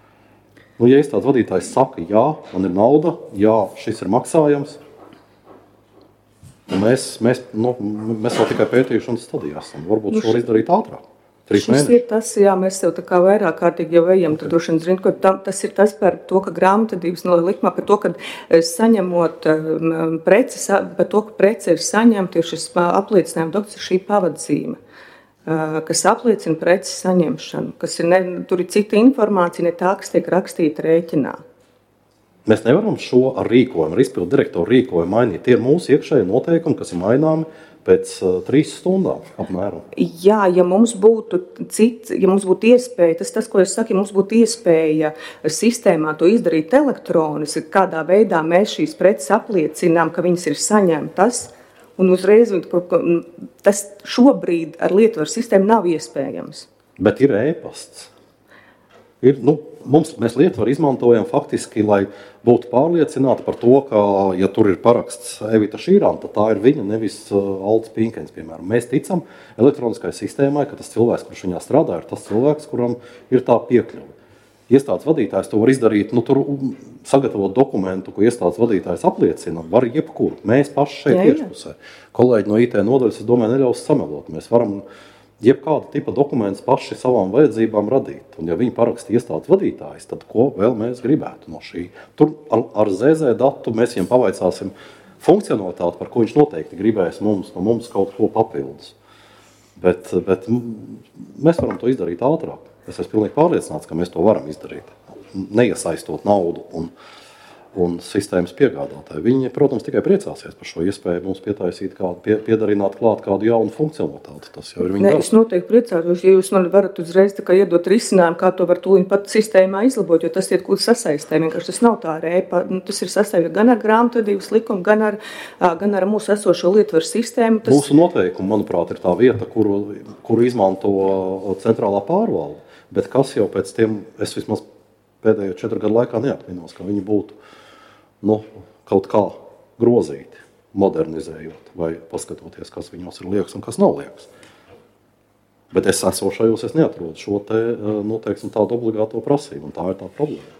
Nu, ja iestādes vadītājs saka, jā, man ir nauda, jā, šis ir maksājams, mēs, mēs, nu, mēs vēl tikai pētīšanas stadijā esam. Varbūt šo var izdarīt ātrāk. Šis ir tas, jā, mēs jau tā kā vairāk kārtīgi jau ejam, tad droši vien zinu, ka tam, tas ir tas par to, ka grāmatvedības no likmā, par to, ka saņemot um, preces, par to, ka prece ir saņemta, ir šis apliecinājuma dokuments, šī pavadzīme, uh, kas apliecina preces saņemšanu, kas ir, ne, tur ir cita informācija, ne tā, kas tiek rakstīta rēķinā. Mēs nevaram šo ar rīkojumu, ar izpildu direktoru rīkojumu mainīt. Tie ir mūsu iekšēji noteikumi, kas ir maināmi pēc uh, trīs stundām apmēram. Jā, ja mums būtu cits, ja mums būtu iespēja, tas tas, ko es saku, ja mums būtu iespēja sistēmā to izdarīt elektroniski, kādā veidā mēs šīs preces apliecinām, ka viņas ir saņemtas, un uzreiz tas šobrīd ar lietvaru sistēmu nav iespējams. Bet ir e-pasts. Ir, nu, mums, mēs lietvaru izmantojam faktiski, lai būtu pārliecināti par to, ka, ja tur ir paraksts Evita Šīranta, tad tā ir viņa, nevis uh, Aldis Pinkens, piemēram. Mēs ticam elektroniskai sistēmai, ka tas cilvēks, kurš viņā strādā, ir tas cilvēks, kuram ir tā piekļuva. Iestādes vadītājs to var izdarīt, nu, tur sagatavot dokumentu, ko iestādes vadītājs apliecina, var jebkuru. Mēs paši šeit iekšpusē. Kolēģi no I T nodaļas, es domāju, neļaus samelot. Mēs varam jebkāda tipa dokumentus paši savām vajadzībām radīt. Un ja viņi paraksta iestādes vadītājs, tad ko vēl mēs gribētu no šī? Tur ar, ar Z Z datu mēs viņam pavaicāsim funkcionalitāti, par ko viņš noteikti gribēs mums, no mums kaut ko papildus. Bet, bet mēs varam to izdarīt ātrāk. Es esmu pilnīgi pārliecināts, ka mēs to varam izdarīt, neiesaistot naudu un un sistēmas piegādātāji. Viņi, protams, tikai priecāsies par šo iespēju mums pietaisīt kādu, pie, piedarināt klāt kādu jaunu funkcionalitāti. Tas jau ir viņa darbs. Es noteikti priecātos, ja jūs man varat uzreiz tā kā iedot risinājumu, kā to var tūliņ pat sistēmā izlabot, jo tas iet kur sasaistē. Vienkārši tas nav tā rēpa. Tas ir sasaistē gan ar grāmatvedības likumu, gan ar, gan ar mūsu esošo lietvaru sistēmu. Tas... Mūsu noteikumi, manuprāt, ir tā vieta, kuru, kuru izmanto centrālā pārvalde. Bet kas jau pēc tiem, es vismaz pēdējo četru gadu laikā neatminos, ka viņi būtu nu, kaut kā grozīti, modernizējot vai paskatoties, kas viņos ir liekas un kas nav liekas. Bet es esošajos es neatrodu šo te, nu, teiksim, tādu obligāto prasību, un tā ir tā problēma.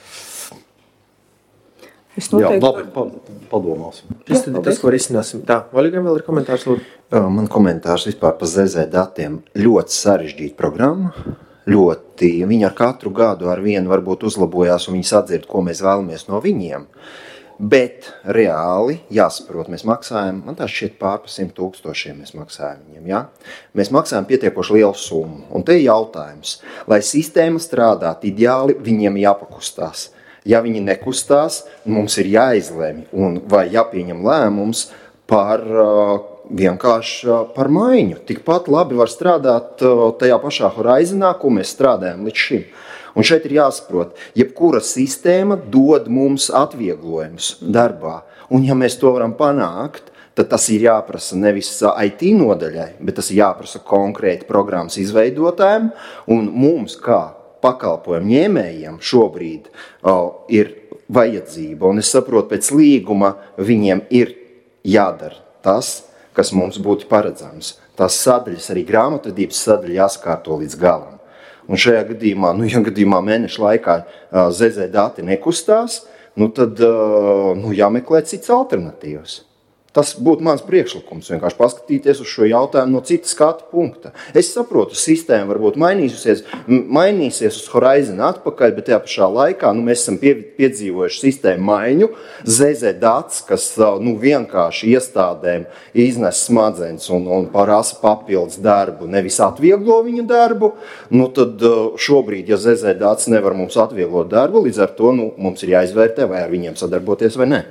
Es noteikti... Jā, labi, padomāsim. Tas, tad, tas, ko risināsim. Tā, Vaļigam vēl ir komentārs, lūdzu. Man komentārs vispār par Z Z datiem. Ļoti sarežģīta programma. Ļoti, viņi ar katru gadu ar vienu varbūt uzlabojās un viņi sadzird, ko mēs vēlamies no viņiem. Bet reāli jāsaprot, mēs maksājam, man tā šķiet pār pa simt tūkstošiem mēs maksājam viņiem, ja? Mēs maksājam pietiekoši lielu summu. Un te ir jautājums, lai sistēma strādāt ideāli, viņiem jāpakustās. Ja viņi nekustās, mums ir jāizlemj un vai jāpieņem lēmums par uh, vienkārši uh, par maiņu. Tikpat labi var strādāt uh, tajā pašā horizonā, ko mēs strādājam līdz šim. Un šeit ir jāsaprot, jebkura sistēma dod mums atvieglojumus darbā. Un ja mēs to varam panākt, tad tas ir jāprasa nevis I T nodaļai, bet tas ir jāprasa konkrēti programmas izveidotājiem. Un mums, kā pakalpojumu ņēmējiem, šobrīd o, ir vajadzība. Un es saprotu, pēc līguma viņiem ir jādara tas, kas mums būtu paredzams. Tās sadaļas, arī grāmatvedības sadaļa jāskārto līdz galam. Un šajā gadījumā, nu, ja gadījumā mēneša laikā Z Z dati nekustās, nu, tad nu, jāmeklē cits alternatīvas. Tas būtu mans priekšlikums, vienkārši paskatīties uz šo jautājumu no citas skatu punkta. Es saprotu, sistēma varbūt mainīsies, mainīsies uz horizonu atpakaļ, bet tajā pašā laikā nu, mēs esam pie, piedzīvojuši sistēmu maiņu, Z Z dats, kas nu, vienkārši iestādēm iznes smadzenes un, un prasa papildus darbu, nevis atvieglo viņu darbu, nu tad šobrīd, ja Z Z dats nevar mums atvieglot darbu, līdz ar to nu, mums ir jāizvērtē, vai ar viņiem sadarboties vai ne.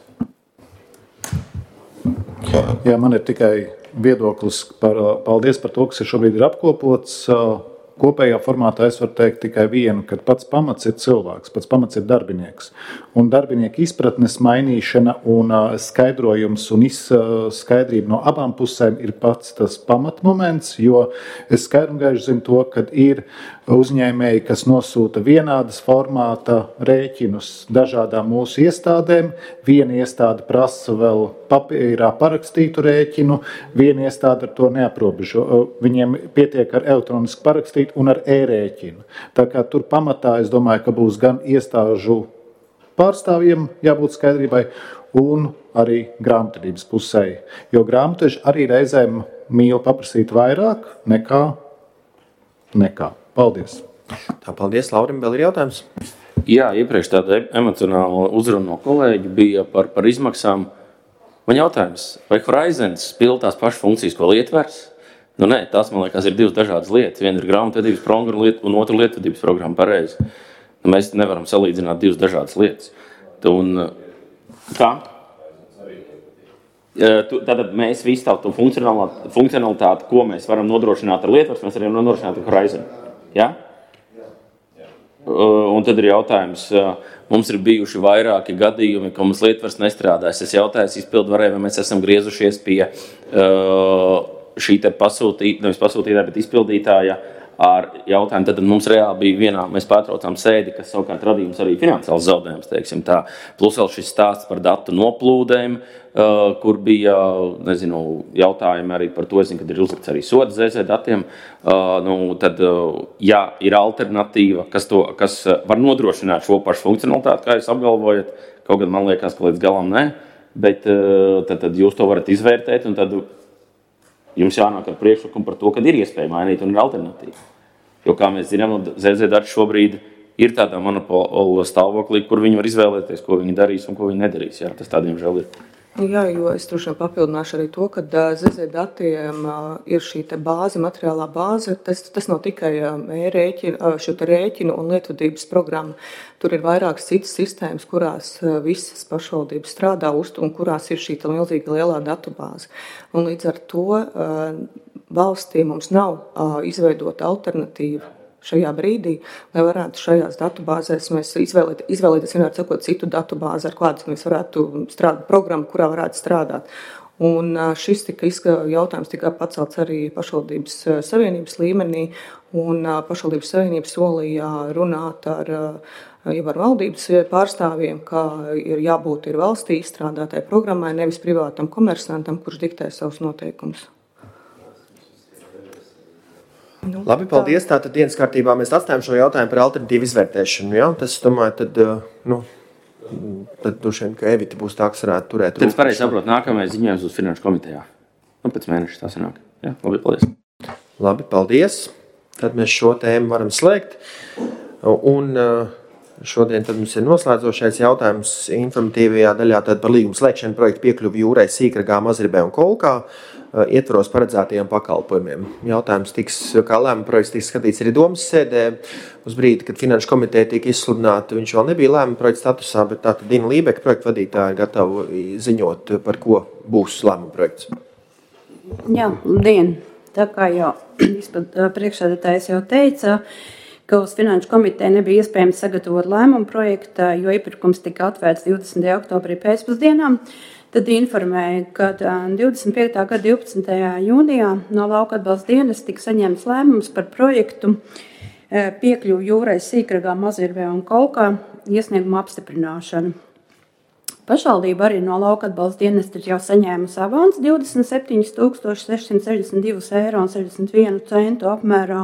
Jā, man ir tikai viedoklis par, paldies par to, kas ir šobrīd ir apkopots. Kopējā formātā es varu teikt tikai vienu, ka pats pamats ir cilvēks, pats pamats ir darbinieks. Un darbinieku izpratnes mainīšana un skaidrojums un skaidrība no abām pusēm ir pats tas pamatmoments, jo es skaidru un gaišu zinu to, ka ir uzņēmēji, kas nosūta vienādas formāta rēķinus dažādām mūsu iestādēm. Viena iestāde prasa vēl papīrā parakstītu rēķinu, viena iestāde ar to neaprobežo. Viņiem pietiek ar elektroniski parakstīt un ar e-rēķinu. Tā kā tur pamatā, es domāju, ka būs gan iestāžu pārstāvjiem jābūt skaidrībai un arī grāmatvedības pusē. Jo grāmatveži arī reizēm mīl paprasīt vairāk nekā nekā. Paldies. Tā, paldies, Laurim. Vēl ir jautājums? Jā, iepriekš tāda emocionāla uzruna no kolēģi bija par, par izmaksām. Man jautājums, vai Horizons pilda tās pašas funkcijas, ko Lietvers? Nu nē, tās, man liekas, ir divas dažādas lietas. Viena ir grāmatvedības programma un otra lietvedības programma pareizi. Nu, mēs nevaram salīdzināt divas dažādas lietas. Un, kā? Tātad mēs visu tādu funkcionalitāti, ko mēs varam nodrošināt ar Lietvers, mēs varam nodrošināt ar Horizon. Ja? Un tad ir jautājums, mums ir bijuši vairāki gadījumi, ka mums Lietvers nestrādājas. Es jautāju izpildvarēju, vai mēs esam griezušies pie šī te pasūtīt, nevis pasūtītāja, bet izpildītāja ar jautājumu. Tad mums reāli bija vienā, mēs pārtraucām sēdi, kas savukārt radījums arī finansiāls zaudējums, teiksim tā. Plus vēl šis stāsts par datu noplūdēm, Uh, kur bija, nezinu, jautājumi arī par to, es zinu, kad ir uzlikts arī sods Z Z datiem, uh, nu, tad, uh, jā, ir alternatīva, kas, to, kas var nodrošināt šo pašu funkcionalitāti, kā jūs apgalvojat, kaut gan man liekas, ka līdz galam ne, bet uh, tad, tad jūs to varat izvērtēt, un tad jums jānāk ar priekšlikumu par to, kad ir iespēja mainīt un ir alternatīva. Jo, kā mēs zinām, Z Z dati šobrīd ir tādā monopola stāvoklī, kur viņi var izvēlēties, ko viņi darīs un ko viņi nedarīs. Jā, tas tādiem žēl ir. Jā, jo es droši vien papildināšu arī to, ka Z Z datiem ir šī te bāze, materiālā bāze. Tas, tas nav tikai e-rēķinu, šo te rēķinu un lietvadības programma. Tur ir vairākas citas sistēmas, kurās visas pašvaldības strādā uz un kurās ir šī milzīga lielā datubāze. Un līdz ar to valstī mums nav izveidota alternatīva šajā brīdī, lai varētu šajās datubāzēs mēs izvēlēt, izvēlēties vienmēr sakot citu datubāzi, ar kādu mēs varētu strādāt, programmu, kurā varētu strādāt. Un šis tika jautājums tika pacelts arī pašvaldības savienības līmenī, un pašvaldības savienības solīja runāt ar, jau ar valdības pārstāvjiem, ka ir jābūt ir valstī izstrādātai programmai, nevis privātam komersantam, kurš diktē savus noteikumus. Nu, Labi, paldies. Tātad dienas kārtībā mēs atstājam šo jautājumu par alternatīvu izvērtēšanu. Ja? Tas, domāju, tad, nu, tad dušiem, ka Evita būs tā, kas varētu turēt. Tad es pareizi saprotu, nākamais ziņojums uz finanšu komitejā. Nu, pēc mēneša tā sanāk. Ja? Labi, paldies. Labi, paldies. Tad mēs šo tēmu varam slēgt. Un šodien tad mums ir noslēdzošais jautājums informatīvajā daļā tad par līgumu slēgšanu projektu piekļuvi jūrai Sīkragā, Mazribē un Kolkā ietvaros paredzētajiem pakalpojumiem. Jautājums tiks, kā lēmuma projekts tiks skatīts arī domas sēdē. Uz brīdi, kad finanšu komiteja tika izsludināta, viņš vēl nebija lēmuma projekta statusā, bet tātad Dina Lībeka projekta vadītāja gatava ziņot, par ko būs lēmuma projekts. Jā, labdien! Tā kā jau priekšsēdētājs jau teica, ka uz finanšu komiteju nebija iespējams sagatavot lēmumu projektu, jo iepirkums tika atvērts divdesmitajā oktobrī pēcpusdienām. Tad informēja, ka divdesmit piektā gada divpadsmitajā jūnijā no Lauka atbalsta dienas tika saņemts lēmums par projektu piekļuvi jūrai Sīkragā, Mazirbē un Kolkā iesniegumu apstiprināšanu. Pašvaldība arī no Lauka atbalsta dienas jau saņēmusi avans divdesmit septiņi tūkstoši sešsimt sešdesmit divi eiro un sešdesmit vienu centu apmērā.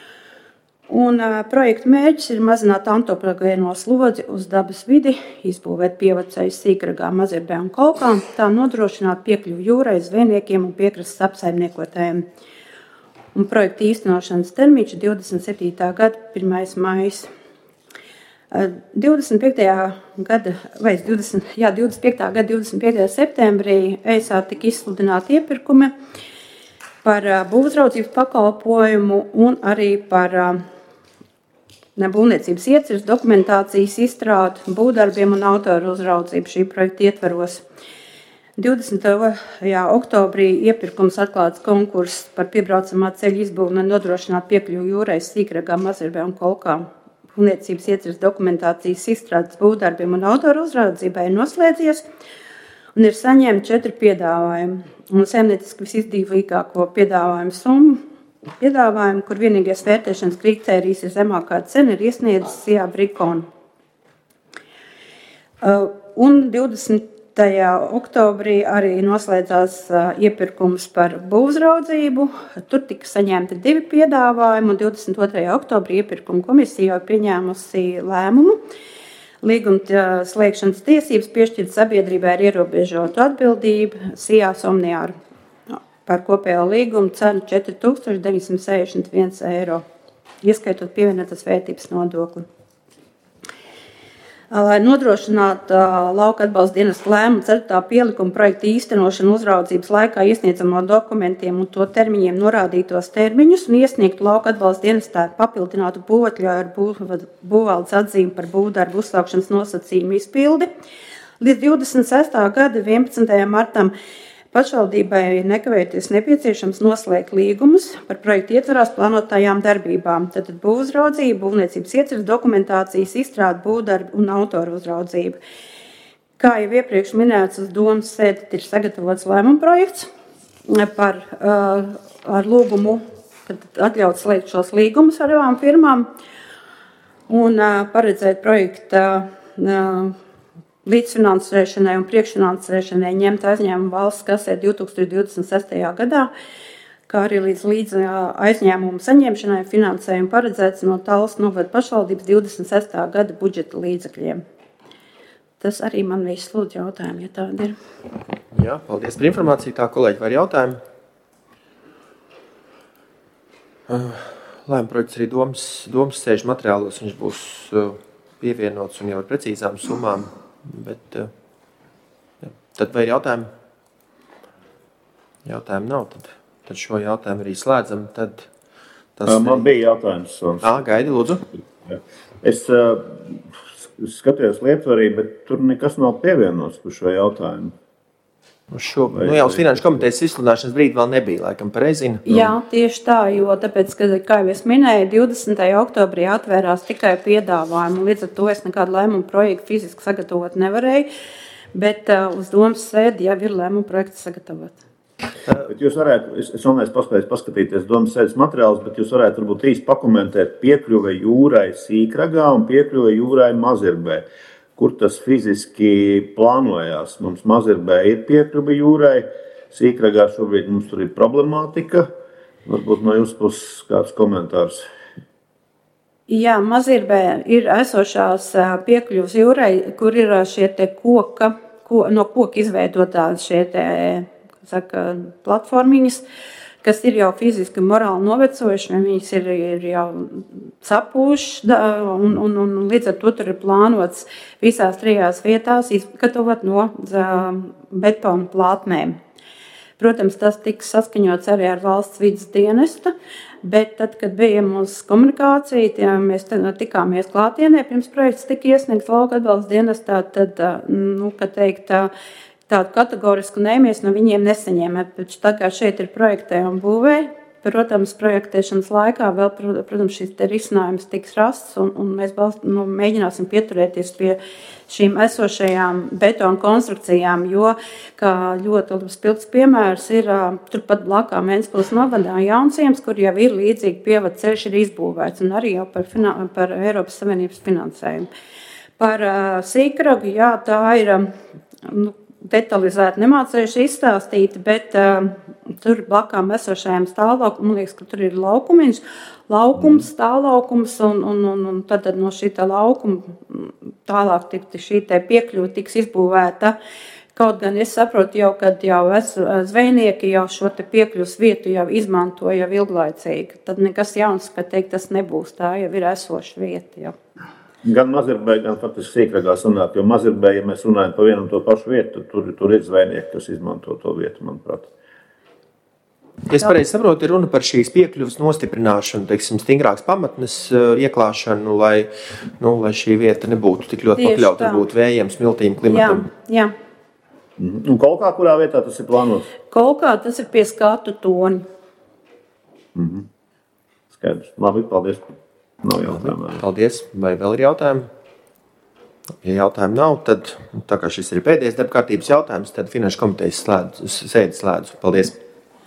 Un uh, projekta mērķis ir mazināt antropogēno slodzi uz dabas vidi, izbūvēt pievaceļus Sīkragā, Mazirbē un Kolkā, tā nodrošināt piekļuvi jūrai, zvejniekiem un piekrastes apsaimniekotājiem. Un projekta īstenošanas termiņš divdesmit septītā gada pirmais maijs. Uh, divdesmit piektajā gada, vai divdesmit, jā, divdesmit piektā gada divdesmit piektajā septembrī EISā tika izsludināti iepirkumi par uh, būvuzraudzības pakalpojumu un arī par uh, būvniecības ieceres, dokumentācijas izstrādi, būvdarbiem un autoru uzraudzību šī projekta ietvaros. divdesmitajā oktobrī iepirkums atklāts konkurss par piebraucamā ceļa izbūvi un nodrošināt piekļuvi jūrai Sīkragā, Mazirbē un Kolkā. Būvniecības ieceres, dokumentācijas izstrādes, būvdarbiem un autoru uzraudzībai ir noslēdzies un ir saņemti četri piedāvājumi. Un saimnieciski visizdevīgāko piedāvājumu summu Piedāvājumu, kur vienīgais vērtēšanas kritērijs ir zemākā cena, ir iesniedzis Sijā Brikon. Uh, un divdesmitajā oktobrī arī noslēdzās uh, iepirkums par būvuzraudzību. Tur tika saņemti divi piedāvājumi, un divdesmit otrajā oktobrī iepirkuma komisija jau pieņēmusi lēmumu. Līguma slēgšanas tiesības piešķirt sabiedrībai ar ierobežotu atbildību Sijā Somniāru. Par kopējo līgumu cenu četri tūkstoši deviņsimt sešdesmit viens eiro, ieskaitot pievienotās vērtības nodokli. Lai nodrošinātu Lauka atbalsta dienas lēmumu ceturtā pielikuma projekta īstenošanu uzraudzības laikā iesniedzamo dokumentiem un to termiņiem norādītos termiņus un iesniegtu Lauka atbalsta dienestā papildinātu būvatļauju ar būvvaldes atzīmi par būvdarbu uzsākšanas nosacījumu izpildi. Līdz divdesmit sestā gada vienpadsmitajam martam pašvaldībai nekavēties nepieciešams noslēgt līgumus par projektu ietvarās plānotajām darbībām. Tad būvuzraudzība, būvniecības ieceres, dokumentācijas izstrāde, būvdarbi un autoru uzraudzība. Kā jau iepriekš minēts, uz domas sēdi ir sagatavots lēmuma projekts par uh, ar lūgumu atļaut slēgt šos līgumus ar abām firmām un uh, paredzēt projekta uh, līdzfinansēšanai un priekšfinansēšanai ņemt aizņēmumu valsts kasē divi tūkstoši divdesmit sestajā gadā, kā arī līdz, līdz aizņēmumu saņemšanai finansējumu paredzēts no Tallas novada pašvaldības divdesmit sestā gada budžeta līdzekļiem. Tas arī man viss lūdzu jautājumi, ja tādi ir. Jā, paldies par informāciju. Tā, kolēģi, vai jautājumi? Lēmuma projekts arī domas, domas sēžu materiālos, viņš būs pievienots un jau ar precīzām summām. Bet, jā. Tad vai ir jautājumi? Jautājumu nav, tad, tad šo jautājumu arī slēdzam. Tad tas Man arī... bija jautājums. Ā, gaidi, lūdzu. Es uh, skatījos Lietvarī, bet tur nekas nav pievienots par šo jautājumu. Uz šo, nu jau uz Finanšu komitejas izsludināšanas brīdi vēl nebija, laikam, pareizi. Nu. Jā, tieši tā, jo tāpēc, ka, kā jau es minēju, divdesmitajā oktobrī atvērās tikai piedāvājumu, līdz ar to es nekādu lēmumu projektu fiziski sagatavot nevarēju, bet uh, uz domas sēdi jau ir lēmumu projekts sagatavot. Bet jūs varētu, es, es vēl neesmu paspējis paskatīties domas sēdes materiālus, bet jūs varētu varbūt īsti pakomentēt piekļuve jūrai Sīkragā un piekļuve jūrai Mazirbē. Kur tas fiziski plānojās? Mums Mazirbē ir piekļuve jūrai, Sīkragā šobrīd mums tur ir problemātika. Varbūt no jūsu puses kāds komentārs. Jā, Mazirbē ir esošās piekļuvas jūrai, kur ir šie te koka, ko, no koka izveidotās šie te, saka, platformiņas, kas ir jau fiziski un morāli novecojuši, viņas ir, ir jau sapūšas, un, un, un līdz ar to tur ir plānots visās trijās vietās izgatavot no betona plātnēm. Protams, tas tiks saskaņots arī ar valsts vides dienestu, bet tad, kad bija mūsu komunikācija, tie, mēs tikāmies klātienē, pirms projekts tika iesniegts lauka atbalsta dienestā, tad, nu, kā teikt, tādu kategorisku nē, mēs no viņiem nesaņēmām. Tā kā šeit ir projektē un būvē, protams, projektēšanas laikā vēl, protams, šis te risinājums tiks rasts, un, un mēs balst, nu, mēģināsim pieturēties pie šīm esošajām betona konstrukcijām, jo, kā ļoti spilgts piemērs, ir turpat blakām Ventspils novadā Jaunciems, kur jau ir līdzīgi pievadu ceļš ir izbūvēts, un arī jau par, finan- par Eiropas Savienības finansējumu. Par uh, Sīkragu, jā, tā ir... Nu, detalizēti nemācējuši izstāstīt, bet uh, tur blakām esošajām stāvlaukumam, man liekas, ka tur ir laukumiņš, laukums, stāvlaukums, un, un, un, un tad no šī tā laukuma tālāk tik, šī te piekļuva tiks izbūvēta. Kaut gan es saprotu jau, kad jau es, zvejnieki jau šo te piekļuvas vietu jau izmanto jau ilglaicīgi. Tad nekas jauns, ka teikt, tas nebūs, tā jau ir esoša vieta jau. Gan Mazirbē, gan faktiski Sīkragā sanāk, jo Mazirbē, ja mēs runājam par vienu un to pašu vietu, tur, tur ir zvejnieki, kas izmanto to vietu, manuprāt. Es pareizi saprotu, ir runa par šīs piekļuvas nostiprināšanu, teiksim, stingrāks pamatnes ieklāšanu, lai, nu, lai šī vieta nebūtu tik ļoti pakļauta, būtu vējiem, smiltīm, klimatam. Jā, jā. Un Kolkā, kurā vietā tas ir plānots? Kolkā tas ir pie skatu toņa. Mhm. Skaidrs. Labi, paldies. Nav jautājumu. Paldies. Vai vēl ir jautājumi? Ja jautājumu nav, tad, tā kā šis ir pēdējais darba kārtības jautājums, tad Finanšu komitejas slēdz, sēdi slēdzu. Paldies.